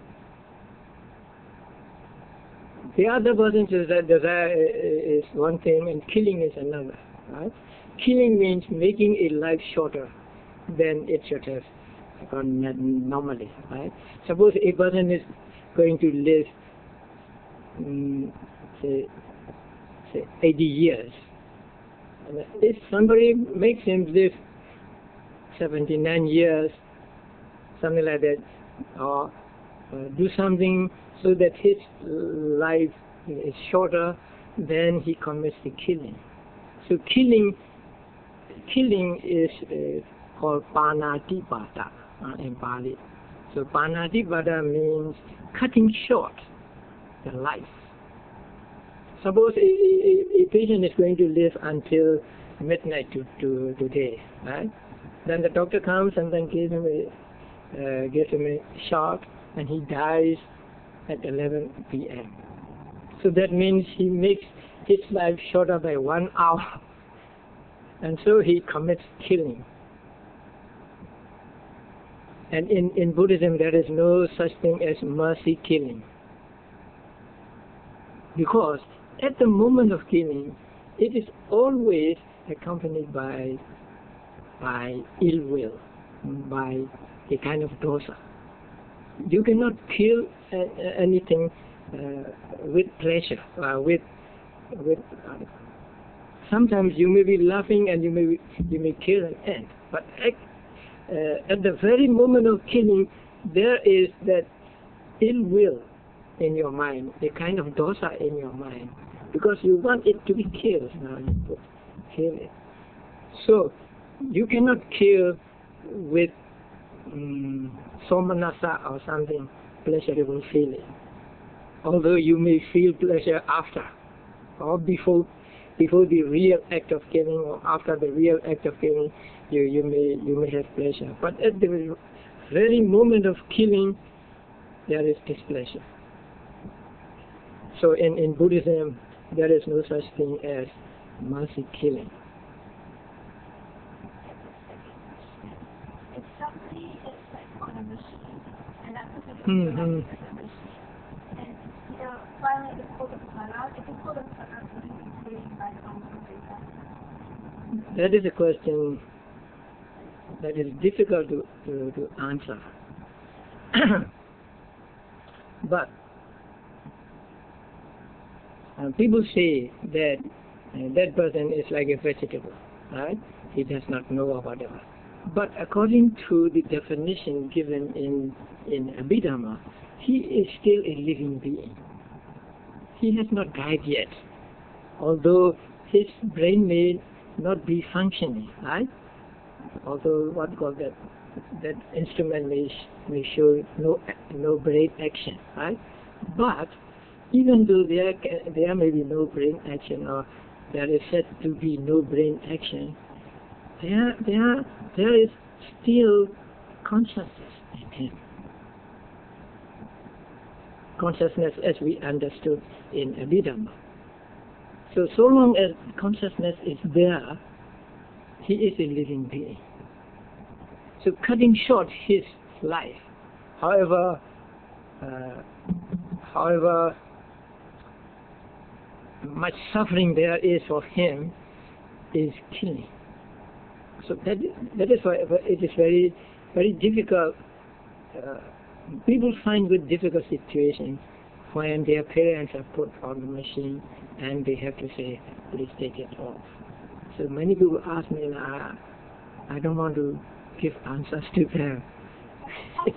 The other person says that desire is one thing and killing is another, right? Killing means making a life shorter than it should have gone normally, right? Suppose a person is going to live um, say, say eighty years. And if somebody makes him live seventy-nine years, something like that, or uh, do something so that his life is shorter, then he commits the killing. So killing, killing is uh, called panatipata uh, in Pali. So panatipata means cutting short the life. Suppose a, a, a patient is going to live until midnight to, to today, right? Then the doctor comes and then gives him a uh, gives him a shot, and he dies at eleven p m So that means he makes his life shorter by one hour, and so he commits killing. And in, in Buddhism, there is no such thing as mercy killing. Because at the moment of killing, it is always accompanied by by ill will, by a kind of dosa. You cannot kill uh, anything uh, with pleasure, uh, with with. Uh, sometimes you may be laughing and you may be, you may kill an ant, but at, uh, at the very moment of killing, there is that ill will in your mind, a kind of dosa in your mind, because you want it to be killed. Now you put kill it. So you cannot kill with um, somanasa or something pleasurable feeling. Although you may feel pleasure after or before before the real act of killing or after the real act of killing, you, you may you may have pleasure. But at the very moment of killing, there is displeasure. So in, in Buddhism, there is no such thing as mercy killing. If somebody is like on a mission, and that person is Mm-hmm. on a mission, and you know, finally they pull the plug out, if they pull the plug out, would you be creating bad karma for that? That is a question that is difficult to, to, to answer. But uh, people say that uh, that person is like a vegetable, right? He does not know about it. But according to the definition given in in Abhidhamma, he is still a living being. He has not died yet, although his brain may not be functioning, right? Although what call that that instrument may may show no no brain action, right? But even though there there may be no brain action, or there is said to be no brain action, there there there is still consciousness in him. Consciousness as we understood in Abhidhamma. So so long as consciousness is there, he is a living being. So cutting short his life, however, uh, however much suffering there is for him, is killing. So that that is why it is very very difficult. Uh, people find good difficult situations when their parents are put on the machine and they have to say, please take it off. So many people ask me, I, I don't want to give answers to them. If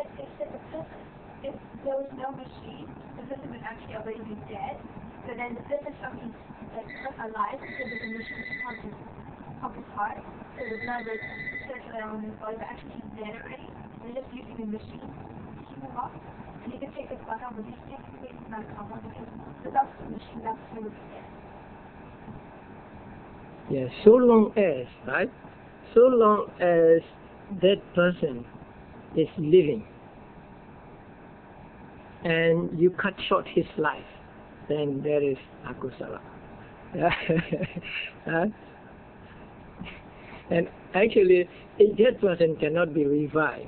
there was no machine, the person would actually already be dead. So then the person something that's alive because of the machine to pump his, pump his heart. So the blood would circulate around his body, but actually he's dead already. They're just using the machine to keep him up. And he can take his blood out, but he's technically not a problem because without the machine, that's he would be dead. Yes, so long as, right? So long as that person is living and you cut short his life, then there is akusala. Huh? And actually, a dead person cannot be revived.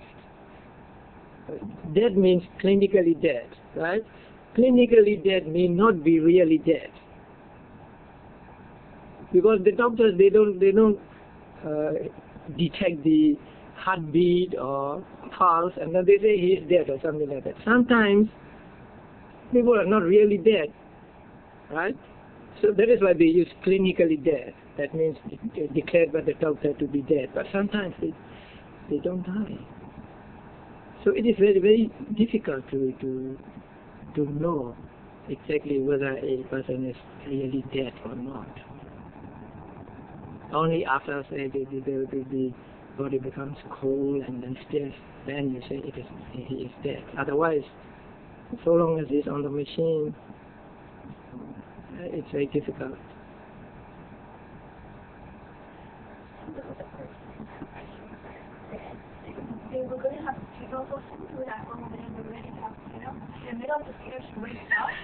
Dead means clinically dead, right? Clinically dead may not be really dead, because the doctors they don't they don't uh, detect the heartbeat or pulse, and then they say he is dead or something like that. Sometimes people are not really dead, right? So that is why they use clinically dead. That means de declared by the doctor to be dead. But sometimes they they don't die. So it is very very difficult to to to know exactly whether a person is really dead or not. Only after say the the, the, the body becomes cold and then stiff, then you say it is he is dead. Otherwise, so long as he's on the machine, it's very difficult. They were going to have funeral for him through that one woman and they were going to have, you know, in the middle of the funeral she wakes up.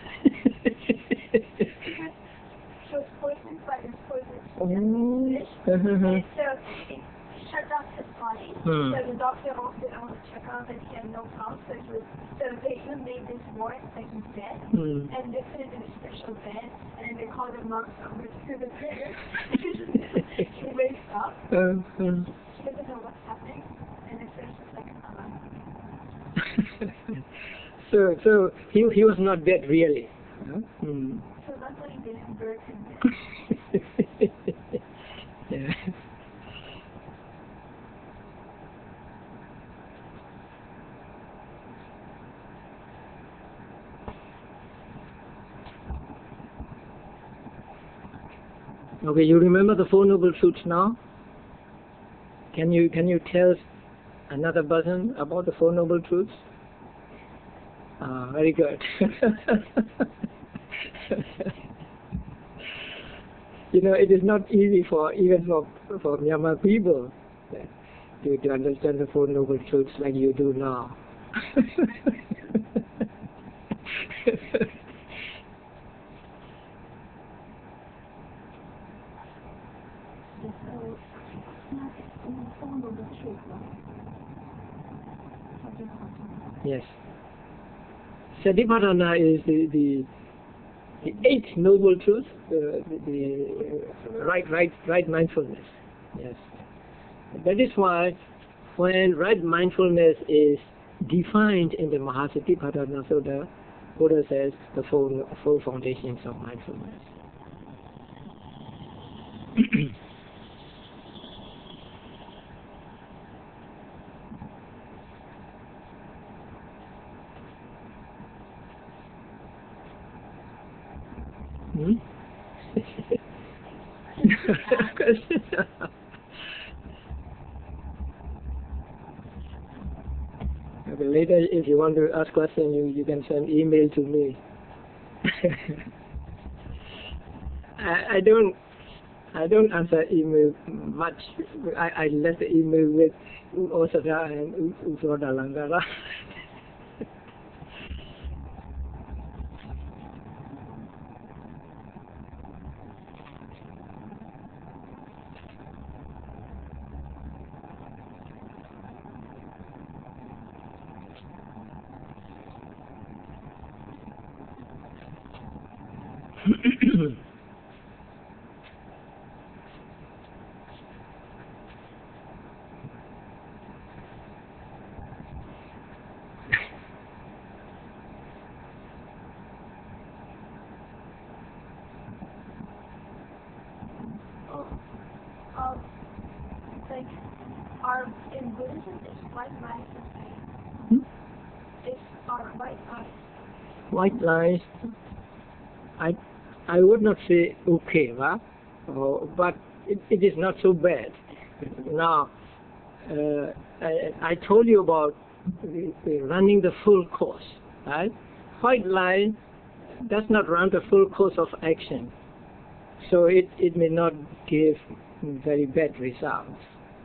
She was poisoned by this poisonous fish. And so it shut down his body. Hmm. So the doctor also did all the checkup and he had no pulse. So, it was, so they even made this warrant that he's dead. Hmm. And they put him in a special bed. And then they called the monks over to the prayer. He wakes up. Uh, uh. She doesn't know what's happening. And it's just like, uh, so so he he was not dead really. Huh? Hmm. so that's what he did in Burton. Yeah. Okay, you remember the Four Noble Truths now? Can you can you tell another person about the Four Noble Truths? Ah, very good. You know, it is not easy for even for for Myanmar people to to understand the Four Noble Truths like you do now. Yes. Satipatthana is the, the the eighth noble truth, the, the, the uh, right right right mindfulness. Yes. That is why when right mindfulness is defined in the Mahasatipatthana Sutta. Buddha says the four, four foundations of mindfulness. Hmm? Okay, later, if you want to ask questions, you, you can send email to me. I, I don't I don't answer email much. I, I left the email with Osada and Usoda Langara. Um, like, our, in Buddhism, is white lies okay? Hmm? Is our white lies. White lies, I I would not say okay, huh? Oh, but it, it is not so bad. Now, uh, I, I told you about the, the running the full course, right? White lie does not run the full course of action, so it, it may not give very bad results.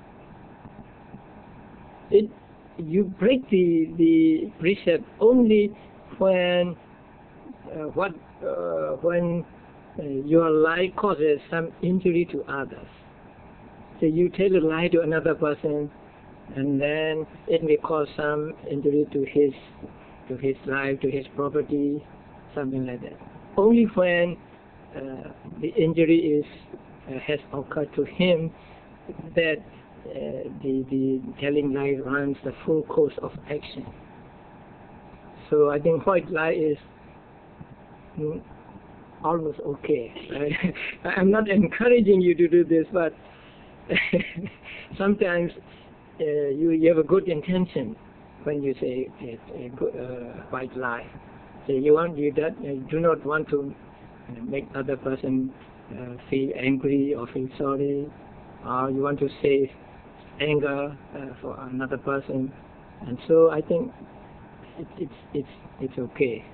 It you break the the precept only when uh, what uh, when uh, your lie causes some injury to others. So you tell a lie to another person, and then it may cause some injury to his to his life, to his property, something like that. Only when uh, the injury is uh, has occurred to him that uh, the the telling lie runs the full course of action. So I think white lie is mm, almost okay. I, I'm not encouraging you to do this, but sometimes uh, you, you have a good intention when you say a, a good, uh, white lie. So you want you that you do not want to uh, make other person uh, feel angry or feel sorry, or you want to save anger uh, for another person, and so I think it, it's it's it's okay.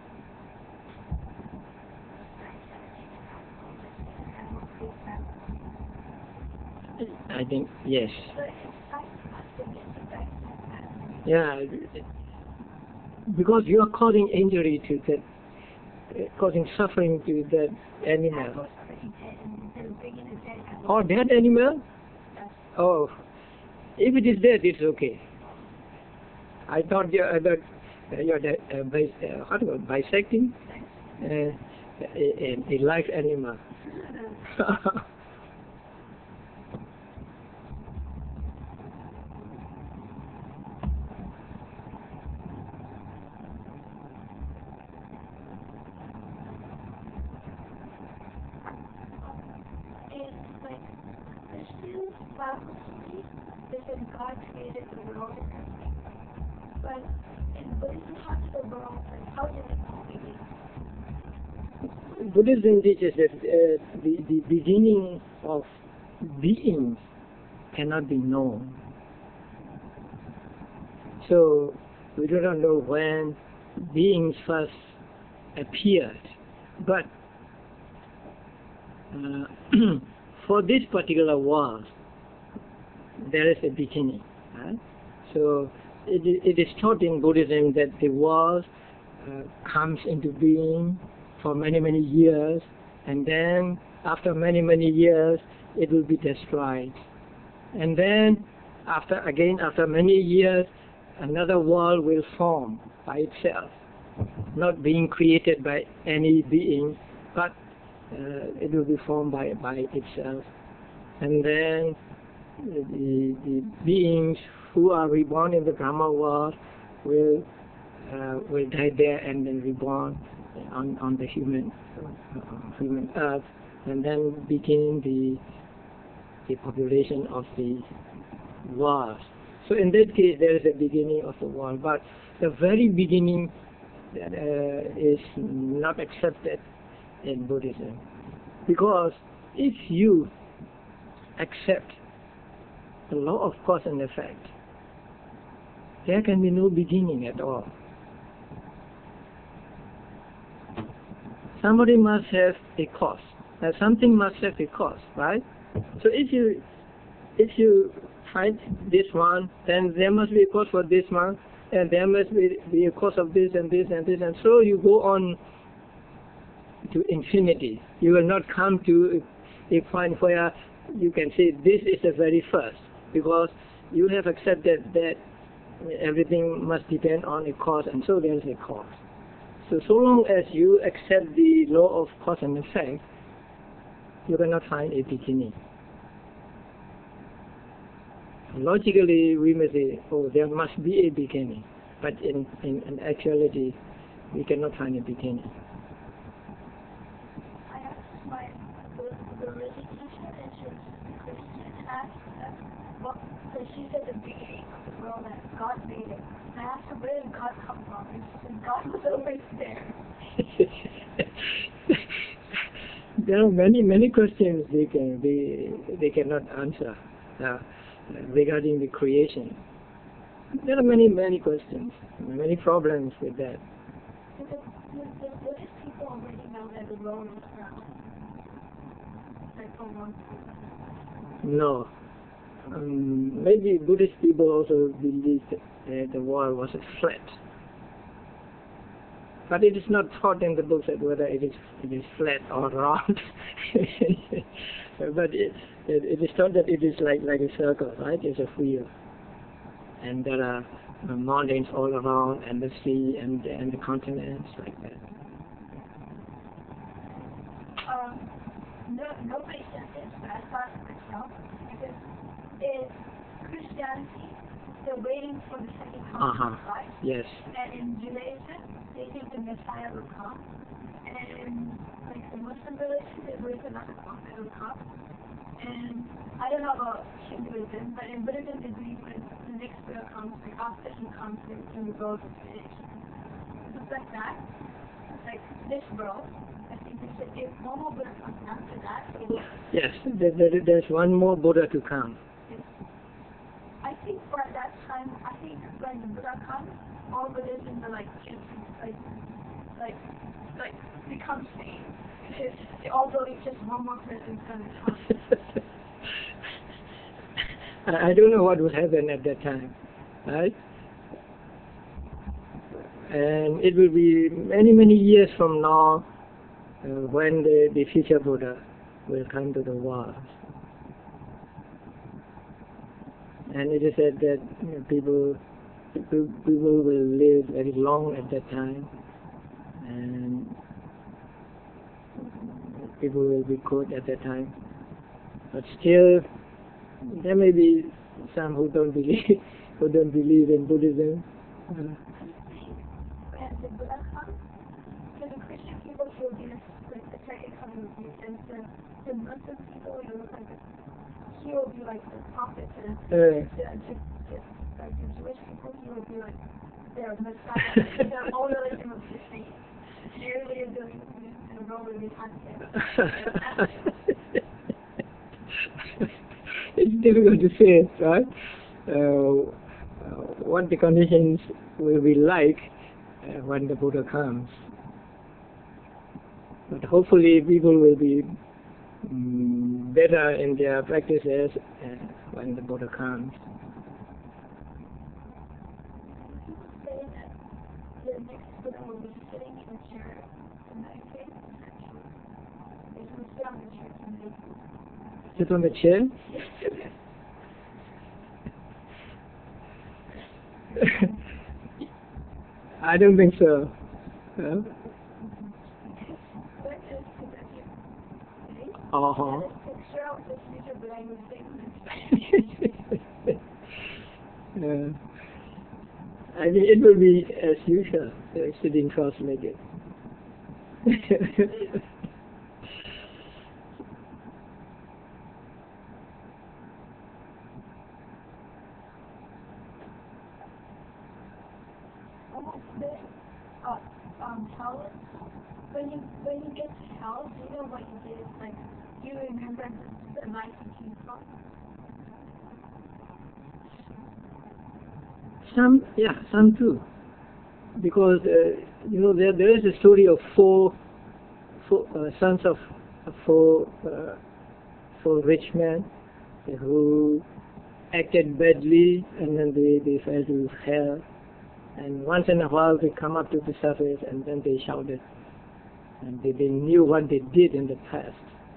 I think yes. Yeah, because you are causing injury to that, uh, causing suffering to that animal. Or that animal? Oh, if it is dead, it's okay. I thought you uh, that uh, you're the, uh, bis uh, what about bisecting uh, a, a, a live animal. And, like, Christians, Bible believe that God created the world and everything. But in Buddhism, how did the world, like, how did it begin? Buddhism teaches that uh, the, the beginning of being cannot be known. So we do not know when beings first appeared. But uh, for this particular world, there is a beginning. Right? So it, it is taught in Buddhism that the world uh, comes into being for many, many years, and then after many, many years, it will be destroyed. And then, after again, after many years, another world will form by itself, not being created by any being, but uh, it will be formed by, by itself. And then the, the beings who are reborn in the Brahma world will uh, will die there and then reborn on on the human uh, human earth, and then begin the the population of the world. So in that case, there is a beginning of the world, but the very beginning uh, is not accepted in Buddhism, because if you accept the law of cause and effect, there can be no beginning at all. Somebody must have a cause. Now, something must have a cause, right? So if you if you find this one, then there must be a cause for this one, and there must be, be a cause of this and this and this, and so you go on to infinity. You will not come to a point where you can say this is the very first, because you have accepted that everything must depend on a cause, and so there is a cause. So, so long as you accept the law of cause and effect, you cannot find a beginning. Logically, we may say, oh, there must be a beginning, but in, in, in actuality, we cannot find a beginning. I asked my the, the religion teacher, and she was a Christian, and asked her, what, so she said the beginning of the world that God made it. I asked her, where did God come from? And she said, God was always there. There are many, many questions they can they they cannot answer uh, regarding the creation. There are many, many questions, many problems with that. The, the, the Buddhist people already know that the world is round. Like for one. No. Um, maybe Buddhist people also believe that the world was flat. But it is not taught in the books that whether it is it is flat or round. But it, it it is taught that it is like like a circle, right? It's a wheel, and there are uh, mountains all around, and the sea, and and the continents like that. Um, no, nobody said this, but I thought it myself, because in Christianity, they're waiting for the second coming Uh-huh. of Christ. Yes. And in Judaism, they think the Messiah will come. And like the Muslim religion, they believe another prophet will come. And I don't know about Hinduism, but in Buddhism, they believe when the next Buddha comes, like after he comes, then the world is finished. It's like that. It's like this world. I think they said if one more Buddha comes after that, it will. Yes. There, there, there's one more Buddha to come. I think for that time, I think when the Buddha comes, all Buddhism are like just like like like become sane. Because they all believe just one more person's gonna come. I don't know what will happen at that time, right? And it will be many, many years from now uh, when the, the future Buddha will come to the world. And it is said that you know, people, people people will live very long at that time, and people will be good at that time. But still, there may be some who don't believe who don't believe in Buddhism. Uh, When the Buddha comes, for the Christian people, he will be like the second coming of Jesus, and the the Muslim people, he will like he will be like the prophet, and uh, the, the, the, like the Jewish people, he will be like their Messiah. Their own religion will be the same. Nearly a billion in a row will be hunted. It's difficult to say, right? Uh, what the conditions will be like uh, when the Buddha comes. But hopefully people will be um, better in their practices uh, when the Buddha comes. Say that the next Buddha will be sitting in a chair and meditating. He will sit on the chair and meditate. Sit on the chair? I don't think so. Huh? Uh-huh. uh, I mean, it will be as usual, uh, sitting cross-legged. Uh, um, hell, when you when you get to hell, do you know what you did? Like, do you remember the, the life you came from? Some, yeah, some too. Because, uh, you know, there, there is a story of four, four uh, sons of uh, four, uh, four rich men who acted badly, and then they, they fell to hell. And once in a while they come up to the surface, and then they shouted. And they, they knew what they did in the past.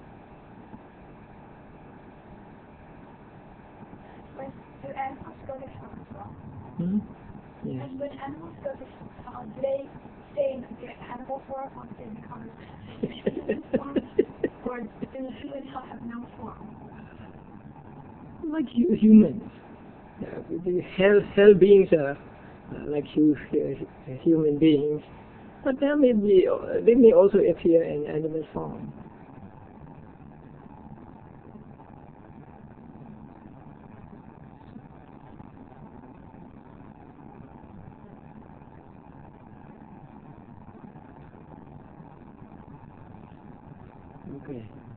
When do animals go to hell as well? Hmm? Yeah. And when animals go to hell, do they stay in the animal form or do they become human form? Or do you in hell have no form? Like hu- humans. Yeah, the hell, hell beings are uh, like hu- uh, human beings, but they may be, uh, they may also appear in animal form. Okay.